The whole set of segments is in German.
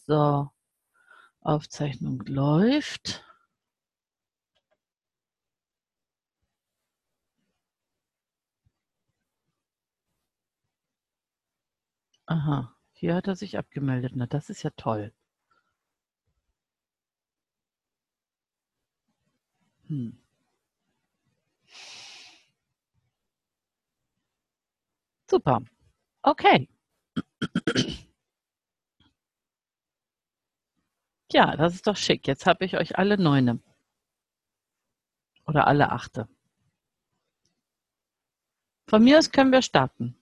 So, Aufzeichnung läuft. Aha, hier hat er sich abgemeldet. Na, das ist ja toll. Super. Okay. Ja, das ist doch schick. Jetzt habe ich euch alle 9 oder alle 8. Von mir aus können wir starten.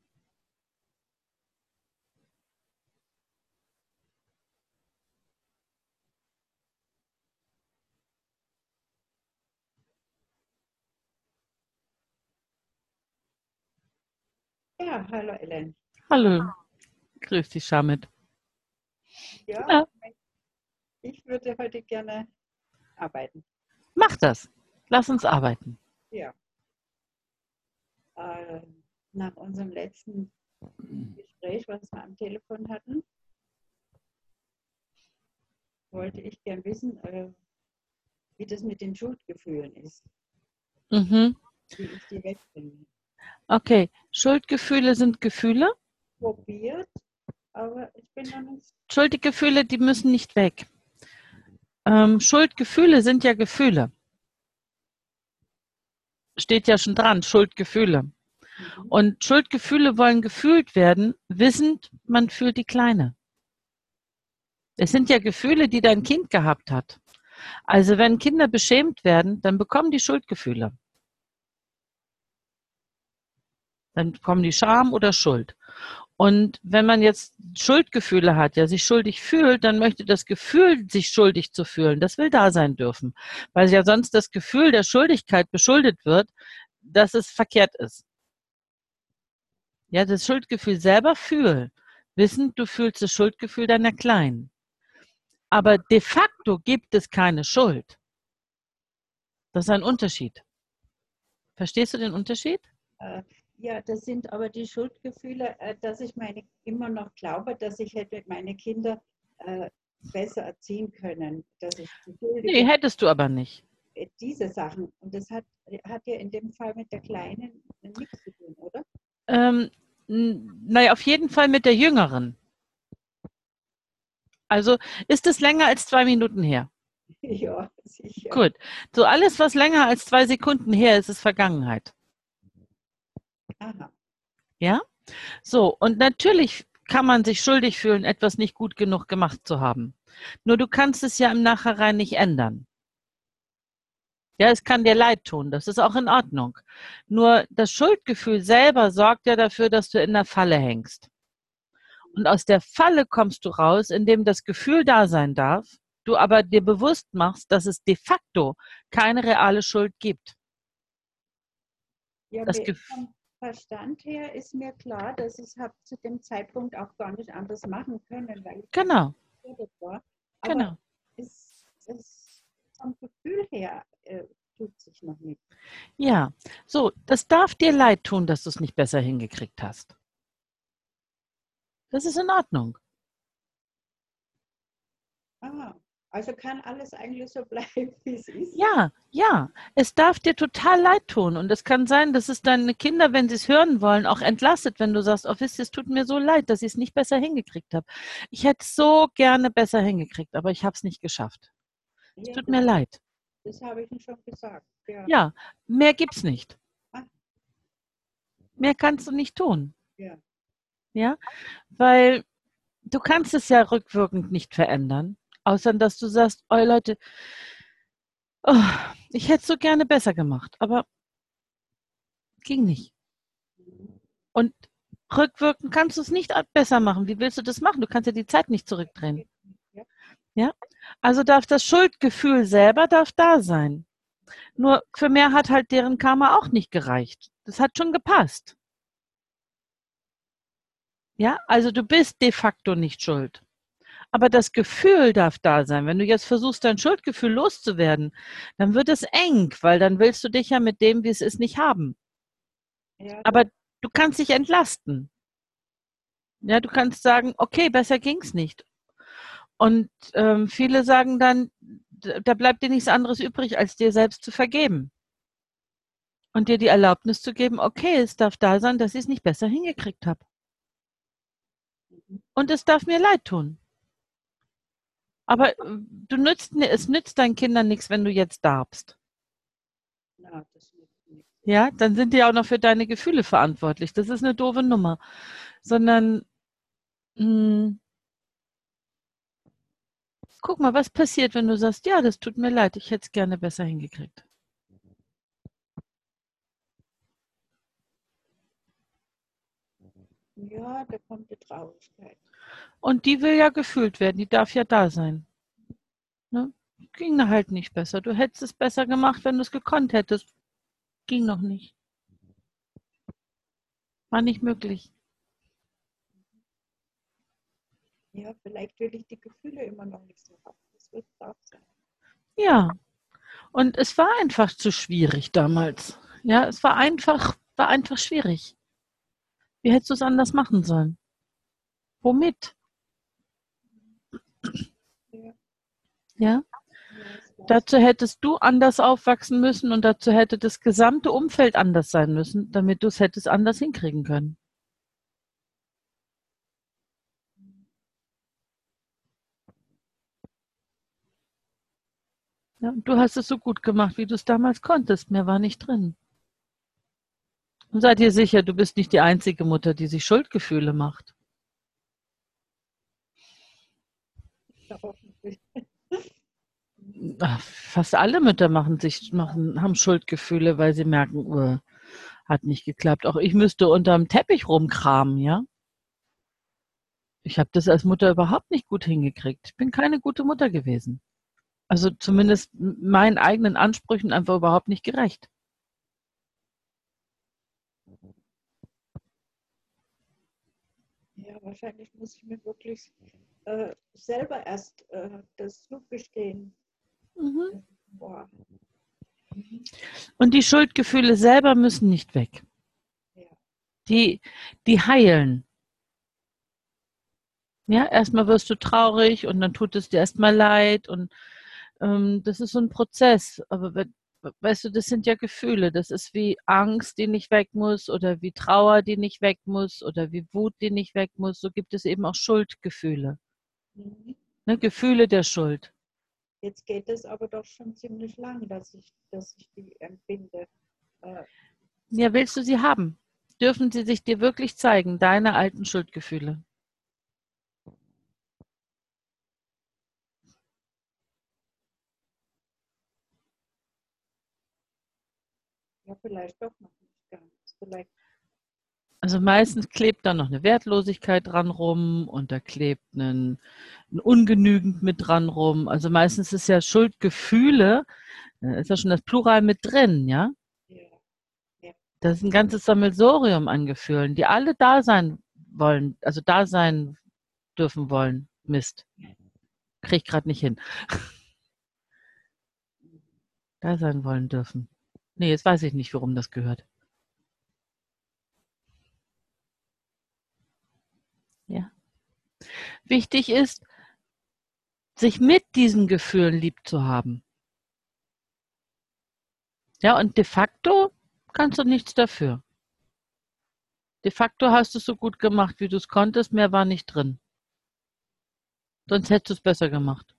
Ja, hallo Ellen. Hallo, grüß dich, Schamit. Ja, Ja, ich würde heute gerne arbeiten. mach das. Lass uns arbeiten. Ja. Nach unserem letzten Gespräch, was wir am Telefon hatten, wollte ich gern wissen, wie das mit den Schuldgefühlen ist, Mhm. wie ich die wegbringe. Okay, Schuldgefühle sind Gefühle. Probiert, aber ich bin noch nicht. Schuldgefühle, die müssen nicht weg. Schuldgefühle sind ja Gefühle. Steht ja schon dran, Schuldgefühle. Und Schuldgefühle wollen gefühlt werden, wissend, man fühlt die Kleine. Es sind ja Gefühle, die dein Kind gehabt hat. Also wenn Kinder beschämt werden, dann bekommen die Schuldgefühle. Dann bekommen die Scham oder Schuld. Und wenn man jetzt Schuldgefühle hat, ja, sich schuldig fühlt, dann möchte das Gefühl, sich schuldig zu fühlen, das will da sein dürfen. Weil ja sonst das Gefühl der Schuldigkeit beschuldigt wird, dass es verkehrt ist. Ja, das Schuldgefühl selber fühl. Wissend, du fühlst das Schuldgefühl deiner Kleinen. Aber de facto gibt es keine Schuld. Das ist ein Unterschied. Verstehst du den Unterschied? Ja, das sind aber die Schuldgefühle, dass ich immer noch glaube, dass ich hätte meine Kinder besser erziehen können, dass ich Nee, hättest du aber nicht. diese Sachen. Und das hat ja in dem Fall mit der Kleinen nichts zu tun, oder? Naja, auf jeden Fall mit der Jüngeren. Also ist es länger als 2 Minuten her? Ja, sicher. Gut. So alles, was länger als 2 Sekunden her ist, ist Vergangenheit. Aha. Ja? So, und natürlich kann man sich schuldig fühlen, etwas nicht gut genug gemacht zu haben. Nur du kannst es ja im Nachhinein nicht ändern. Ja, es kann dir leid tun, das ist auch in Ordnung. Nur das Schuldgefühl selber sorgt ja dafür, dass du in der Falle hängst. Und aus der Falle kommst du raus, indem das Gefühl da sein darf, du aber dir bewusst machst, dass es de facto keine reale Schuld gibt. Ja, Das vom Verstand her ist mir klar, dass ich es habe zu dem Zeitpunkt auch gar nicht anders machen können, weil ich genau, gefährdet war. Aber genau. vom Gefühl her tut sich noch nicht. Ja, so, das darf dir leid tun, dass du es nicht besser hingekriegt hast. Das ist in Ordnung. Ah, also kann alles eigentlich so bleiben, wie es ist. Ja, ja, es darf dir total leid tun. Und es kann sein, dass es deine Kinder, wenn sie es hören wollen, auch entlastet, wenn du sagst, oh, wisst ihr, es tut mir so leid, dass ich es nicht besser hingekriegt habe. Ich hätte es so gerne besser hingekriegt, aber ich habe es nicht geschafft. Es Ja, tut mir leid. das habe ich Ihnen schon gesagt. Ja. Ja, mehr gibt's nicht. Ah, Mehr kannst du nicht tun. ja. Ja, weil du kannst es ja rückwirkend nicht verändern, außer dass du sagst, oh Leute, oh, ich hätte es so gerne besser gemacht, aber ging nicht. Und rückwirkend kannst du es nicht besser machen. Wie willst du das machen? Du kannst ja die Zeit nicht zurückdrehen. Ja. Ja? Also darf das Schuldgefühl selber darf da sein. Nur für mehr hat halt deren Karma auch nicht gereicht. Das hat schon gepasst. Ja, also du bist de facto nicht schuld. Aber das Gefühl darf da sein. Wenn du jetzt versuchst, dein Schuldgefühl loszuwerden, dann wird es eng, weil dann willst du dich ja mit dem, wie es ist, nicht haben. Ja, Aber du kannst dich entlasten. Ja, du kannst sagen, okay, besser ging's nicht. Und viele sagen dann, da bleibt dir nichts anderes übrig, als dir selbst zu vergeben. Und dir die Erlaubnis zu geben, okay, es darf da sein, dass ich es nicht besser hingekriegt habe. Und es darf mir leid tun. Aber es nützt deinen Kindern nichts, wenn du jetzt darbst. Ja, das nützt nichts. Ja, dann sind die auch noch für deine Gefühle verantwortlich. Das ist eine doofe Nummer. Sondern, guck mal, was passiert, wenn du sagst, ja, das tut mir leid, ich hätte es gerne besser hingekriegt. Ja, da kommt die Traurigkeit. Und die will ja gefühlt werden, die darf ja da sein. Ne? Ging halt nicht besser. Du hättest es besser gemacht, wenn du es gekonnt hättest. Ging noch nicht. War nicht möglich. Ja, vielleicht will ich die Gefühle immer noch nicht so haben. Das wird auch sein. Ja. Und es war einfach zu schwierig damals. Ja, es war einfach schwierig. Wie hättest du es anders machen sollen? Womit? Ja. Ja? Ja, Dazu hättest du anders aufwachsen müssen und dazu hätte das gesamte Umfeld anders sein müssen, damit du es hättest anders hinkriegen können. Ja, du hast es so gut gemacht, wie du es damals konntest. Mehr war nicht drin. Und sei dir sicher, du bist nicht die einzige Mutter, die sich Schuldgefühle macht. hoffentlich. Fast alle Mütter haben Schuldgefühle, weil sie merken, hat nicht geklappt. Auch ich müsste unterm Teppich rumkramen, ja. Ich habe das als Mutter überhaupt nicht gut hingekriegt. Ich bin keine gute Mutter gewesen. Also zumindest meinen eigenen Ansprüchen einfach überhaupt nicht gerecht. Ja, wahrscheinlich muss ich mir wirklich selber erst das zugestehen. Mhm. Boah. Und die Schuldgefühle selber müssen nicht weg. Ja. Die heilen. Ja, erstmal wirst du traurig und dann tut es dir erstmal leid und das ist so ein Prozess. Aber weißt du, das sind ja Gefühle. Das ist wie Angst, die nicht weg muss oder wie Trauer, die nicht weg muss oder wie Wut, die nicht weg muss. So gibt es eben auch Schuldgefühle. Mhm. Ne? Gefühle der Schuld. Jetzt geht es aber doch schon ziemlich lang, dass ich die empfinde. Ja, willst du sie haben? Dürfen sie sich dir wirklich zeigen, deine alten Schuldgefühle? Ja, vielleicht doch noch nicht ganz. Vielleicht. Also meistens klebt da noch eine Wertlosigkeit dran rum und da klebt ein Ungenügend mit dran rum. Also meistens ist ja Schuldgefühle, ist ja schon das Plural mit drin, ja? Ja, ja. Das ist ein ganzes Sammelsurium an Gefühlen, die alle da sein wollen, also da sein dürfen wollen. Mist. Krieg ich gerade nicht hin. Da sein wollen dürfen. Nee, jetzt weiß ich nicht, worum das gehört. Ja. Wichtig ist, sich mit diesen Gefühlen lieb zu haben. Ja, und de facto kannst du nichts dafür. De facto hast du es so gut gemacht, wie du es konntest, mehr war nicht drin. Sonst hättest du es besser gemacht.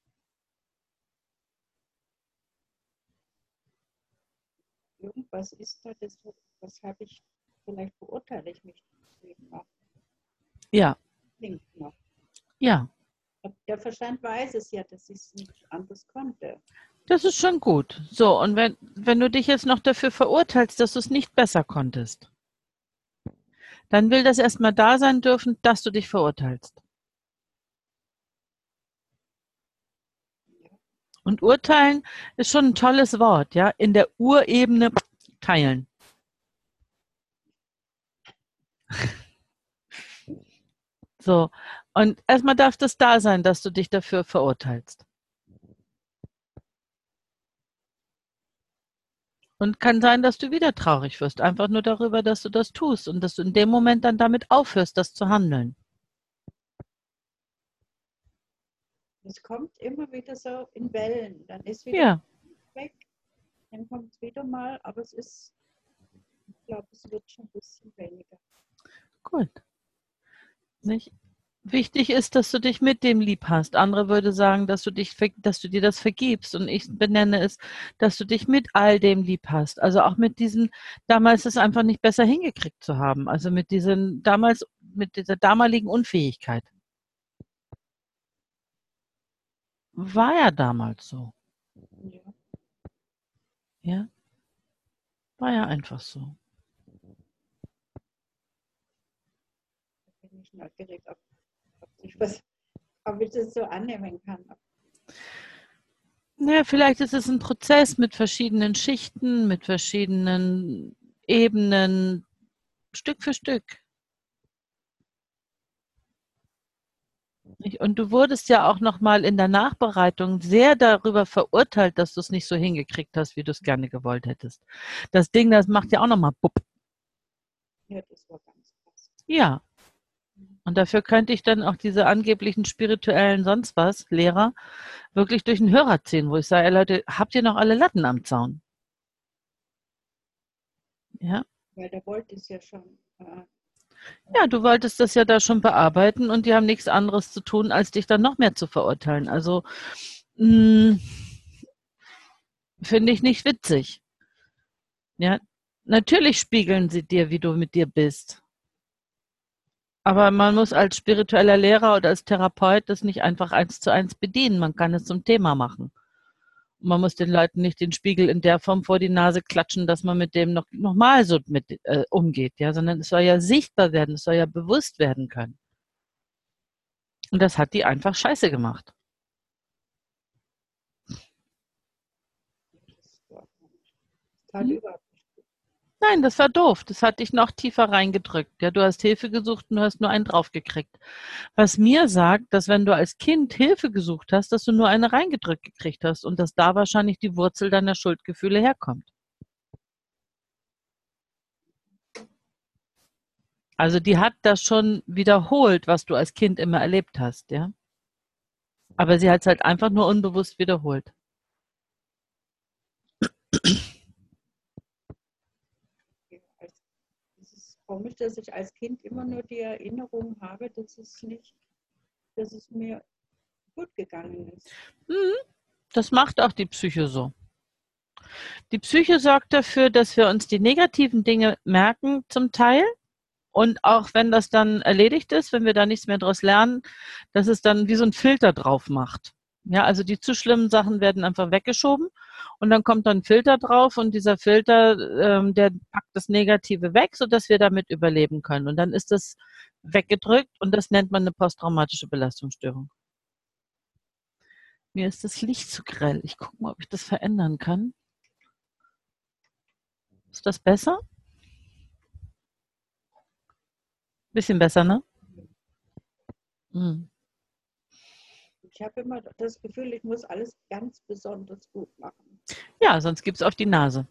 Irgendwas ist da, was habe ich, vielleicht beurteile ich mich deswegen noch. Ja, Klingt noch. ja, Der Verstand weiß es ja, dass ich es nicht anders konnte. das ist schon gut. So, und wenn du dich jetzt noch dafür verurteilst, dass du es nicht besser konntest, dann will das erstmal da sein dürfen, dass du dich verurteilst. Und urteilen ist schon ein tolles Wort, ja, in der Urebene teilen. So, und erstmal darf das da sein, dass du dich dafür verurteilst. Und kann sein, dass du wieder traurig wirst, einfach nur darüber, dass du das tust und dass du in dem Moment dann damit aufhörst, das zu handeln. Es kommt immer wieder so in Wellen. Dann ist wieder Ja, weg, dann kommt es wieder mal, aber es ist, ich glaube, es wird schon ein bisschen weniger. gut. Nicht? Wichtig ist, dass du dich mit dem lieb hast. Andere würde sagen, dass du dir das vergibst. Und ich benenne es, dass du dich mit all dem lieb hast. Also auch mit diesen, damals es einfach nicht besser hingekriegt zu haben. Also mit dieser damaligen Unfähigkeit. War ja damals so. Ja, Ja, war ja einfach so. da bin ich neugierig, ob ich das so annehmen kann. Ja, vielleicht ist es ein Prozess mit verschiedenen Schichten, mit verschiedenen Ebenen, Stück für Stück. Und du wurdest ja auch noch mal in der Nachbereitung sehr darüber verurteilt, dass du es nicht so hingekriegt hast, wie du es gerne gewollt hättest. Das Ding, das macht ja auch noch mal bupp. Ja, das war ganz krass. Ja, und dafür könnte ich dann auch diese angeblichen spirituellen sonst was Lehrer wirklich durch den Hörer ziehen, wo ich sage: „Ey Leute, habt ihr noch alle Latten am Zaun?“ Ja? Weil der wollte es ja schon. Ja, du wolltest das ja da schon bearbeiten und die haben nichts anderes zu tun, als dich dann noch mehr zu verurteilen. Also, hm, finde ich nicht witzig. Ja, natürlich spiegeln sie dir, wie du mit dir bist. Aber man muss als spiritueller Lehrer oder als Therapeut das nicht einfach eins zu eins bedienen. Man kann es zum Thema machen. Man muss den Leuten nicht den Spiegel in der Form vor die Nase klatschen, dass man mit dem noch mal so mit umgeht, ja, sondern es soll ja sichtbar werden, es soll ja bewusst werden können. Und das hat die einfach scheiße gemacht. Das war, das tat Hm? überhaupt nicht gut. Nein, das war doof. Das hat dich noch tiefer reingedrückt. Ja, du hast Hilfe gesucht und du hast nur einen draufgekriegt. Was mir sagt, dass wenn du als Kind Hilfe gesucht hast, dass du nur eine reingedrückt gekriegt hast und dass da wahrscheinlich die Wurzel deiner Schuldgefühle herkommt. Also die hat das schon wiederholt, was du als Kind immer erlebt hast, ja. Aber sie hat es halt einfach nur unbewusst wiederholt. Ja, es ist komisch, dass ich als Kind immer nur die Erinnerung habe, dass es mir gut gegangen ist. Mhm, das macht auch die Psyche so. Die Psyche sorgt dafür, dass wir uns die negativen Dinge merken zum Teil. Und auch wenn das dann erledigt ist, wenn wir da nichts mehr daraus lernen, dass es dann wie so ein Filter drauf macht. Ja, also die zu schlimmen Sachen werden einfach weggeschoben und dann kommt dann ein Filter drauf und dieser Filter, der packt das Negative weg, sodass wir damit überleben können. Und dann ist das weggedrückt und das nennt man eine posttraumatische Belastungsstörung. Mir ist das Licht zu grell. Ich gucke mal, ob ich das verändern kann. Ist das besser? Bisschen besser, ne? Hm. Ich habe immer das Gefühl, ich muss alles ganz besonders gut machen. Ja, sonst gibt's auf die Nase.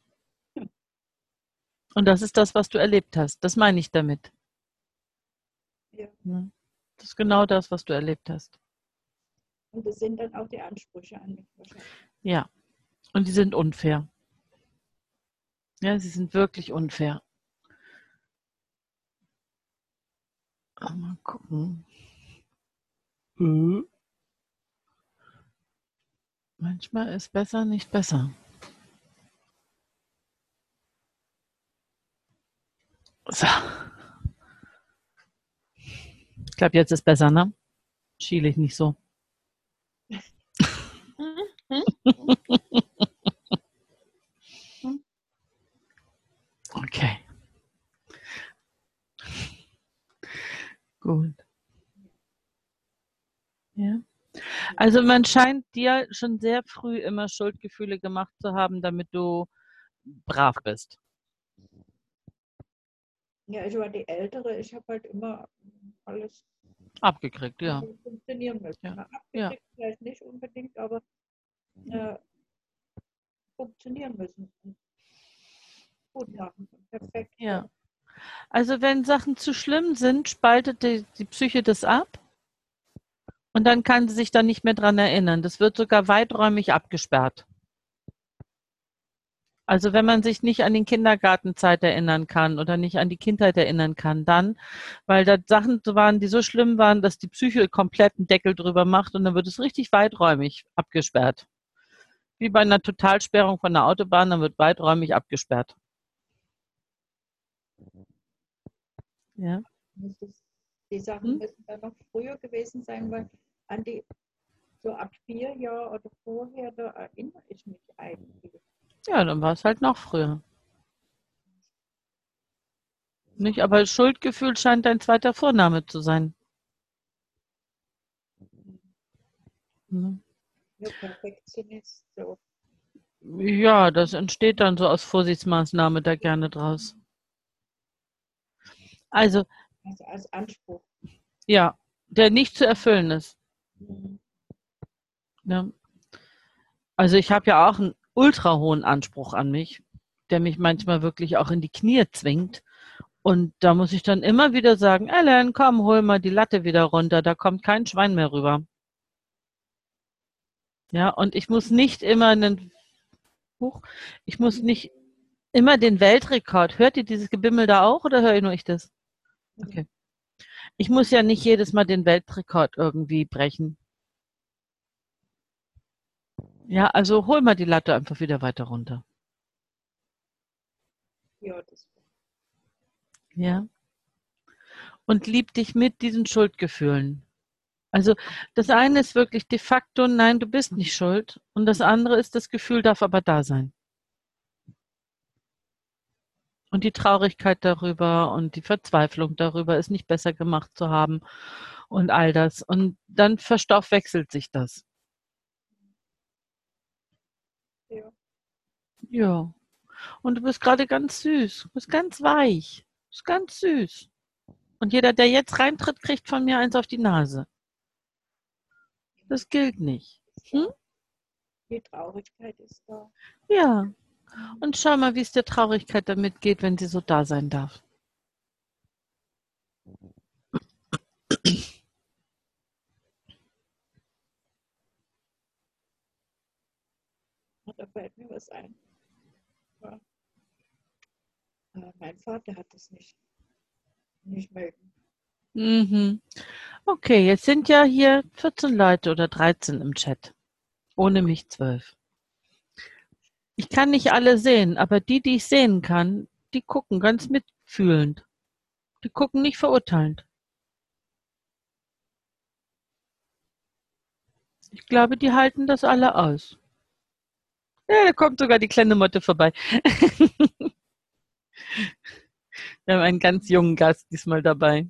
Und das ist das, was du erlebt hast. Das meine ich damit. Ja. Ne? Das ist genau das, was du erlebt hast. Und das sind dann auch die Ansprüche an mich wahrscheinlich. Ja. Und die sind unfair. Ja, sie sind wirklich unfair. Mal gucken. Manchmal ist besser nicht besser. So. Ich glaube, jetzt ist besser, ne? Schiele ich nicht so. Okay, gut. Ja. Also man scheint dir schon sehr früh immer Schuldgefühle gemacht zu haben, damit du brav bist. Ja, ich war die Ältere, ich habe halt immer alles Abgekriegt, ja. funktionieren müssen. Ja. Na, Ja. abgekriegt vielleicht nicht unbedingt, aber äh, funktionieren müssen. Und gut machen. Und perfekt. Ja. Also wenn Sachen zu schlimm sind, spaltet die Psyche das ab Und dann kann sie sich dann nicht mehr dran erinnern. Das wird sogar weiträumig abgesperrt. Also wenn man sich nicht an die Kindergartenzeit erinnern kann oder nicht an die Kindheit erinnern kann, dann, weil da Sachen waren, die so schlimm waren, dass die Psyche komplett einen Deckel drüber macht und dann wird es richtig weiträumig abgesperrt. Wie bei einer Totalsperrung von der Autobahn, dann wird weiträumig abgesperrt. Ja. Die Sachen müssen dann noch früher gewesen sein, weil an die so ab 4 Jahren oder vorher, da erinnere ich mich eigentlich. Ja, dann war es halt noch früher. Nicht? Aber Schuldgefühl scheint dein zweiter Vorname zu sein. Hm. Ja, Perfektionist. So. Ja, das entsteht dann so aus Vorsichtsmaßnahme da gerne draus. Also, Als Anspruch. ja, der nicht zu erfüllen ist. Mhm. Ja. Also ich habe ja auch einen ultra hohen Anspruch an mich, der mich manchmal wirklich auch in die Knie zwingt. Und da muss ich dann immer wieder sagen, Ellen, komm, hol mal die Latte wieder runter, da kommt kein Schwein mehr rüber. Ja, und ich muss nicht immer ich muss nicht immer den Weltrekord. Hört ihr dieses Gebimmel da auch oder höre nur ich das? Okay. Ich muss ja nicht jedes Mal den Weltrekord irgendwie brechen. Ja, also hol mal die Latte einfach wieder weiter runter. Ja, das Ja. Und lieb dich mit diesen Schuldgefühlen. Also das eine ist wirklich de facto, nein, du bist nicht schuld. Und das andere ist, das Gefühl darf aber da sein. Und die Traurigkeit darüber und die Verzweiflung darüber, es nicht besser gemacht zu haben und all das. Und dann verstoffwechselt sich das. ja. Ja. Und du bist gerade ganz süß. Du bist ganz weich. Du bist ganz süß. Und jeder, der jetzt reintritt, kriegt von mir eins auf die Nase. Das gilt nicht. Hm? Die Traurigkeit ist da. Ja. Und schau mal, wie es der Traurigkeit damit geht, wenn sie so da sein darf. Da fällt mir was ein. Ja. Mein Vater hat das nicht mögen. Mhm. Okay, jetzt sind ja hier 14 Leute oder 13 im Chat. Ohne mich 12. Ich kann nicht alle sehen, aber die, die ich sehen kann, die gucken ganz mitfühlend. Die gucken nicht verurteilend. Ich glaube, die halten das alle aus. Ja, da kommt sogar die kleine Motte vorbei. Wir haben einen ganz jungen Gast diesmal dabei.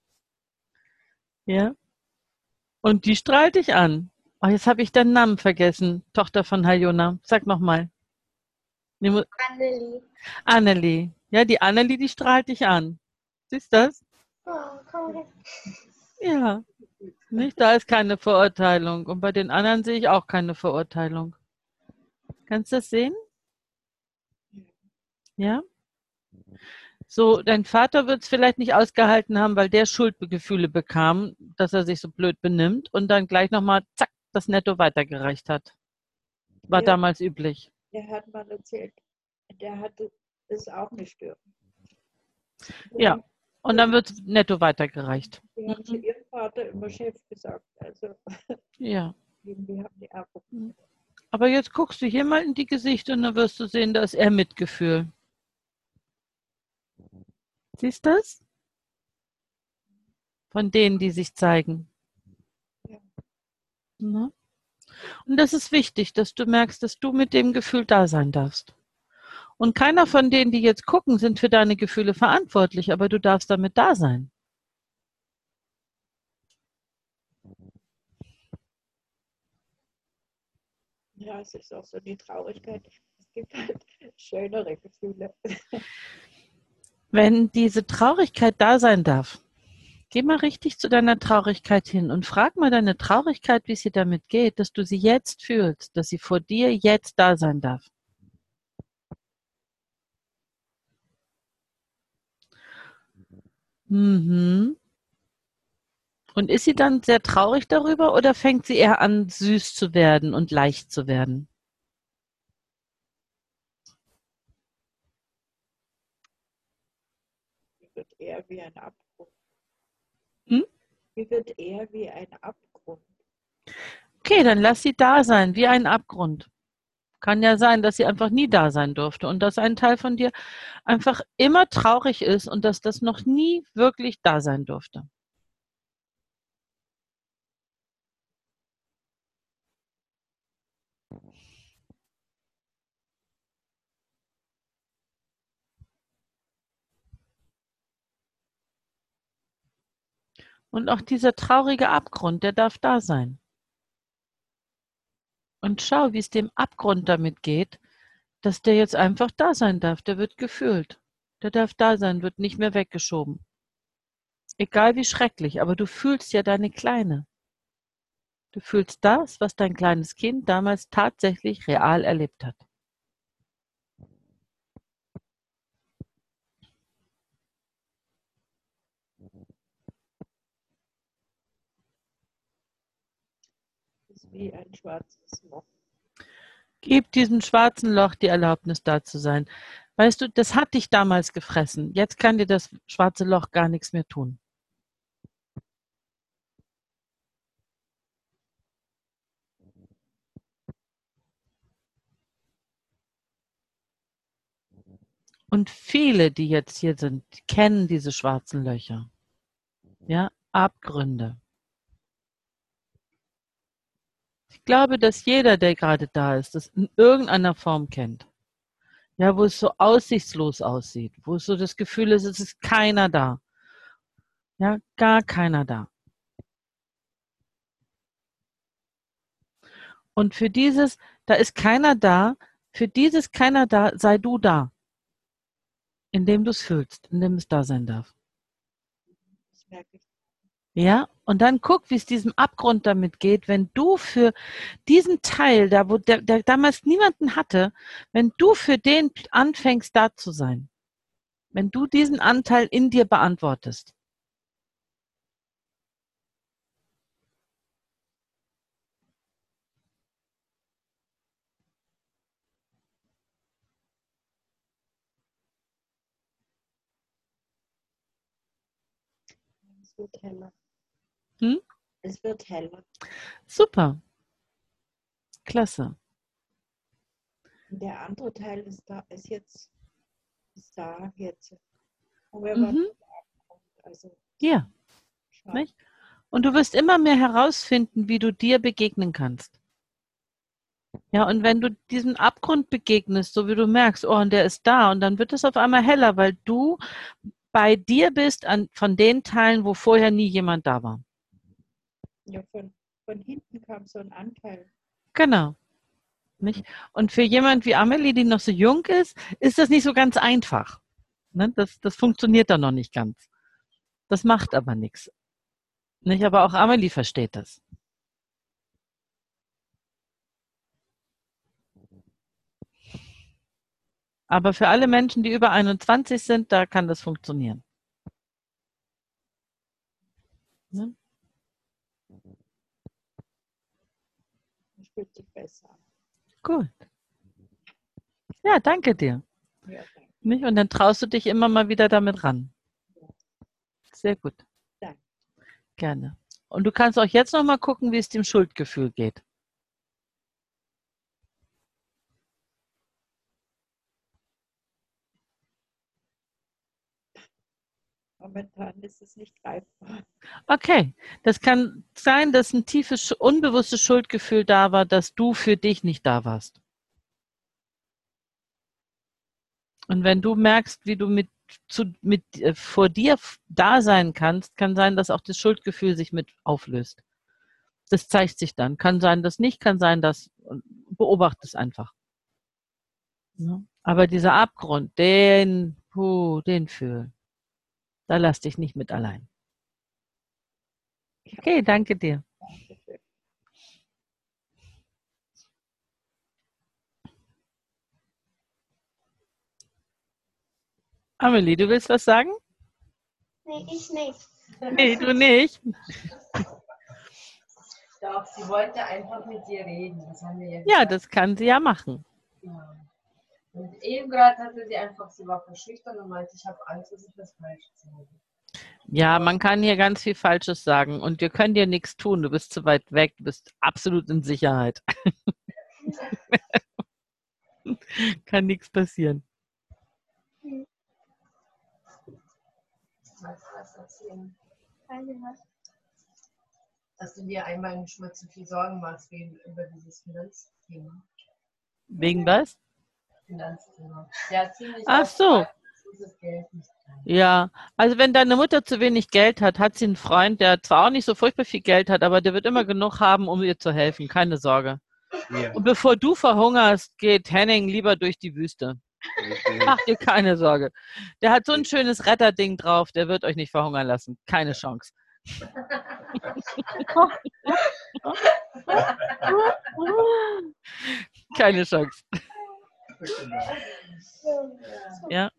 Ja. Und die strahlt dich an. Oh, jetzt habe ich deinen Namen vergessen. Tochter von Hayona. Sag nochmal. Annelie. Annelie. Ja, die Annelie, die strahlt dich an. Siehst du das? Oh, komm her. Ja. Nicht? Da ist keine Verurteilung. Und bei den anderen sehe ich auch keine Verurteilung. Kannst du das sehen? Ja? So, dein Vater wird es vielleicht nicht ausgehalten haben, weil der Schuldgefühle bekam, dass er sich so blöd benimmt und dann gleich nochmal, zack, das Netto weitergereicht hat. War Ja, damals üblich. der hat mal erzählt, der hatte es auch nicht dürfen. Die Ja. haben, Und dann wird es netto weitergereicht. die haben zu ihrem Vater immer Chef gesagt. Also Ja. irgendwie haben die auch. Aber jetzt guckst du hier mal in die Gesichter und dann wirst du sehen, da ist eher Mitgefühl. Siehst du das? Von denen, die sich zeigen. Ja. Ne? Und das ist wichtig, dass du merkst, dass du mit dem Gefühl da sein darfst. Und keiner von denen, die jetzt gucken, sind für deine Gefühle verantwortlich, aber du darfst damit da sein. Ja, es ist auch so die Traurigkeit. Es gibt halt schönere Gefühle. Wenn diese Traurigkeit da sein darf, geh mal richtig zu deiner Traurigkeit hin und frag mal deine Traurigkeit, wie es ihr damit geht, dass du sie jetzt fühlst, dass sie vor dir jetzt da sein darf. Mhm. Und ist sie dann sehr traurig darüber oder fängt sie eher an, süß zu werden und leicht zu werden? Die wird eher wie ein Abgrund. Hm? Die wird eher wie ein Abgrund. Okay, dann lass sie da sein, wie ein Abgrund. Kann ja sein, dass sie einfach nie da sein durfte und dass ein Teil von dir einfach immer traurig ist und dass das noch nie wirklich da sein durfte. Und auch dieser traurige Abgrund, der darf da sein. Und schau, wie es dem Abgrund damit geht, dass der jetzt einfach da sein darf. Der wird gefühlt. Der darf da sein, wird nicht mehr weggeschoben. Egal wie schrecklich, aber du fühlst ja deine Kleine. Du fühlst das, was dein kleines Kind damals tatsächlich real erlebt hat. Das ist wie ein schwarzes Loch. Gib diesem schwarzen Loch die Erlaubnis, da zu sein. Weißt du, das hat dich damals gefressen. Jetzt kann dir das schwarze Loch gar nichts mehr tun. Und viele, die jetzt hier sind, kennen diese schwarzen Löcher. Ja, Abgründe. Ich glaube, dass jeder, der gerade da ist, das in irgendeiner Form kennt. Ja, wo es so aussichtslos aussieht, wo es so das Gefühl ist, es ist keiner da. Ja, gar keiner da. Und für dieses, da ist keiner da, für dieses keiner da, sei du da, indem du es fühlst, indem es da sein darf. Das merke ich. Ja, und dann guck, wie es diesem Abgrund damit geht, wenn du für diesen Teil, da wo der damals niemanden hatte, wenn du für den anfängst, da zu sein, wenn du diesen Anteil in dir beantwortest. Es wird heller. Hm? Es wird heller. Super, klasse. Und der andere Teil ist da, ist da jetzt. Und wir Mhm. warten ab. Also, Ja, schade. nicht? Und du wirst immer mehr herausfinden, wie du dir begegnen kannst. Ja, und wenn du diesem Abgrund begegnest, so wie du merkst, oh, und der ist da, und dann wird es auf einmal heller, weil du bei dir bist von den Teilen, wo vorher nie jemand da war. Ja, von hinten kam so ein Anteil. Genau. Nicht? Und für jemand wie Amelie, die noch so jung ist das nicht so ganz einfach. Ne? Das funktioniert dann noch nicht ganz. Das macht aber nichts. Nicht? Aber auch Amelie versteht das. Aber für alle Menschen, die über 21 sind, da kann das funktionieren. Ne? Das fühlt sich besser an. Gut. Ja, danke dir. Ja, danke. Nicht? Und dann traust du dich immer mal wieder damit ran. Sehr gut. Danke. Gerne. Und du kannst auch jetzt noch mal gucken, wie es dem Schuldgefühl geht. Momentan ist es nicht greifbar. Okay, das kann sein, dass ein tiefes, unbewusstes Schuldgefühl da war, dass du für dich nicht da warst. Und wenn du merkst, wie du vor dir da sein kannst, kann sein, dass auch das Schuldgefühl sich mit auflöst. Das zeigt sich dann. Kann sein, dass nicht, kann sein, dass, beobachte es einfach. Ja. Aber dieser Abgrund, den fühlen. Da lass dich nicht mit allein. Okay, danke dir. Dankeschön. Amelie, du willst was sagen? Nee, ich nicht. Nee, du nicht. Doch, sie wollte einfach mit dir reden. Das haben wir ja Ja, gesagt. das kann sie ja machen. Ja. Und eben gerade hatte sie einfach, sie war verschüchtert und meinte, ich habe Angst, dass ich was Falsches sage. Ja, man kann hier ganz viel Falsches sagen und wir können dir nichts tun. Du bist zu weit weg, du bist absolut in Sicherheit. Kann nichts passieren. Was erzählen? Dass du dir einmal schon mal zu viel Sorgen machst über dieses Finanzthema. Wegen was? Finanzthema. Ja, ziemlich Ach oft so. dieses Geld nicht rein. Ja, also wenn deine Mutter zu wenig Geld hat, hat sie einen Freund, der zwar auch nicht so furchtbar viel Geld hat, aber der wird immer genug haben, um ihr zu helfen. Keine Sorge. Ja. Und bevor du verhungerst, geht Henning lieber durch die Wüste. Okay. Mach dir keine Sorge. Der hat so ein schönes Retterding drauf, der wird euch nicht verhungern lassen. Keine Chance. Keine Chance. Ja.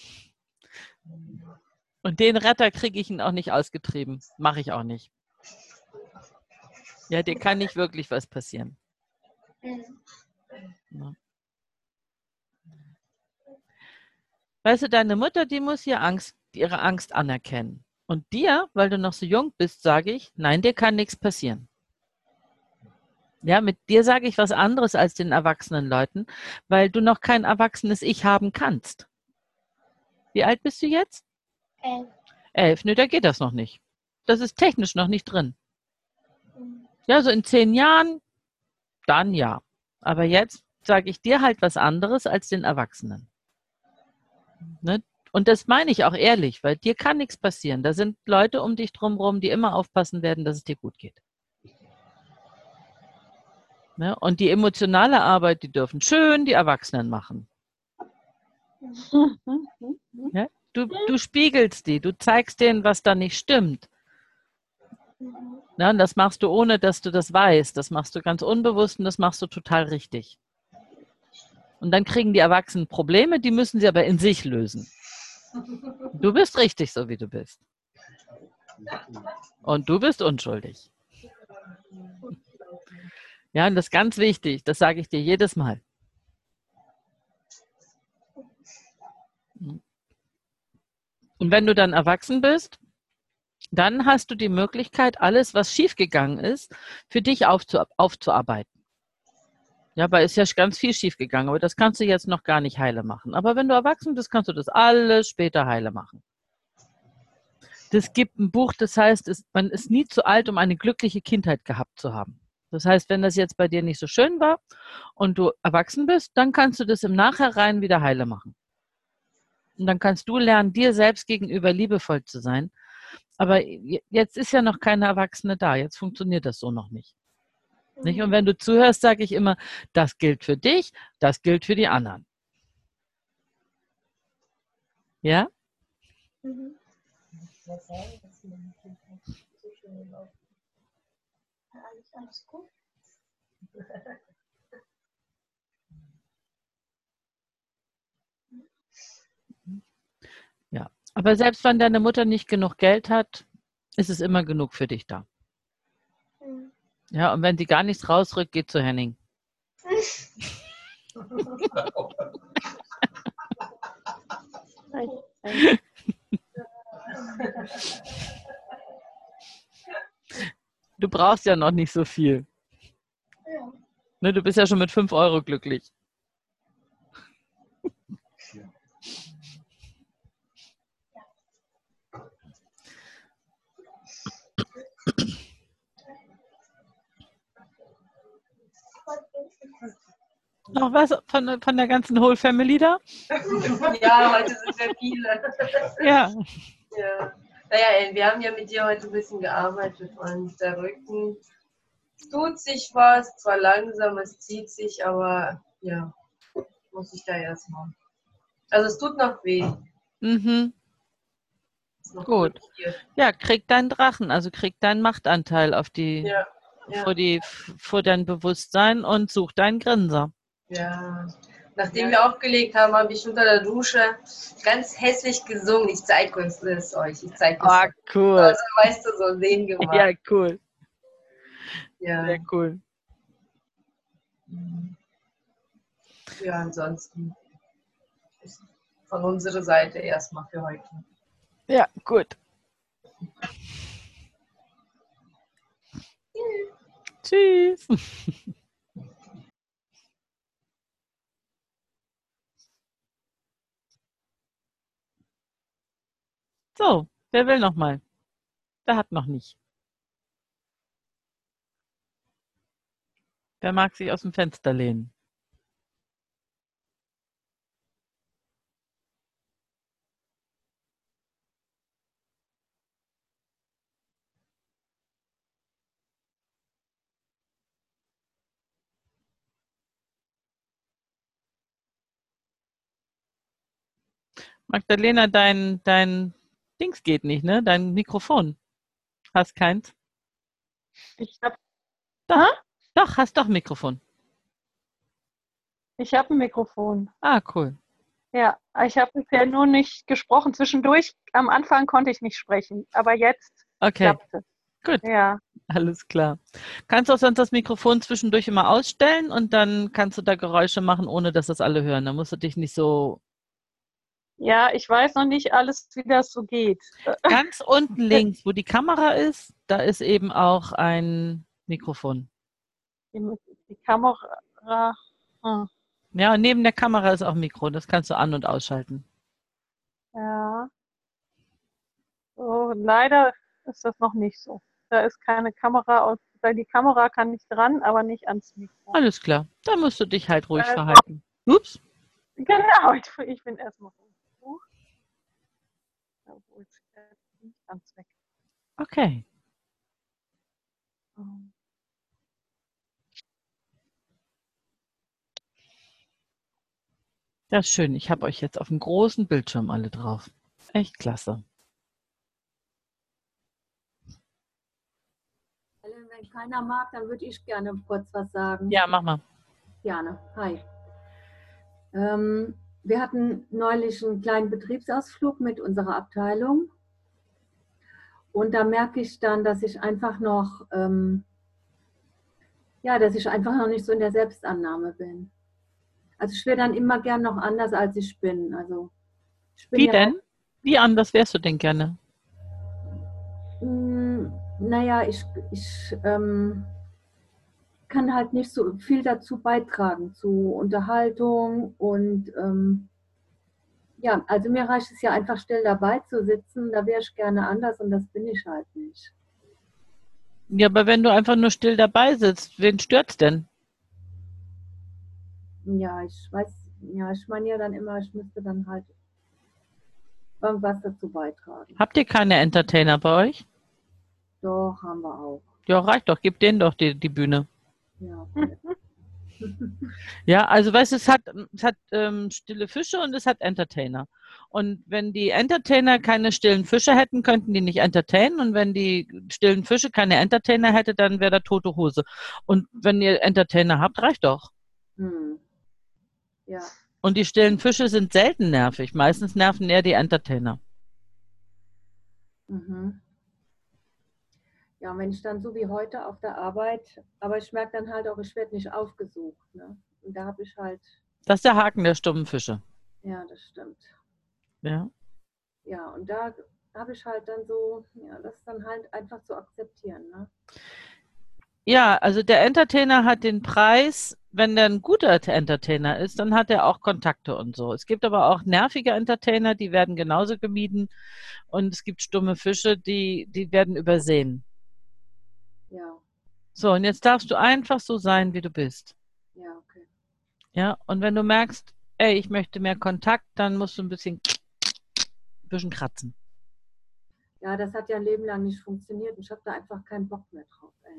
Und den Retter kriege ich ihn auch nicht ausgetrieben. Mache ich auch nicht. Ja, dir kann nicht wirklich was passieren. Ja. Weißt du, deine Mutter, die muss ihre Angst anerkennen. Und dir, weil du noch so jung bist, sage ich, nein, dir kann nichts passieren. Ja, mit dir sage ich was anderes als den erwachsenen Leuten, weil du noch kein erwachsenes Ich haben kannst. Wie alt bist du jetzt? 11. 11, ne, da geht das noch nicht. Das ist technisch noch nicht drin. Ja, so in 10 Jahren, dann ja. Aber jetzt sage ich dir halt was anderes als den Erwachsenen. Ne? Und das meine ich auch ehrlich, weil dir kann nichts passieren. Da sind Leute um dich drumherum, die immer aufpassen werden, dass es dir gut geht. Ne? Und die emotionale Arbeit, die dürfen schön die Erwachsenen machen. Ja? Du spiegelst die, du zeigst denen, was da nicht stimmt. Ja, und das machst du, ohne dass du das weißt. Das machst du ganz unbewusst und das machst du total richtig. Und dann kriegen die Erwachsenen Probleme, die müssen sie aber in sich lösen. Du bist richtig, so wie du bist. Und du bist unschuldig. Ja, und das ist ganz wichtig, das sage ich dir jedes Mal. Und wenn du dann erwachsen bist, dann hast du die Möglichkeit, alles, was schiefgegangen ist, für dich aufzuarbeiten. Ja, weil ist ja ganz viel schiefgegangen, aber das kannst du jetzt noch gar nicht heile machen. Aber wenn du erwachsen bist, kannst du das alles später heile machen. Es gibt ein Buch, das heißt, man ist nie zu alt, um eine glückliche Kindheit gehabt zu haben. Das heißt, wenn das jetzt bei dir nicht so schön war und du erwachsen bist, dann kannst du das im Nachhinein wieder heile machen. Und dann kannst du lernen, dir selbst gegenüber liebevoll zu sein. Aber jetzt ist ja noch keine Erwachsene da. Jetzt funktioniert das so noch nicht. Nicht? Und wenn du zuhörst, sage ich immer, das gilt für dich, das gilt für die anderen. Ja? Alles gut. Ja. Aber selbst wenn deine Mutter nicht genug Geld hat, ist es immer genug für dich da. Ja, und wenn sie gar nichts rausrückt, geht zu Henning. Du brauchst ja noch nicht so viel. Ja. Ne, du bist ja schon mit 5 Euro glücklich. Noch was von der ganzen Whole Family da? Ja, heute sind wir viele. Ja. Ja. Naja, wir haben ja mit dir heute ein bisschen gearbeitet und der Rücken, es tut sich was, zwar langsam, es zieht sich, aber ja, muss ich da erstmal. Also es tut noch weh. Mhm. Ist noch Gut. blockiert. Ja, krieg deinen Drachen, also krieg deinen Machtanteil auf die, Ja, ja. vor dein Bewusstsein und such deinen Grinser. Ja, Nachdem wir aufgelegt haben, habe ich unter der Dusche ganz hässlich gesungen. Ich zeige es euch. Ich zeige es Ah, euch. cool. Also, weißt du, so sehen gemacht. Ja, cool. Ja. Sehr cool. Ja, ansonsten ist von unserer Seite erstmal für heute. Ja, gut. Tschüss. So, wer will noch mal? Wer hat noch nicht? Wer mag sich aus dem Fenster lehnen? Magdalena, dein Dings geht nicht, ne? Dein Mikrofon. Hast keins? Ich habe Doch, hast doch ein Mikrofon. ein Mikrofon. Ah, cool. Ja, ich habe bisher nur nicht gesprochen. Zwischendurch, am Anfang konnte ich nicht sprechen, aber jetzt Okay, klappt es. gut, Ja, alles klar. Kannst auch sonst das Mikrofon zwischendurch immer ausstellen und dann kannst du da Geräusche machen, ohne dass das alle hören. Dann musst du dich nicht so ja, ich weiß noch nicht alles, wie das so geht. ganz unten links, wo die Kamera ist, da ist eben auch ein Mikrofon. Die Kamera. Ja, und neben der Kamera ist auch ein Mikro. Das kannst du an- und ausschalten. Ja. So, leider ist das noch nicht so. Da ist keine Kamera, die Kamera kann ich dran, aber nicht ans Mikro. Alles klar. Da musst du dich halt ruhig Also- verhalten. Ups. Genau, ich bin erstmal hoch. Obwohl es nicht ganz weg. Okay. Das ist schön. Ich habe euch jetzt auf dem großen Bildschirm alle drauf. Echt klasse. Wenn keiner mag, dann würde ich gerne kurz was sagen. Ja, mach mal. Gerne. Hi. Wir hatten neulich einen kleinen Betriebsausflug mit unserer Abteilung. Und da merke ich dann, dass ich einfach noch, dass ich einfach noch nicht so in der Selbstannahme bin. Also ich wäre dann immer gern noch anders, als ich bin. Also ich bin Wie ja denn? Wie anders wärst du denn gerne? Naja, ich kann halt nicht so viel dazu beitragen, zu Unterhaltung und ja, also mir reicht es ja einfach still dabei zu sitzen, da wäre ich gerne anders und das bin ich halt nicht. Ja, aber wenn du einfach nur still dabei sitzt, wen stört's denn? Ja, ich weiß, ja, ich meine ja dann immer, ich müsste dann halt irgendwas dazu beitragen. Habt ihr keine Entertainer bei euch? Doch, haben wir auch. Ja, reicht doch. Gib denen doch die Bühne. Ja, okay. Ja, also weißt du, es hat stille Fische und es hat Entertainer. Und wenn die Entertainer keine stillen Fische hätten, könnten die nicht entertainen. Und wenn die stillen Fische keine Entertainer hätte, dann wäre da tote Hose. Und wenn ihr Entertainer habt, reicht doch. Ja. Und die stillen Fische sind selten nervig. Meistens nerven eher die Entertainer. Mhm. Ja, und wenn ich dann so wie heute auf der Arbeit, aber ich merke dann halt auch, ich werde nicht aufgesucht. Ne? Und da habe ich halt, Das ist der Haken der stummen Fische. ja, das stimmt. Ja. Ja, und da habe ich halt dann so, ja, das dann halt einfach zu akzeptieren. Ne? Ja, also der Entertainer hat den Preis, wenn der ein guter Entertainer ist, dann hat er auch Kontakte und so. Es gibt aber auch nervige Entertainer, die werden genauso gemieden. Und es gibt stumme Fische, die werden übersehen. Ja, So, und jetzt darfst du einfach so sein, wie du bist. ja, okay. Ja, und wenn du merkst, ey, ich möchte mehr Kontakt, dann musst du ein bisschen kratzen. Ja, das hat ja ein Leben lang nicht funktioniert. Ich habe da einfach keinen Bock mehr drauf. Ey.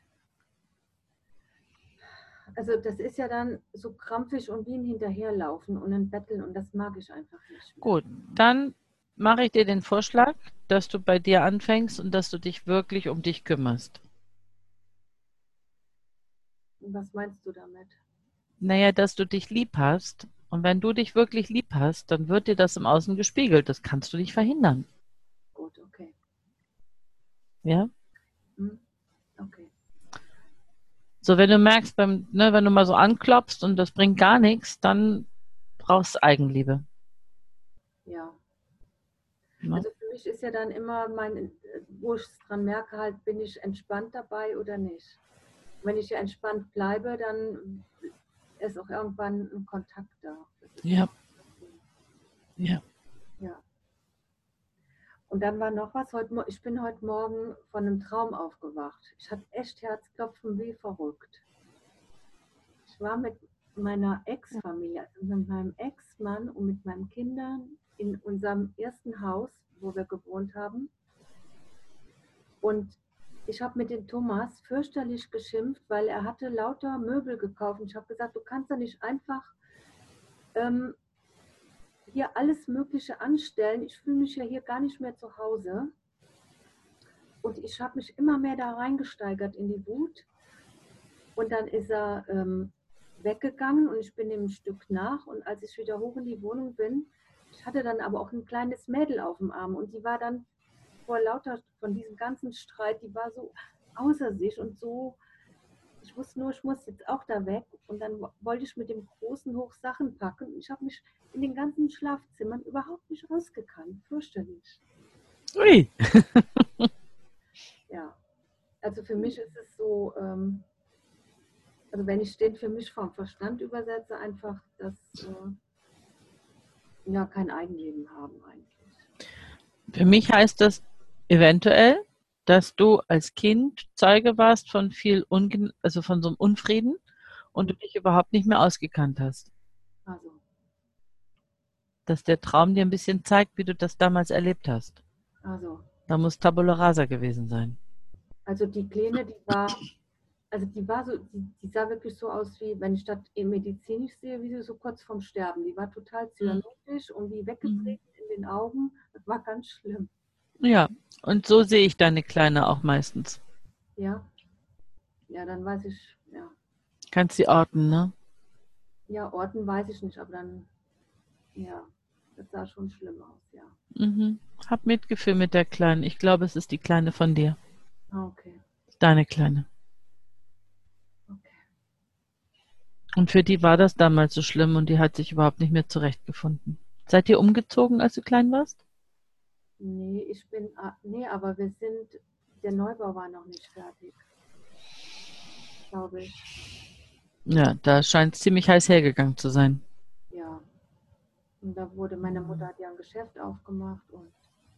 Also das ist ja dann so krampfig und wie ein Hinterherlaufen und ein Betteln und das mag ich einfach nicht mehr. Gut, dann mache ich dir den Vorschlag, dass du bei dir anfängst und dass du dich wirklich um dich kümmerst. Und was meinst du damit? Naja, dass du dich lieb hast. Und wenn du dich wirklich lieb hast, dann wird dir das im Außen gespiegelt. Das kannst du nicht verhindern. Gut, okay. Ja? Hm? Okay. So, wenn du merkst, wenn du mal so anklopfst und das bringt gar nichts, dann brauchst du Eigenliebe. Ja. Ne? Also für mich ist ja dann immer wo ich es dran merke, halt, bin ich entspannt dabei oder nicht. Wenn ich ja entspannt bleibe, dann ist auch irgendwann ein Kontakt da. Das ist Ja. okay. Ja. Ja. Und dann war noch was, ich bin heute Morgen von einem Traum aufgewacht. Ich hatte echt Herzklopfen wie verrückt. Ich war mit meiner Ex-Familie, also mit meinem Ex-Mann und mit meinen Kindern in unserem ersten Haus, wo wir gewohnt haben. Und ich habe mit dem Thomas fürchterlich geschimpft, weil er hatte lauter Möbel gekauft. Und ich habe gesagt, du kannst da nicht einfach hier alles Mögliche anstellen. Ich fühle mich ja hier gar nicht mehr zu Hause. Und ich habe mich immer mehr da reingesteigert in die Wut. Und dann ist er weggegangen und ich bin ihm ein Stück nach. Und als ich wieder hoch in die Wohnung bin, ich hatte dann aber auch ein kleines Mädel auf dem Arm. Und die war dann vor lauter von diesem ganzen Streit, die war so außer sich und so, ich wusste nur, ich muss jetzt auch da weg. Und dann wollte ich mit dem Großen hoch Sachen packen. Ich habe mich in den ganzen Schlafzimmern überhaupt nicht ausgekannt. Fürchterlich. Ui. Ja, also für mich ist es so, also wenn ich den für mich vom Verstand übersetze, einfach, dass ja kein Eigenleben haben eigentlich. Für mich heißt das eventuell, dass du als Kind Zeuge warst von also von so einem Unfrieden und du dich überhaupt nicht mehr ausgekannt hast. Also, Dass der Traum dir ein bisschen zeigt, wie du das damals erlebt hast. also, Da muss Tabula Rasa gewesen sein. also die Kleine, die war so, die sah wirklich so aus, wie wenn ich das medizinisch sehe, wie sie so kurz vorm Sterben. Die war total cyanotisch und wie weggeprägt in den Augen. Das war ganz schlimm. Ja, und so sehe ich deine Kleine auch meistens. Ja, ja, dann weiß ich, ja. Kannst sie orten, ne? Ja, Orten weiß ich nicht, aber dann, ja, das sah schon schlimm aus, ja. Mhm. Hab Mitgefühl mit der Kleinen. Ich glaube, es ist die Kleine von dir. Ah, okay, Deine Kleine. okay. Und für die war das damals so schlimm und die hat sich überhaupt nicht mehr zurechtgefunden. Seid ihr umgezogen, als du klein warst? Nee, nee, aber der Neubau war noch nicht fertig, glaube ich. Ja, da scheint es ziemlich heiß hergegangen zu sein. Ja. Und da wurde, meine Mutter hat ja ein Geschäft aufgemacht und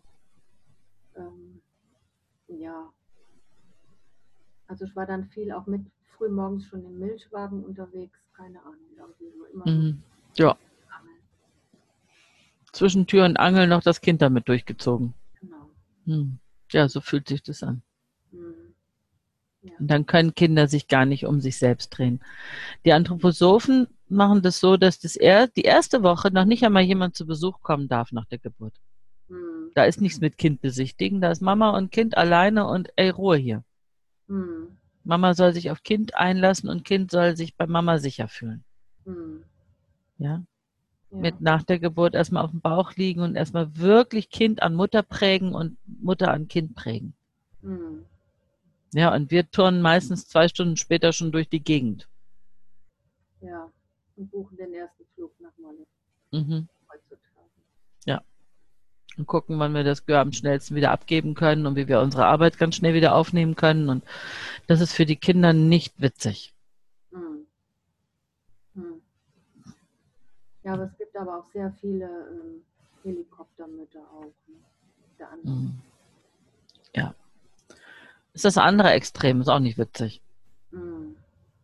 ähm, ja, also ich war dann viel auch mit früh morgens schon im Milchwagen unterwegs, keine Ahnung, irgendwie so immer so Mhm. Ja, angeln. zwischen Tür und Angel noch das Kind damit durchgezogen. Genau. Ja, so fühlt sich das an. Mhm. Ja. Und dann können Kinder sich gar nicht um sich selbst drehen. Die Anthroposophen machen das so, dass die erste Woche noch nicht einmal jemand zu Besuch kommen darf nach der Geburt. Mhm. Da ist nichts mit Kind besichtigen, da ist Mama und Kind alleine und ey, Ruhe hier. Mhm. Mama soll sich auf Kind einlassen und Kind soll sich bei Mama sicher fühlen. Mhm. Ja? Ja. Mit nach der Geburt erstmal auf dem Bauch liegen und erstmal wirklich Kind an Mutter prägen und Mutter an Kind prägen. Mhm. Ja, und wir turnen meistens 2 Stunden später schon durch die Gegend. Ja. Und buchen den ersten Flug nach Malle Mhm. heutzutage. Ja. Und gucken, wann wir das Gehör am schnellsten wieder abgeben können und wie wir unsere Arbeit ganz schnell wieder aufnehmen können. Und das ist für die Kinder nicht witzig. Mhm. Mhm. Ja, aber es gibt aber auch sehr viele Helikoptermütter auch. Ne? Der andere. Mhm. Ja. Ist das andere Extrem, ist auch nicht witzig. Mhm.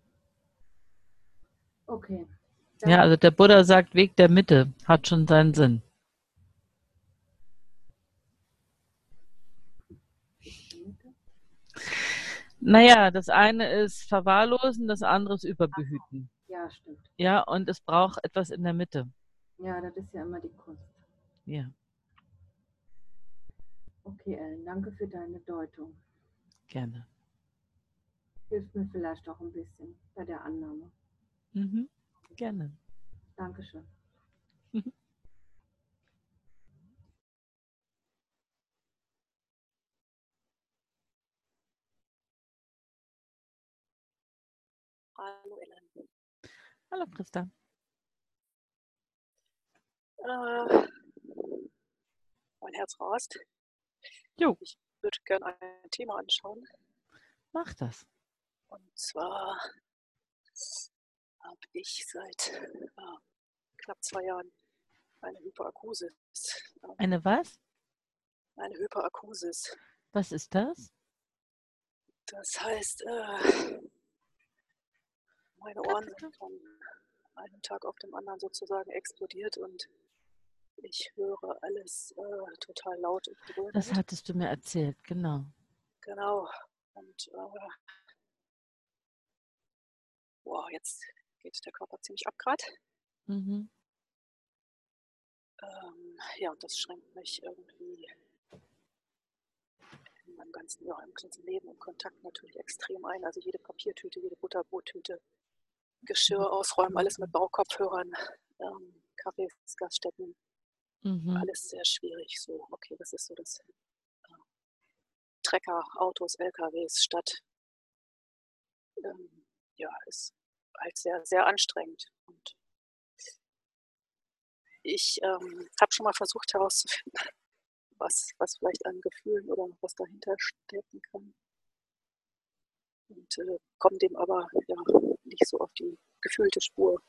Okay. Ja, also der Buddha sagt, Weg der Mitte hat schon seinen Sinn. Naja, das eine ist verwahrlosen, das andere ist überbehüten. Ja, stimmt. Ja, und es braucht etwas in der Mitte. Ja, das ist ja immer die Kunst. Ja, Okay, Ellen, danke für deine Deutung. gerne. Hilft mir vielleicht auch ein bisschen bei der Annahme. Mhm. Gerne. Dankeschön. Hallo Ellen. Hallo Christa. Mein Herz rast. Jo, Ich würde gerne ein Thema anschauen. mach das. Und zwar habe ich seit knapp 2 Jahren eine Hyperakusis. Eine was? Eine Hyperakusis. Was ist das? Das heißt, meine Ohren sind von einem Tag auf den anderen sozusagen explodiert und ich höre alles total laut und dröhnend. Das hattest du mir erzählt, genau. Genau. Und wow, jetzt geht der Körper ziemlich ab gerade. Mhm. Ja, und das schränkt mich irgendwie in meinem ganzen Leben und Kontakt natürlich extrem ein. Also jede Papiertüte, jede Butterbrottüte, Geschirr ausräumen, alles mit Baukopfhörern, Kaffeesgaststätten, alles sehr schwierig. So, okay, das ist so das Trecker, Autos, LKWs, Stadt. Ja, ist halt sehr, sehr anstrengend. Und ich habe schon mal versucht herauszufinden, was vielleicht an Gefühlen oder was dahinter stecken kann. Und komme dem aber ja nicht so auf die gefühlte Spur.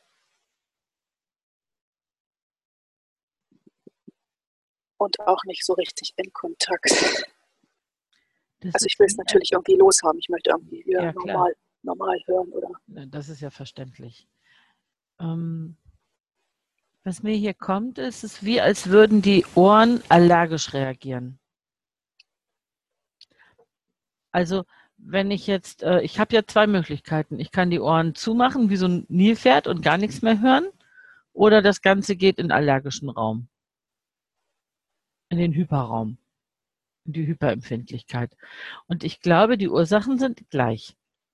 Und auch nicht so richtig in Kontakt. Also ich will es natürlich irgendwie loshaben. Ich möchte irgendwie wieder normal hören. Oder? Das ist ja verständlich. Was mir hier kommt, ist es wie, als würden die Ohren allergisch reagieren. Also wenn ich jetzt, ich habe ja 2 Möglichkeiten. Ich kann die Ohren zumachen, wie so ein Nilpferd und gar nichts mehr hören. Oder das Ganze geht in den allergischen Raum. In den Hyperraum. In die Hyperempfindlichkeit. Und ich glaube, die Ursachen sind gleich.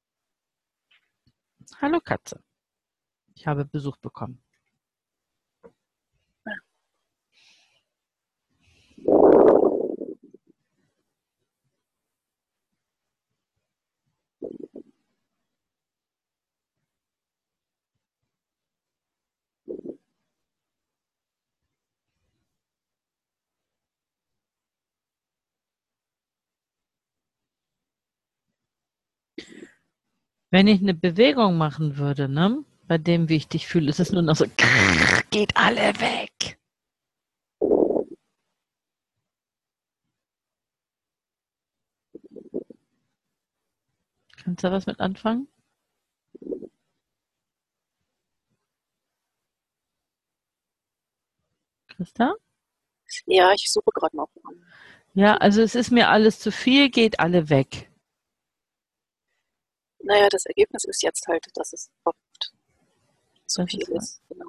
Hallo Katze. Ich habe Besuch bekommen. Wenn ich eine Bewegung machen würde, ne, bei dem, wie ich dich fühle, ist es nur noch so, geht alle weg. Kannst du da was mit anfangen? Christa? Ja, ich suche gerade noch. Ja, also es ist mir alles zu viel, geht alle weg. Naja, das Ergebnis ist jetzt halt, dass es oft zu viel ist. Genau.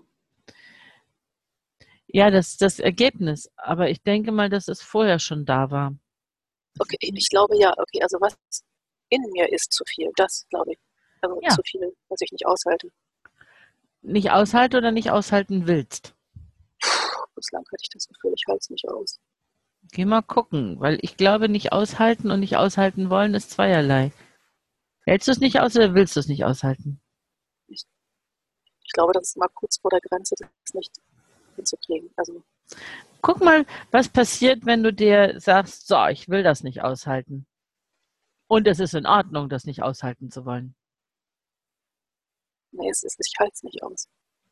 Ja, das ist das Ergebnis. Aber ich denke mal, dass es vorher schon da war. Okay, ich glaube ja. Okay, also was in mir ist zu viel, das glaube ich. Also Ja. zu viel, was ich nicht aushalte. Nicht aushalten oder nicht aushalten willst? Bislang hatte ich das Gefühl, ich halte es nicht aus. Geh mal gucken, weil ich glaube, nicht aushalten und nicht aushalten wollen ist zweierlei. Hältst du es nicht aus oder willst du es nicht aushalten? Ich glaube, das ist mal kurz vor der Grenze, das nicht hinzukriegen. Also guck mal, was passiert, wenn du dir sagst, so, ich will das nicht aushalten. Und es ist in Ordnung, das nicht aushalten zu wollen. Nee, ich halte es nicht aus.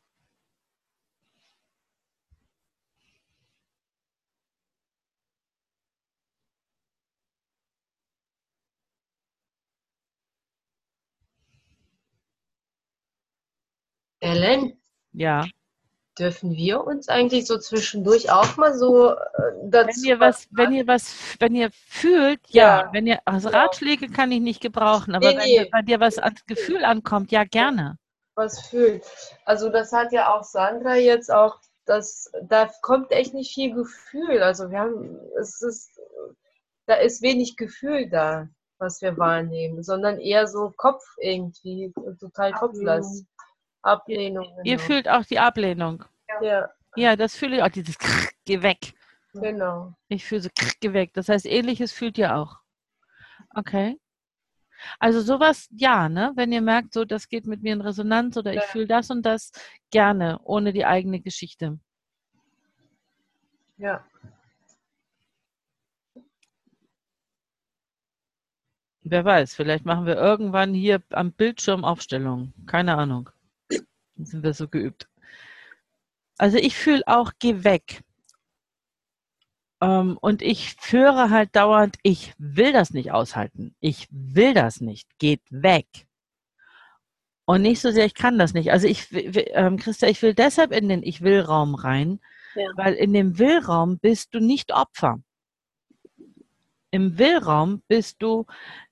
Ellen, Ja. dürfen wir uns eigentlich so zwischendurch auch mal so dazu Wenn ihr fühlt, ja. Ja. Wenn ihr, also Ja. Ratschläge kann ich nicht gebrauchen, aber wenn bei dir was als Gefühl ankommt, ja, gerne. was fühlt. Also das hat ja auch Sandra jetzt auch, da kommt echt nicht viel Gefühl. Also da ist wenig Gefühl da, was wir wahrnehmen, sondern eher so Kopf irgendwie, total kopflos. Ablehnung. Ihr Genau. fühlt auch die Ablehnung. Ja, Ja, das fühle ich auch, dieses geh weg. genau. Ich fühle so geh weg. Das heißt, Ähnliches fühlt ihr auch. Okay. Also sowas, ja, ne? Wenn ihr merkt, so das geht mit mir in Resonanz oder ich Ja. fühle das und das, gerne, ohne die eigene Geschichte. Ja. Wer weiß, vielleicht machen wir irgendwann hier am Bildschirm Aufstellungen. Keine Ahnung. Dann sind wir so geübt. Also ich fühle auch, geh weg. Und ich führe halt dauernd, ich will das nicht aushalten. Ich will das nicht. Geht weg. Und nicht so sehr, ich kann das nicht. Also Christa, ich will deshalb in den Ich-Will-Raum rein, Ja. weil in dem Will-Raum bist du nicht Opfer. Im Will-Raum bist du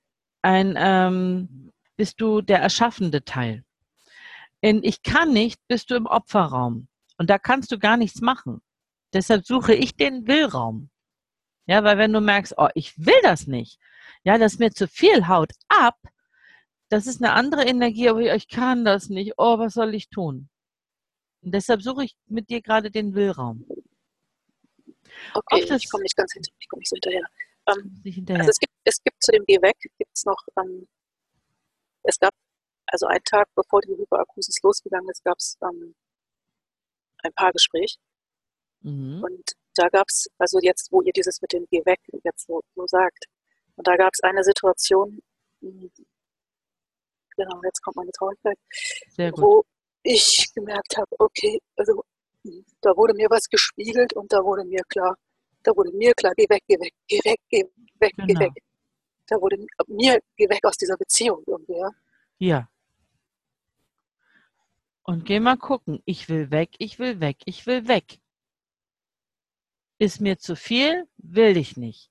bist du der erschaffende Teil. In Ich kann nicht bist du im Opferraum. Und da kannst du gar nichts machen. Deshalb suche ich den Will-Raum. Ja, weil wenn du merkst, oh, ich will das nicht, ja, das ist mir zu viel, haut ab, das ist eine andere Energie, aber ich kann das nicht, oh, was soll ich tun? Und deshalb suche ich mit dir gerade den Will-Raum. Okay, Ob das ich komme nicht ich komme nicht so hinterher. nicht hinterher. Also es gibt zu dem Geh weg, gibt es noch, es gab, also einen Tag, bevor die Hyperakusis losgegangen ist, gab es ein Paargespräch. Mhm. Und da gab es, also jetzt, wo ihr dieses mit dem Geh weg jetzt so sagt, und da gab es eine Situation, genau, jetzt kommt meine Traurigkeit, Sehr gut. wo ich gemerkt habe, okay, also da wurde mir was gespiegelt und da wurde mir klar, geh weg, geh weg, geh weg, geh weg, geh Genau. weg. Da wurde mir, geh weg aus dieser Beziehung irgendwie, ja. Ja. Und geh mal gucken. Ich will weg, ich will weg, ich will weg. Ist mir zu viel, will ich nicht.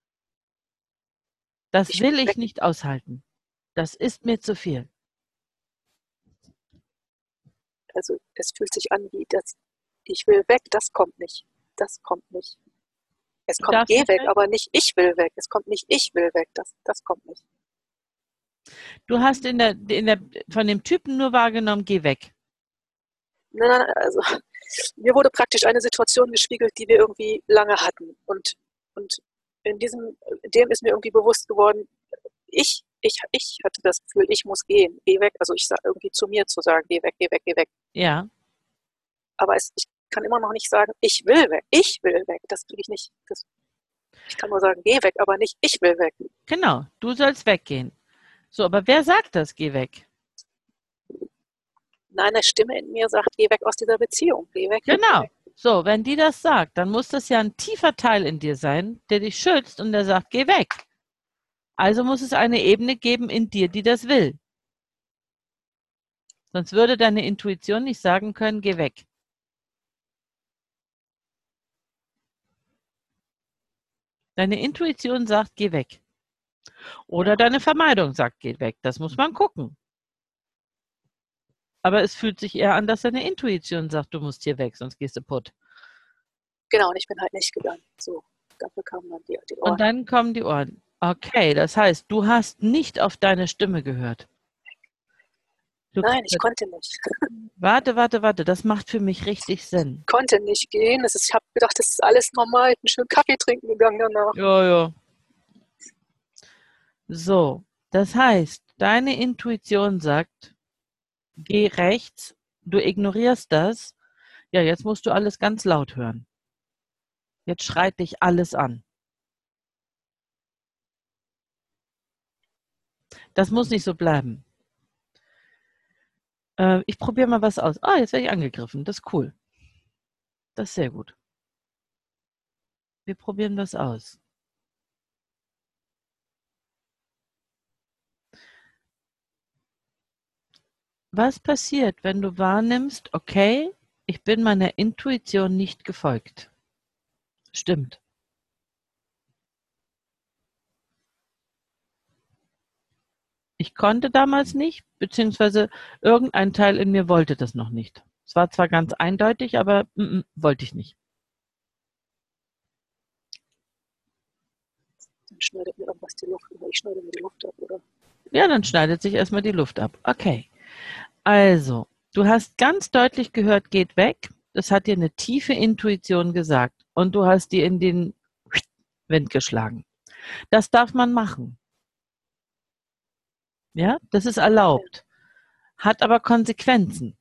Das Ich will will ich weg. nicht aushalten. Das ist mir zu viel. Also es fühlt sich an wie das, ich will weg, das kommt nicht. Das kommt nicht. Es Du kommt darfst geh nicht weg, weg. aber nicht ich will weg. Es kommt nicht ich will weg. Das kommt nicht. Du hast von dem Typen nur wahrgenommen, geh weg. Nein, also mir wurde praktisch eine Situation gespiegelt, die wir irgendwie lange hatten. Und in dem ist mir irgendwie bewusst geworden, ich hatte das Gefühl, ich muss gehen, geh weg. Also ich sage irgendwie zu mir zu sagen, geh weg, geh weg, geh weg. Ja, Aber ich kann immer noch nicht sagen, ich will weg, ich will weg. Das kriege ich nicht. Ich kann nur sagen, geh weg, aber nicht, ich will weg. genau. Du sollst weggehen. So, aber wer sagt das, geh weg? Nein, eine Stimme in mir sagt, geh weg aus dieser Beziehung, geh weg. Genau. Geh weg. So, wenn die das sagt, dann muss das ja ein tiefer Teil in dir sein, der dich schützt und der sagt, geh weg. Also muss es eine Ebene geben in dir, die das will. Sonst würde deine Intuition nicht sagen können, geh weg. Deine Intuition sagt, geh weg. Oder deine Vermeidung sagt, geh weg. Das muss man gucken. Aber es fühlt sich eher an, dass deine Intuition sagt, du musst hier weg, sonst gehst du putt. Genau, und ich bin halt nicht gegangen. So, dafür kamen dann die Ohren. Und dann kommen die Ohren. Okay, das heißt, du hast nicht auf deine Stimme gehört. Nein, ich konnte nicht. Warte, das macht für mich richtig Sinn. Ich konnte nicht gehen. Ich habe gedacht, das ist alles normal. Ich bin schön Kaffee trinken gegangen danach. Ja. So, das heißt, deine Intuition sagt, geh rechts, du ignorierst das. Ja, jetzt musst du alles ganz laut hören. Jetzt schreit dich alles an. Das muss nicht so bleiben. Ich probiere mal was aus. Ah, jetzt werde ich angegriffen. Das ist cool. Das ist sehr gut. Wir probieren was aus. Was passiert, wenn du wahrnimmst, okay, ich bin meiner Intuition nicht gefolgt? Stimmt. Ich konnte damals nicht, beziehungsweise irgendein Teil in mir wollte das noch nicht. Es war zwar ganz eindeutig, aber wollte ich nicht. Dann schneidet mir irgendwas die Luft, oder ich schneide mir die Luft ab, oder? Ja, dann schneidet sich erstmal die Luft ab. Okay. Also, Du hast ganz deutlich gehört, geht weg. Das hat dir eine tiefe Intuition gesagt. Und du hast dir in den Wind geschlagen. Das darf man machen. Ja, das ist erlaubt. Hat aber Konsequenzen.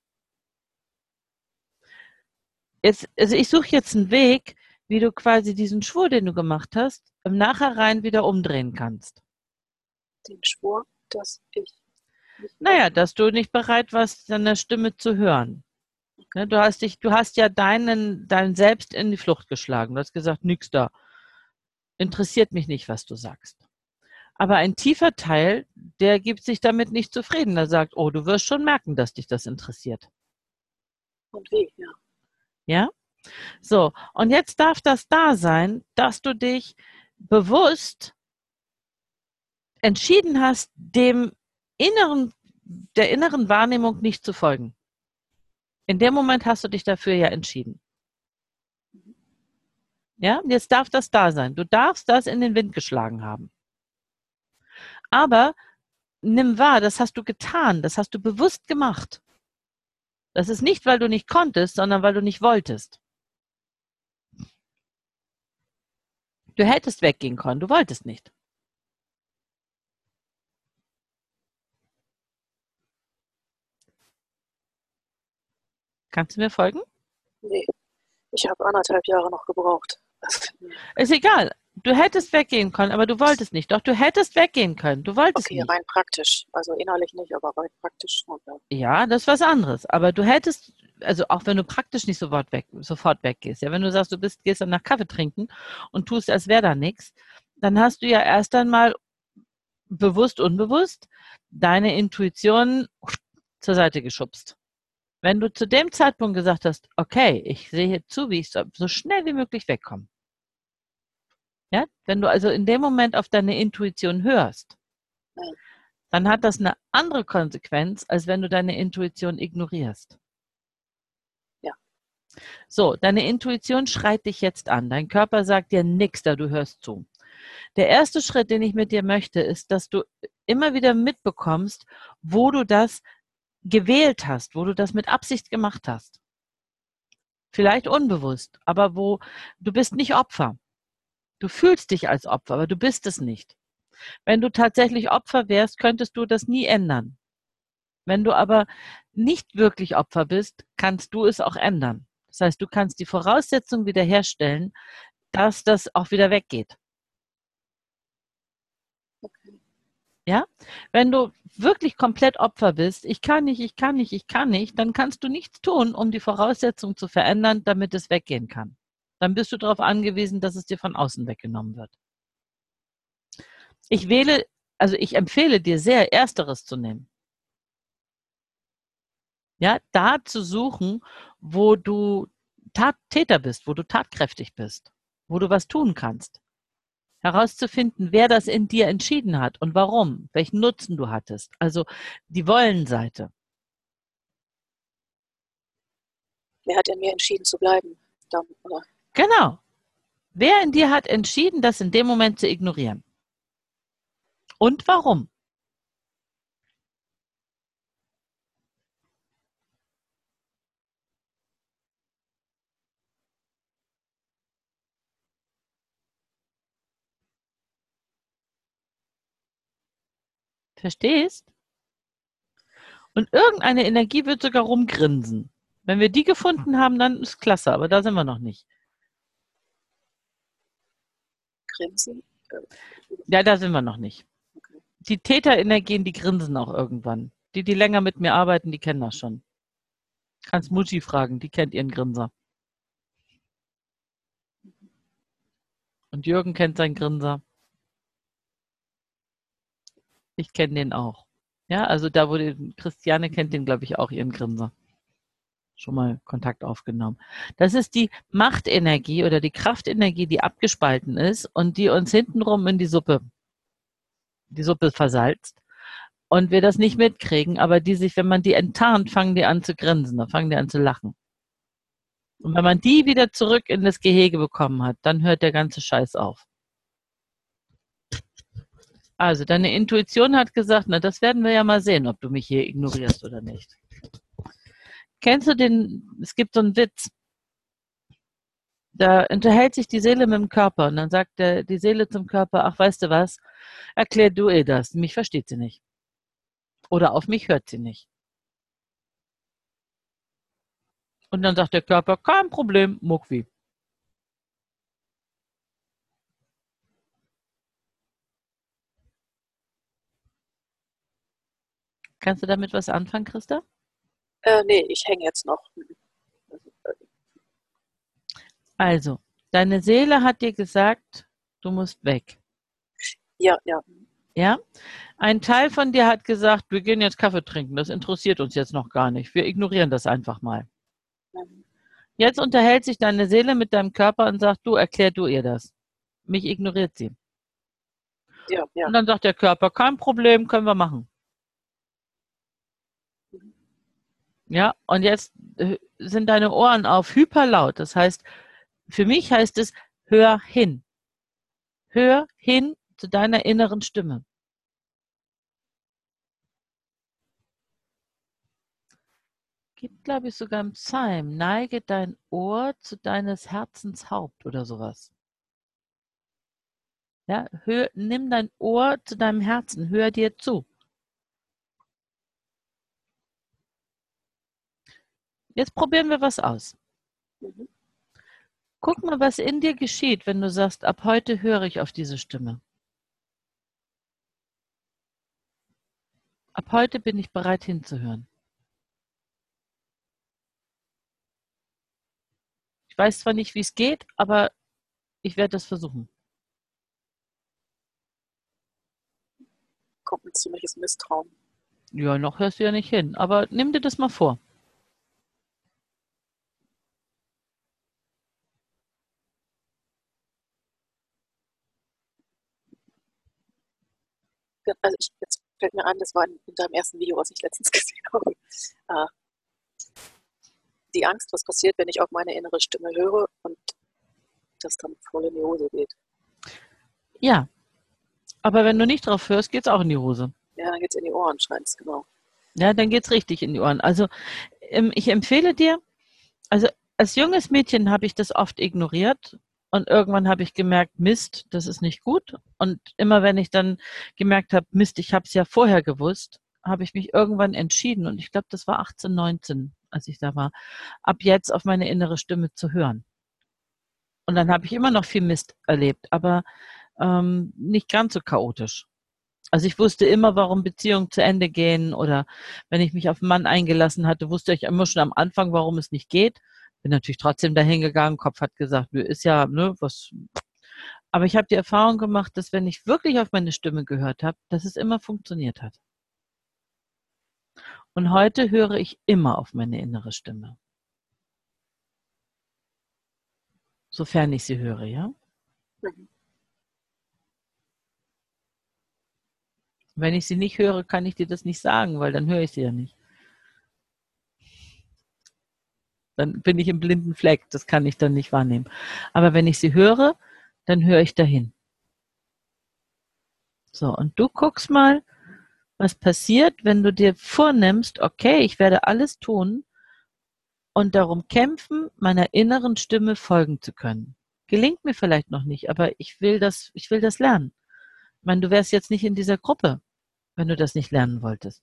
Also ich suche jetzt einen Weg, wie du quasi diesen Schwur, den du gemacht hast, im Nachhinein wieder umdrehen kannst. Den Schwur, dass ich Naja, dass du nicht bereit warst, deine Stimme zu hören. Ne, du hast ja dein Selbst in die Flucht geschlagen. Du hast gesagt, nix da. Interessiert mich nicht, was du sagst. Aber ein tiefer Teil, der gibt sich damit nicht zufrieden. Der sagt, oh, du wirst schon merken, dass dich das interessiert. und wie, ja. Ja? So, und jetzt darf das da sein, dass du dich bewusst entschieden hast, der inneren Wahrnehmung nicht zu folgen. In dem Moment hast du dich dafür ja entschieden. Ja, jetzt darf das da sein. Du darfst das in den Wind geschlagen haben. Aber nimm wahr, das hast du getan, das hast du bewusst gemacht. Das ist nicht, weil du nicht konntest, sondern weil du nicht wolltest. Du hättest weggehen können, du wolltest nicht. Kannst du mir folgen? Nee, ich habe 1,5 Jahre noch gebraucht. Ist egal. Du hättest weggehen können, aber du wolltest nicht. Doch, du hättest weggehen können. Du wolltest Okay, nicht. rein praktisch. Also innerlich nicht, aber rein praktisch schon. Ja. Ja, das ist was anderes. Aber du hättest, also auch wenn du praktisch nicht sofort weggehst, ja, wenn du sagst, gehst dann nach Kaffee trinken und tust, als wäre da nichts, dann hast du ja erst einmal bewusst, unbewusst deine Intuition zur Seite geschubst. Wenn du zu dem Zeitpunkt gesagt hast, okay, ich sehe zu, wie ich so schnell wie möglich wegkomme. Ja, wenn du also in dem Moment auf deine Intuition hörst, dann hat das eine andere Konsequenz, als wenn du deine Intuition ignorierst. Ja. So, deine Intuition schreit dich jetzt an. Dein Körper sagt dir nichts da, du hörst zu. Der erste Schritt, den ich mit dir möchte, ist, dass du immer wieder mitbekommst, wo du das gewählt hast, wo du das mit Absicht gemacht hast. Vielleicht unbewusst, aber wo du bist nicht Opfer. Du fühlst dich als Opfer, aber du bist es nicht. Wenn du tatsächlich Opfer wärst, könntest du das nie ändern. Wenn du aber nicht wirklich Opfer bist, kannst du es auch ändern. Das heißt, du kannst die Voraussetzung wiederherstellen, dass das auch wieder weggeht. Okay. Ja? Wenn du wirklich komplett Opfer bist, ich kann nicht, dann kannst du nichts tun, um die Voraussetzung zu verändern, damit es weggehen kann. Dann bist du darauf angewiesen, dass es dir von außen weggenommen wird. Ich empfehle dir sehr, Ersteres zu nehmen. Ja, da zu suchen, wo du Täter bist, wo du tatkräftig bist, wo du was tun kannst. Herauszufinden, wer das in dir entschieden hat und warum, welchen Nutzen du hattest. Also die Wollenseite. Wer hat in mir entschieden zu bleiben? Dann, oder? Genau. Wer in dir hat entschieden, das in dem Moment zu ignorieren? Und warum? Verstehst? Und irgendeine Energie wird sogar rumgrinsen. Wenn wir die gefunden haben, dann ist klasse, aber da sind wir noch nicht. Grinsen? Ja, da sind wir noch nicht. Okay. Die Täterenergien, die grinsen auch irgendwann. Die länger mit mir arbeiten, die kennen das schon. Kannst Mutti fragen, die kennt ihren Grinser. Und Jürgen kennt seinen Grinser. Ich kenne den auch. Ja, also da wurde Christiane kennt den, glaube ich, auch, ihren Grinser. Schon mal Kontakt aufgenommen. Das ist die Machtenergie oder die Kraftenergie, die abgespalten ist und die uns hintenrum in die Suppe versalzt. Und wir das nicht mitkriegen, aber die sich, wenn man die enttarnt, fangen die an zu grinsen, dann fangen die an zu lachen. Und wenn man die wieder zurück in das Gehege bekommen hat, dann hört der ganze Scheiß auf. Also deine Intuition hat gesagt, na, das werden wir ja mal sehen, ob du mich hier ignorierst oder nicht. Kennst du es gibt so einen Witz, da unterhält sich die Seele mit dem Körper und dann sagt die Seele zum Körper, ach, weißt du was, erklär du ihr das, mich versteht sie nicht. Oder auf mich hört sie nicht. Und dann sagt der Körper, kein Problem, Muckwi. Kannst du damit was anfangen, Christa? Nee, ich hänge jetzt noch. Also, deine Seele hat dir gesagt, du musst weg. Ja. Ja? Ein Teil von dir hat gesagt, wir gehen jetzt Kaffee trinken, das interessiert uns jetzt noch gar nicht. Wir ignorieren das einfach mal. Jetzt unterhält sich deine Seele mit deinem Körper und sagt, erklär du ihr das. Mich ignoriert sie. Ja. Und dann sagt der Körper, kein Problem, können wir machen. Ja, und jetzt sind deine Ohren auf hyperlaut. Das heißt, für mich heißt es, hör hin. Hör hin zu deiner inneren Stimme. Gibt, glaube ich, sogar im Psalm, neige dein Ohr zu deines Herzens Haupt oder sowas. Ja, nimm dein Ohr zu deinem Herzen, hör dir zu. Jetzt probieren wir was aus. Guck mal, was in dir geschieht, wenn du sagst, ab heute höre ich auf diese Stimme. Ab heute bin ich bereit hinzuhören. Ich weiß zwar nicht, wie es geht, aber ich werde das versuchen. Kommt ein ziemliches Misstrauen. Ja, noch hörst du ja nicht hin, aber nimm dir das mal vor. Also jetzt fällt mir ein, das war in deinem ersten Video, was ich letztens gesehen habe. Die Angst, was passiert, wenn ich auf meine innere Stimme höre und das dann voll in die Hose geht. Ja, aber wenn du nicht drauf hörst, geht es auch in die Hose. Ja, dann geht es in die Ohren, scheint es, genau. Ja, dann geht es richtig in die Ohren. Also ich empfehle dir, also als junges Mädchen habe ich das oft ignoriert und irgendwann habe ich gemerkt, Mist, das ist nicht gut. Und immer wenn ich dann gemerkt habe, Mist, ich habe es ja vorher gewusst, habe ich mich irgendwann entschieden, und ich glaube, das war 18, 19, als ich da war, ab jetzt auf meine innere Stimme zu hören. Und dann habe ich immer noch viel Mist erlebt, aber nicht ganz so chaotisch. Also ich wusste immer, warum Beziehungen zu Ende gehen, oder wenn ich mich auf einen Mann eingelassen hatte, wusste ich immer schon am Anfang, warum es nicht geht. Bin natürlich trotzdem dahin gegangen, Kopf hat gesagt, nö, ist ja, ne, was. Aber ich habe die Erfahrung gemacht, dass wenn ich wirklich auf meine Stimme gehört habe, dass es immer funktioniert hat. Und heute höre ich immer auf meine innere Stimme. Sofern ich sie höre, ja? Wenn ich sie nicht höre, kann ich dir das nicht sagen, weil dann höre ich sie ja nicht. Dann bin ich im blinden Fleck, das kann ich dann nicht wahrnehmen. Aber wenn ich sie höre, dann höre ich dahin. So, und du guckst mal, was passiert, wenn du dir vornimmst, okay, ich werde alles tun und darum kämpfen, meiner inneren Stimme folgen zu können. Gelingt mir vielleicht noch nicht, aber ich will das lernen. Ich meine, du wärst jetzt nicht in dieser Gruppe, wenn du das nicht lernen wolltest.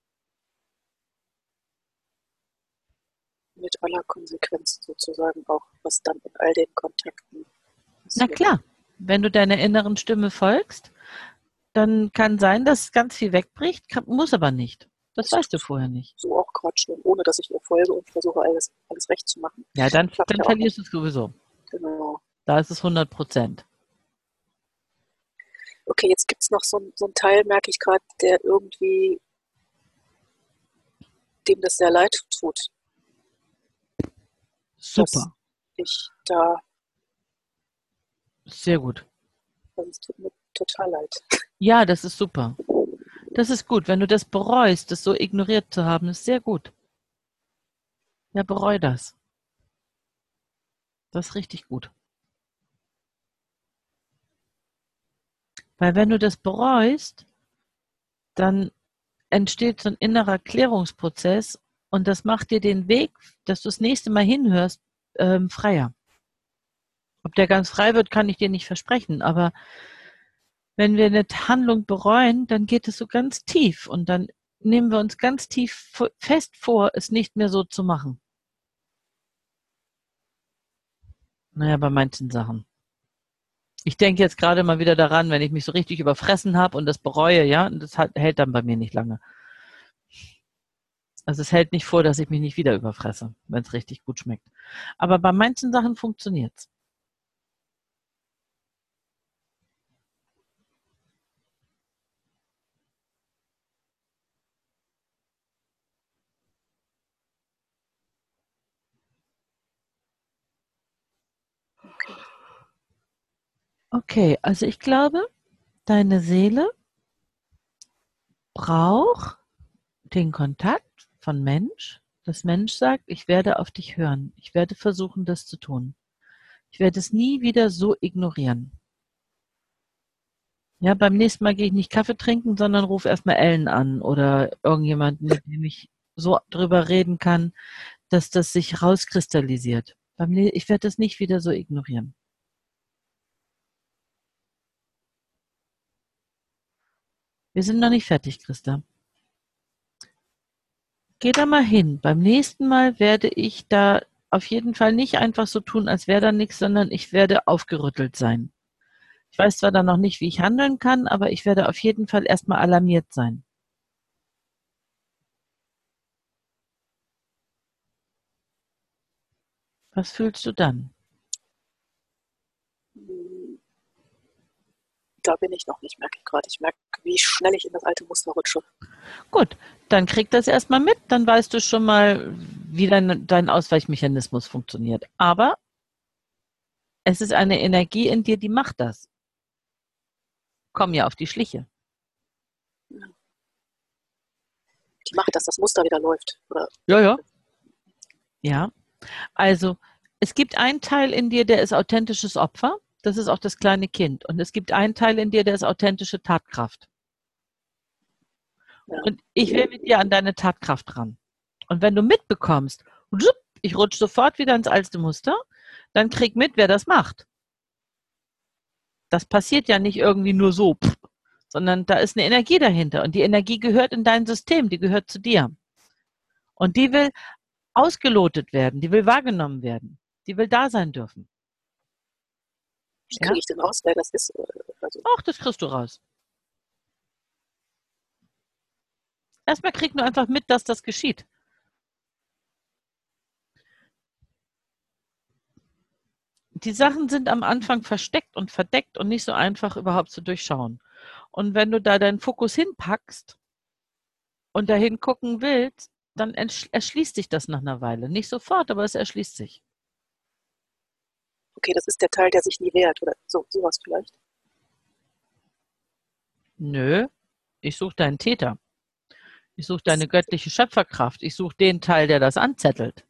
Mit aller Konsequenz sozusagen auch, was dann in all den Kontakten passiert. Na klar, wenn du deiner inneren Stimme folgst, dann kann sein, dass ganz viel wegbricht, muss aber nicht. Das weißt du vorher nicht. So auch Quatsch, ohne dass ich ihr folge und versuche, alles recht zu machen. Ja, dann verlierst du es sowieso. Genau. Da ist es 100%. Okay, jetzt gibt es noch so einen Teil, merke ich gerade, der irgendwie dem das sehr leid tut. Super. Ich da. Sehr gut. Also es tut mir total leid. Ja, das ist super. Das ist gut. Wenn du das bereust, das so ignoriert zu haben, ist sehr gut. Ja, bereu das. Das ist richtig gut. Weil wenn du das bereust, dann entsteht so ein innerer Klärungsprozess und das macht dir den Weg, dass du das nächste Mal hinhörst, freier. Ob der ganz frei wird, kann ich dir nicht versprechen, aber wenn wir eine Handlung bereuen, dann geht es so ganz tief und dann nehmen wir uns ganz tief fest vor, es nicht mehr so zu machen. Naja, bei manchen Sachen. Ich denke jetzt gerade mal wieder daran, wenn ich mich so richtig überfressen habe und das bereue, ja, und das hält dann bei mir nicht lange. Also es hält nicht vor, dass ich mich nicht wieder überfresse, wenn es richtig gut schmeckt. Aber bei manchen Sachen funktioniert's. Okay, also ich glaube, deine Seele braucht den Kontakt von Mensch. Das Mensch sagt, ich werde auf dich hören. Ich werde versuchen, das zu tun. Ich werde es nie wieder so ignorieren. Ja, beim nächsten Mal gehe ich nicht Kaffee trinken, sondern rufe erstmal Ellen an oder irgendjemanden, mit dem ich so drüber reden kann, dass das sich rauskristallisiert. Ich werde das nicht wieder so ignorieren. Wir sind noch nicht fertig, Christa. Geh da mal hin. Beim nächsten Mal werde ich da auf jeden Fall nicht einfach so tun, als wäre da nichts, sondern ich werde aufgerüttelt sein. Ich weiß zwar dann noch nicht, wie ich handeln kann, aber ich werde auf jeden Fall erstmal alarmiert sein. Was fühlst du dann? Da bin ich noch nicht, merke ich gerade. Ich merke, wie schnell ich in das alte Muster rutsche. Gut, dann krieg das erstmal mit, dann weißt du schon mal, wie dein Ausweichmechanismus funktioniert. Aber es ist eine Energie in dir, die macht das. Komm ja auf die Schliche. Die macht, dass das Muster wieder läuft. Oder? Ja. Ja, also es gibt einen Teil in dir, der ist authentisches Opfer. Das ist auch das kleine Kind. Und es gibt einen Teil in dir, der ist authentische Tatkraft. Ja. Und ich will mit dir an deine Tatkraft ran. Und wenn du mitbekommst, ich rutsche sofort wieder ins alte Muster, dann krieg mit, wer das macht. Das passiert ja nicht irgendwie nur so, sondern da ist eine Energie dahinter. Und die Energie gehört in dein System, die gehört zu dir. Und die will ausgelotet werden, die will wahrgenommen werden, die will da sein dürfen. Wie kriege ich denn raus, wer das ist? Also. Ach, das kriegst du raus. Erstmal krieg nur einfach mit, dass das geschieht. Die Sachen sind am Anfang versteckt und verdeckt und nicht so einfach überhaupt zu durchschauen. Und wenn du da deinen Fokus hinpackst und dahin gucken willst, dann erschließt sich das nach einer Weile. Nicht sofort, aber es erschließt sich. Okay, das ist der Teil, der sich nie wehrt oder sowas vielleicht. Nö, ich suche deinen Täter. Ich suche deine göttliche Schöpferkraft. Ich suche den Teil, der das anzettelt.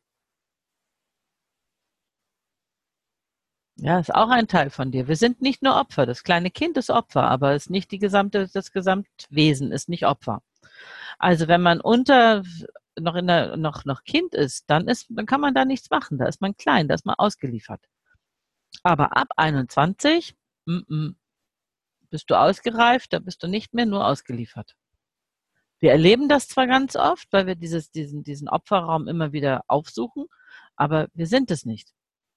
Ja, ist auch ein Teil von dir. Wir sind nicht nur Opfer. Das kleine Kind ist Opfer, aber ist nicht das Gesamtwesen ist nicht Opfer. Also wenn man noch Kind ist, dann kann man da nichts machen. Da ist man klein, da ist man ausgeliefert. Aber ab 21 bist du ausgereift, da bist du nicht mehr nur ausgeliefert. Wir erleben das zwar ganz oft, weil wir diesen Opferraum immer wieder aufsuchen, aber wir sind es nicht.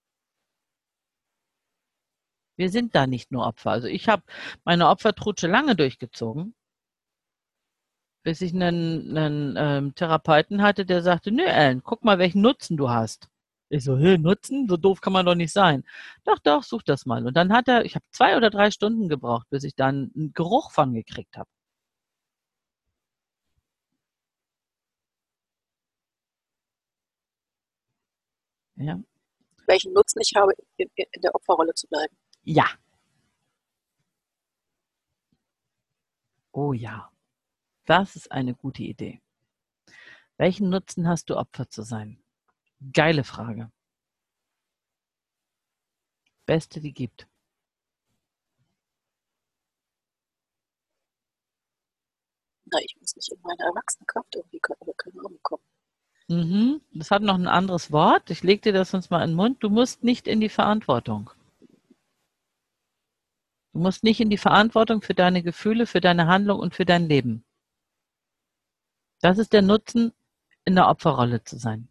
Wir sind da nicht nur Opfer. Also ich habe meine Opfertrutsche lange durchgezogen, bis ich einen Therapeuten hatte, der sagte, nö, Ellen, guck mal, welchen Nutzen du hast. Ich so, Nutzen? So doof kann man doch nicht sein. Doch, such das mal. Und dann ich habe 2 oder 3 Stunden gebraucht, bis ich dann einen Geruch von gekriegt habe. Ja. Welchen Nutzen ich habe, in der Opferrolle zu bleiben. Ja. Oh ja. Das ist eine gute Idee. Welchen Nutzen hast du, Opfer zu sein? Geile Frage. Beste, die gibt. Na, ich muss nicht in meine Erwachsenenkraft irgendwie keine Ahnung kommen. Das hat noch ein anderes Wort. Ich lege dir das sonst mal in den Mund. Du musst nicht in die Verantwortung. Du musst nicht in die Verantwortung für deine Gefühle, für deine Handlung und für dein Leben. Das ist der Nutzen, in der Opferrolle zu sein.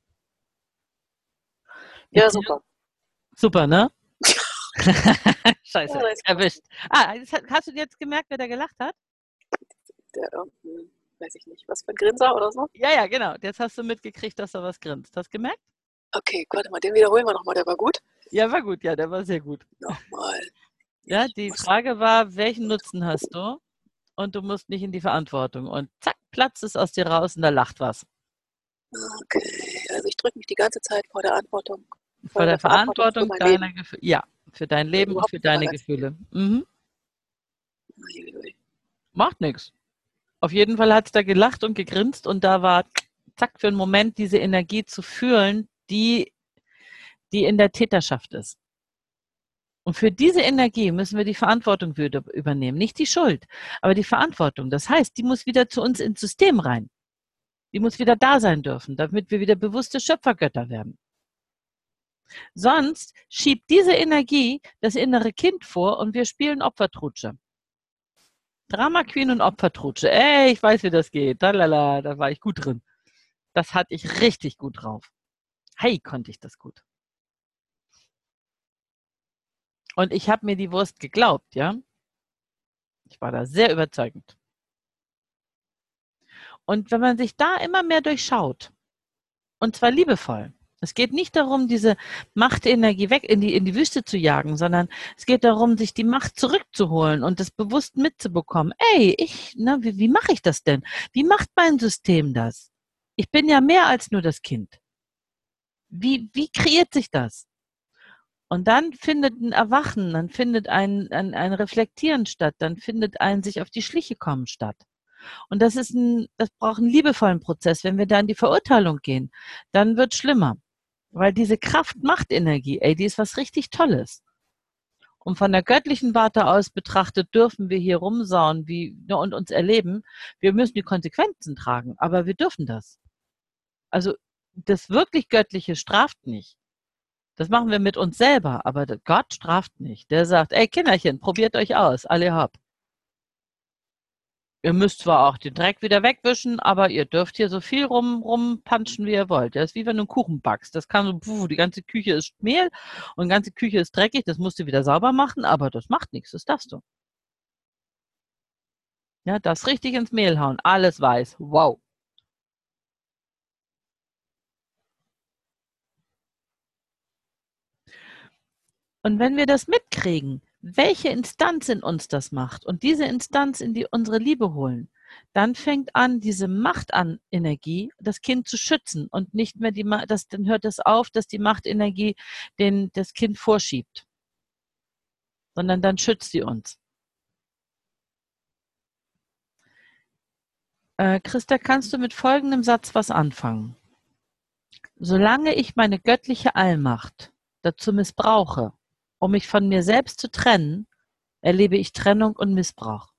Ja, super. Super, ne? Scheiße, Ja, das erwischt. Hast du jetzt gemerkt, wer da gelacht hat? der weiß ich nicht, was für ein Grinser oder so? Ja, genau. Jetzt hast du mitgekriegt, dass er was grinst. Hast du gemerkt? Okay, warte mal, den wiederholen wir nochmal, der war gut. Ja, war gut. Ja, der war sehr gut. Nochmal. Ja, die Frage war, welchen Nutzen hast du? Und du musst nicht in die Verantwortung. Und zack, platzt es aus dir raus und da lacht was. Okay, also ich drücke mich die ganze Zeit vor der Verantwortung. Vor der Verantwortung für mein deiner Leben. Gefühle. Ja, für dein Leben und Überhaupt für nicht für mein deine ganzes Gefühle. Mhm. Uiuiui. Macht nichts. Auf jeden Fall hat es da gelacht und gegrinst und da war, zack, für einen Moment diese Energie zu fühlen, die in der Täterschaft ist. Und für diese Energie müssen wir die Verantwortung wieder übernehmen. Nicht die Schuld, aber die Verantwortung. Das heißt, die muss wieder zu uns ins System rein. Die muss wieder da sein dürfen, damit wir wieder bewusste Schöpfergötter werden. Sonst schiebt diese Energie das innere Kind vor und wir spielen Opfertrutsche. Drama Queen und Opfertrutsche. Ey, ich weiß, wie das geht. Talala, da war ich gut drin. Das hatte ich richtig gut drauf. Hey, konnte ich das gut. Und ich habe mir die Wurst geglaubt, ja. Ich war da sehr überzeugend. Und wenn man sich da immer mehr durchschaut, und zwar liebevoll, es geht nicht darum, diese Machtenergie weg in die Wüste zu jagen, sondern es geht darum, sich die Macht zurückzuholen und das bewusst mitzubekommen. Ey, wie mache ich das denn? Wie macht mein System das? Ich bin ja mehr als nur das Kind. Wie kreiert sich das? Und dann findet ein Erwachen, dann findet ein Reflektieren statt, dann findet ein sich auf die Schliche kommen statt. Und das braucht einen liebevollen Prozess. Wenn wir da in die Verurteilung gehen, dann wird es schlimmer. Weil diese Kraft-Macht-Energie, die ist was richtig Tolles. Und von der göttlichen Warte aus betrachtet dürfen wir hier rumsauen und uns erleben. Wir müssen die Konsequenzen tragen, aber wir dürfen das. Also das wirklich Göttliche straft nicht. Das machen wir mit uns selber, aber Gott straft nicht. Der sagt, ey Kinderchen, probiert euch aus, alle hopp. Ihr müsst zwar auch den Dreck wieder wegwischen, aber ihr dürft hier so viel rumpanschen, wie ihr wollt. Das ist wie wenn du einen Kuchen backst. Das kann so, die ganze Küche ist Mehl und die ganze Küche ist dreckig, das musst du wieder sauber machen, aber das macht nichts, das darfst du. Ja, das richtig ins Mehl hauen, alles weiß. Wow. Und wenn wir das mitkriegen, welche Instanz in uns das macht und diese Instanz in unsere Liebe holen, dann fängt an, diese Machtenergie das Kind zu schützen und nicht mehr dann hört es auf, dass die Machtenergie das Kind vorschiebt, sondern dann schützt sie uns. Christa, kannst du mit folgendem Satz was anfangen? Solange ich meine göttliche Allmacht dazu missbrauche, um mich von mir selbst zu trennen, erlebe ich Trennung und Missbrauch.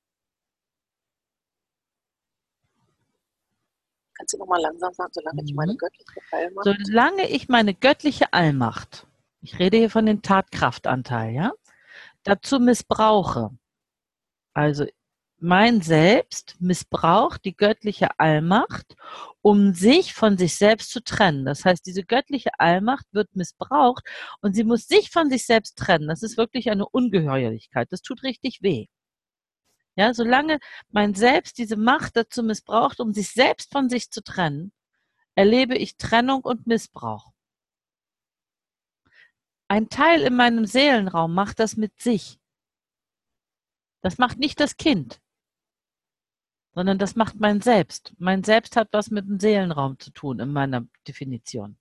Kannst du nochmal langsam sagen, solange ich meine göttliche Allmacht... Solange ich meine göttliche Allmacht, ich rede hier von dem Tatkraftanteil, ja, dazu missbrauche, also mein Selbst missbraucht die göttliche Allmacht, um sich von sich selbst zu trennen. Das heißt, diese göttliche Allmacht wird missbraucht und sie muss sich von sich selbst trennen. Das ist wirklich eine Ungeheuerlichkeit. Das tut richtig weh. Ja, solange mein Selbst diese Macht dazu missbraucht, um sich selbst von sich zu trennen, erlebe ich Trennung und Missbrauch. Ein Teil in meinem Seelenraum macht das mit sich. Das macht nicht das Kind, sondern das macht mein Selbst. Mein Selbst hat was mit dem Seelenraum zu tun in meiner Definition.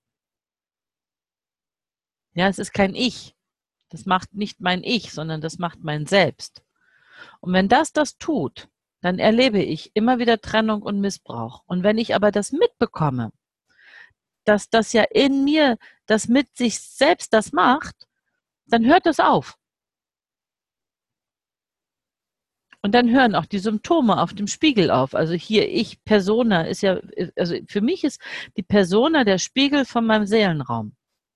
Ja, es ist kein Ich. Das macht nicht mein Ich, sondern das macht mein Selbst. Und wenn das tut, dann erlebe ich immer wieder Trennung und Missbrauch. Und wenn ich aber das mitbekomme, dass das ja in mir das mit sich selbst das macht, dann hört das auf. Und dann hören auch die Symptome auf dem Spiegel auf. Also hier, ich, Persona, ist ja, also für mich ist die Persona der Spiegel von meinem Seelenraum.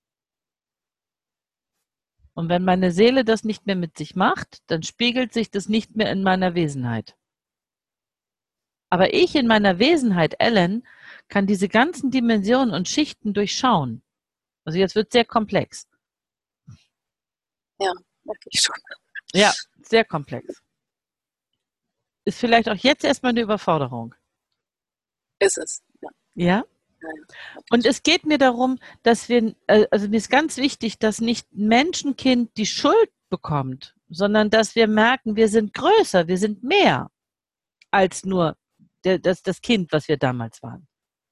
Und wenn meine Seele das nicht mehr mit sich macht, dann spiegelt sich das nicht mehr in meiner Wesenheit. Aber ich in meiner Wesenheit, Ellen, kann diese ganzen Dimensionen und Schichten durchschauen. Also jetzt wird es sehr komplex. Ja, merke ich schon. Ja, sehr komplex. Ist vielleicht auch jetzt erstmal eine Überforderung. Ist es. Ja. Ja? Ja, ja. Und es geht mir darum, dass wir, also mir ist ganz wichtig, dass nicht ein Menschenkind die Schuld bekommt, sondern dass wir merken, wir sind größer, wir sind mehr als nur das Kind, was wir damals waren.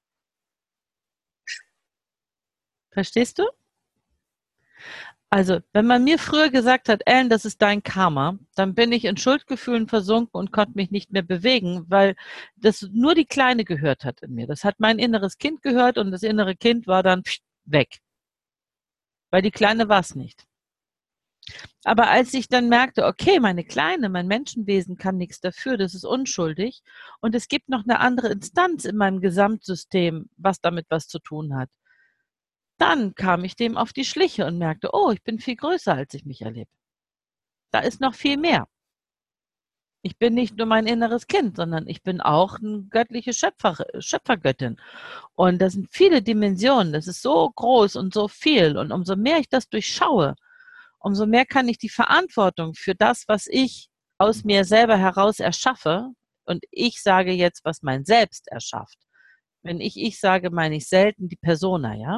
Verstehst du? Also, wenn man mir früher gesagt hat, Ellen, das ist dein Karma, dann bin ich in Schuldgefühlen versunken und konnte mich nicht mehr bewegen, weil das nur die Kleine gehört hat in mir. Das hat mein inneres Kind gehört und das innere Kind war dann weg. Weil die Kleine war es nicht. Aber als ich dann merkte, okay, meine Kleine, mein Menschenwesen kann nichts dafür, das ist unschuldig und es gibt noch eine andere Instanz in meinem Gesamtsystem, was damit was zu tun hat. Dann kam ich dem auf die Schliche und merkte, oh, ich bin viel größer, als ich mich erlebe. Da ist noch viel mehr. Ich bin nicht nur mein inneres Kind, sondern ich bin auch eine göttliche Schöpfergöttin. Und das sind viele Dimensionen, das ist so groß und so viel. Und umso mehr ich das durchschaue, umso mehr kann ich die Verantwortung für das, was ich aus mir selber heraus erschaffe, und ich sage jetzt, was mein Selbst erschafft. Wenn ich sage, meine ich selten die Persona, ja?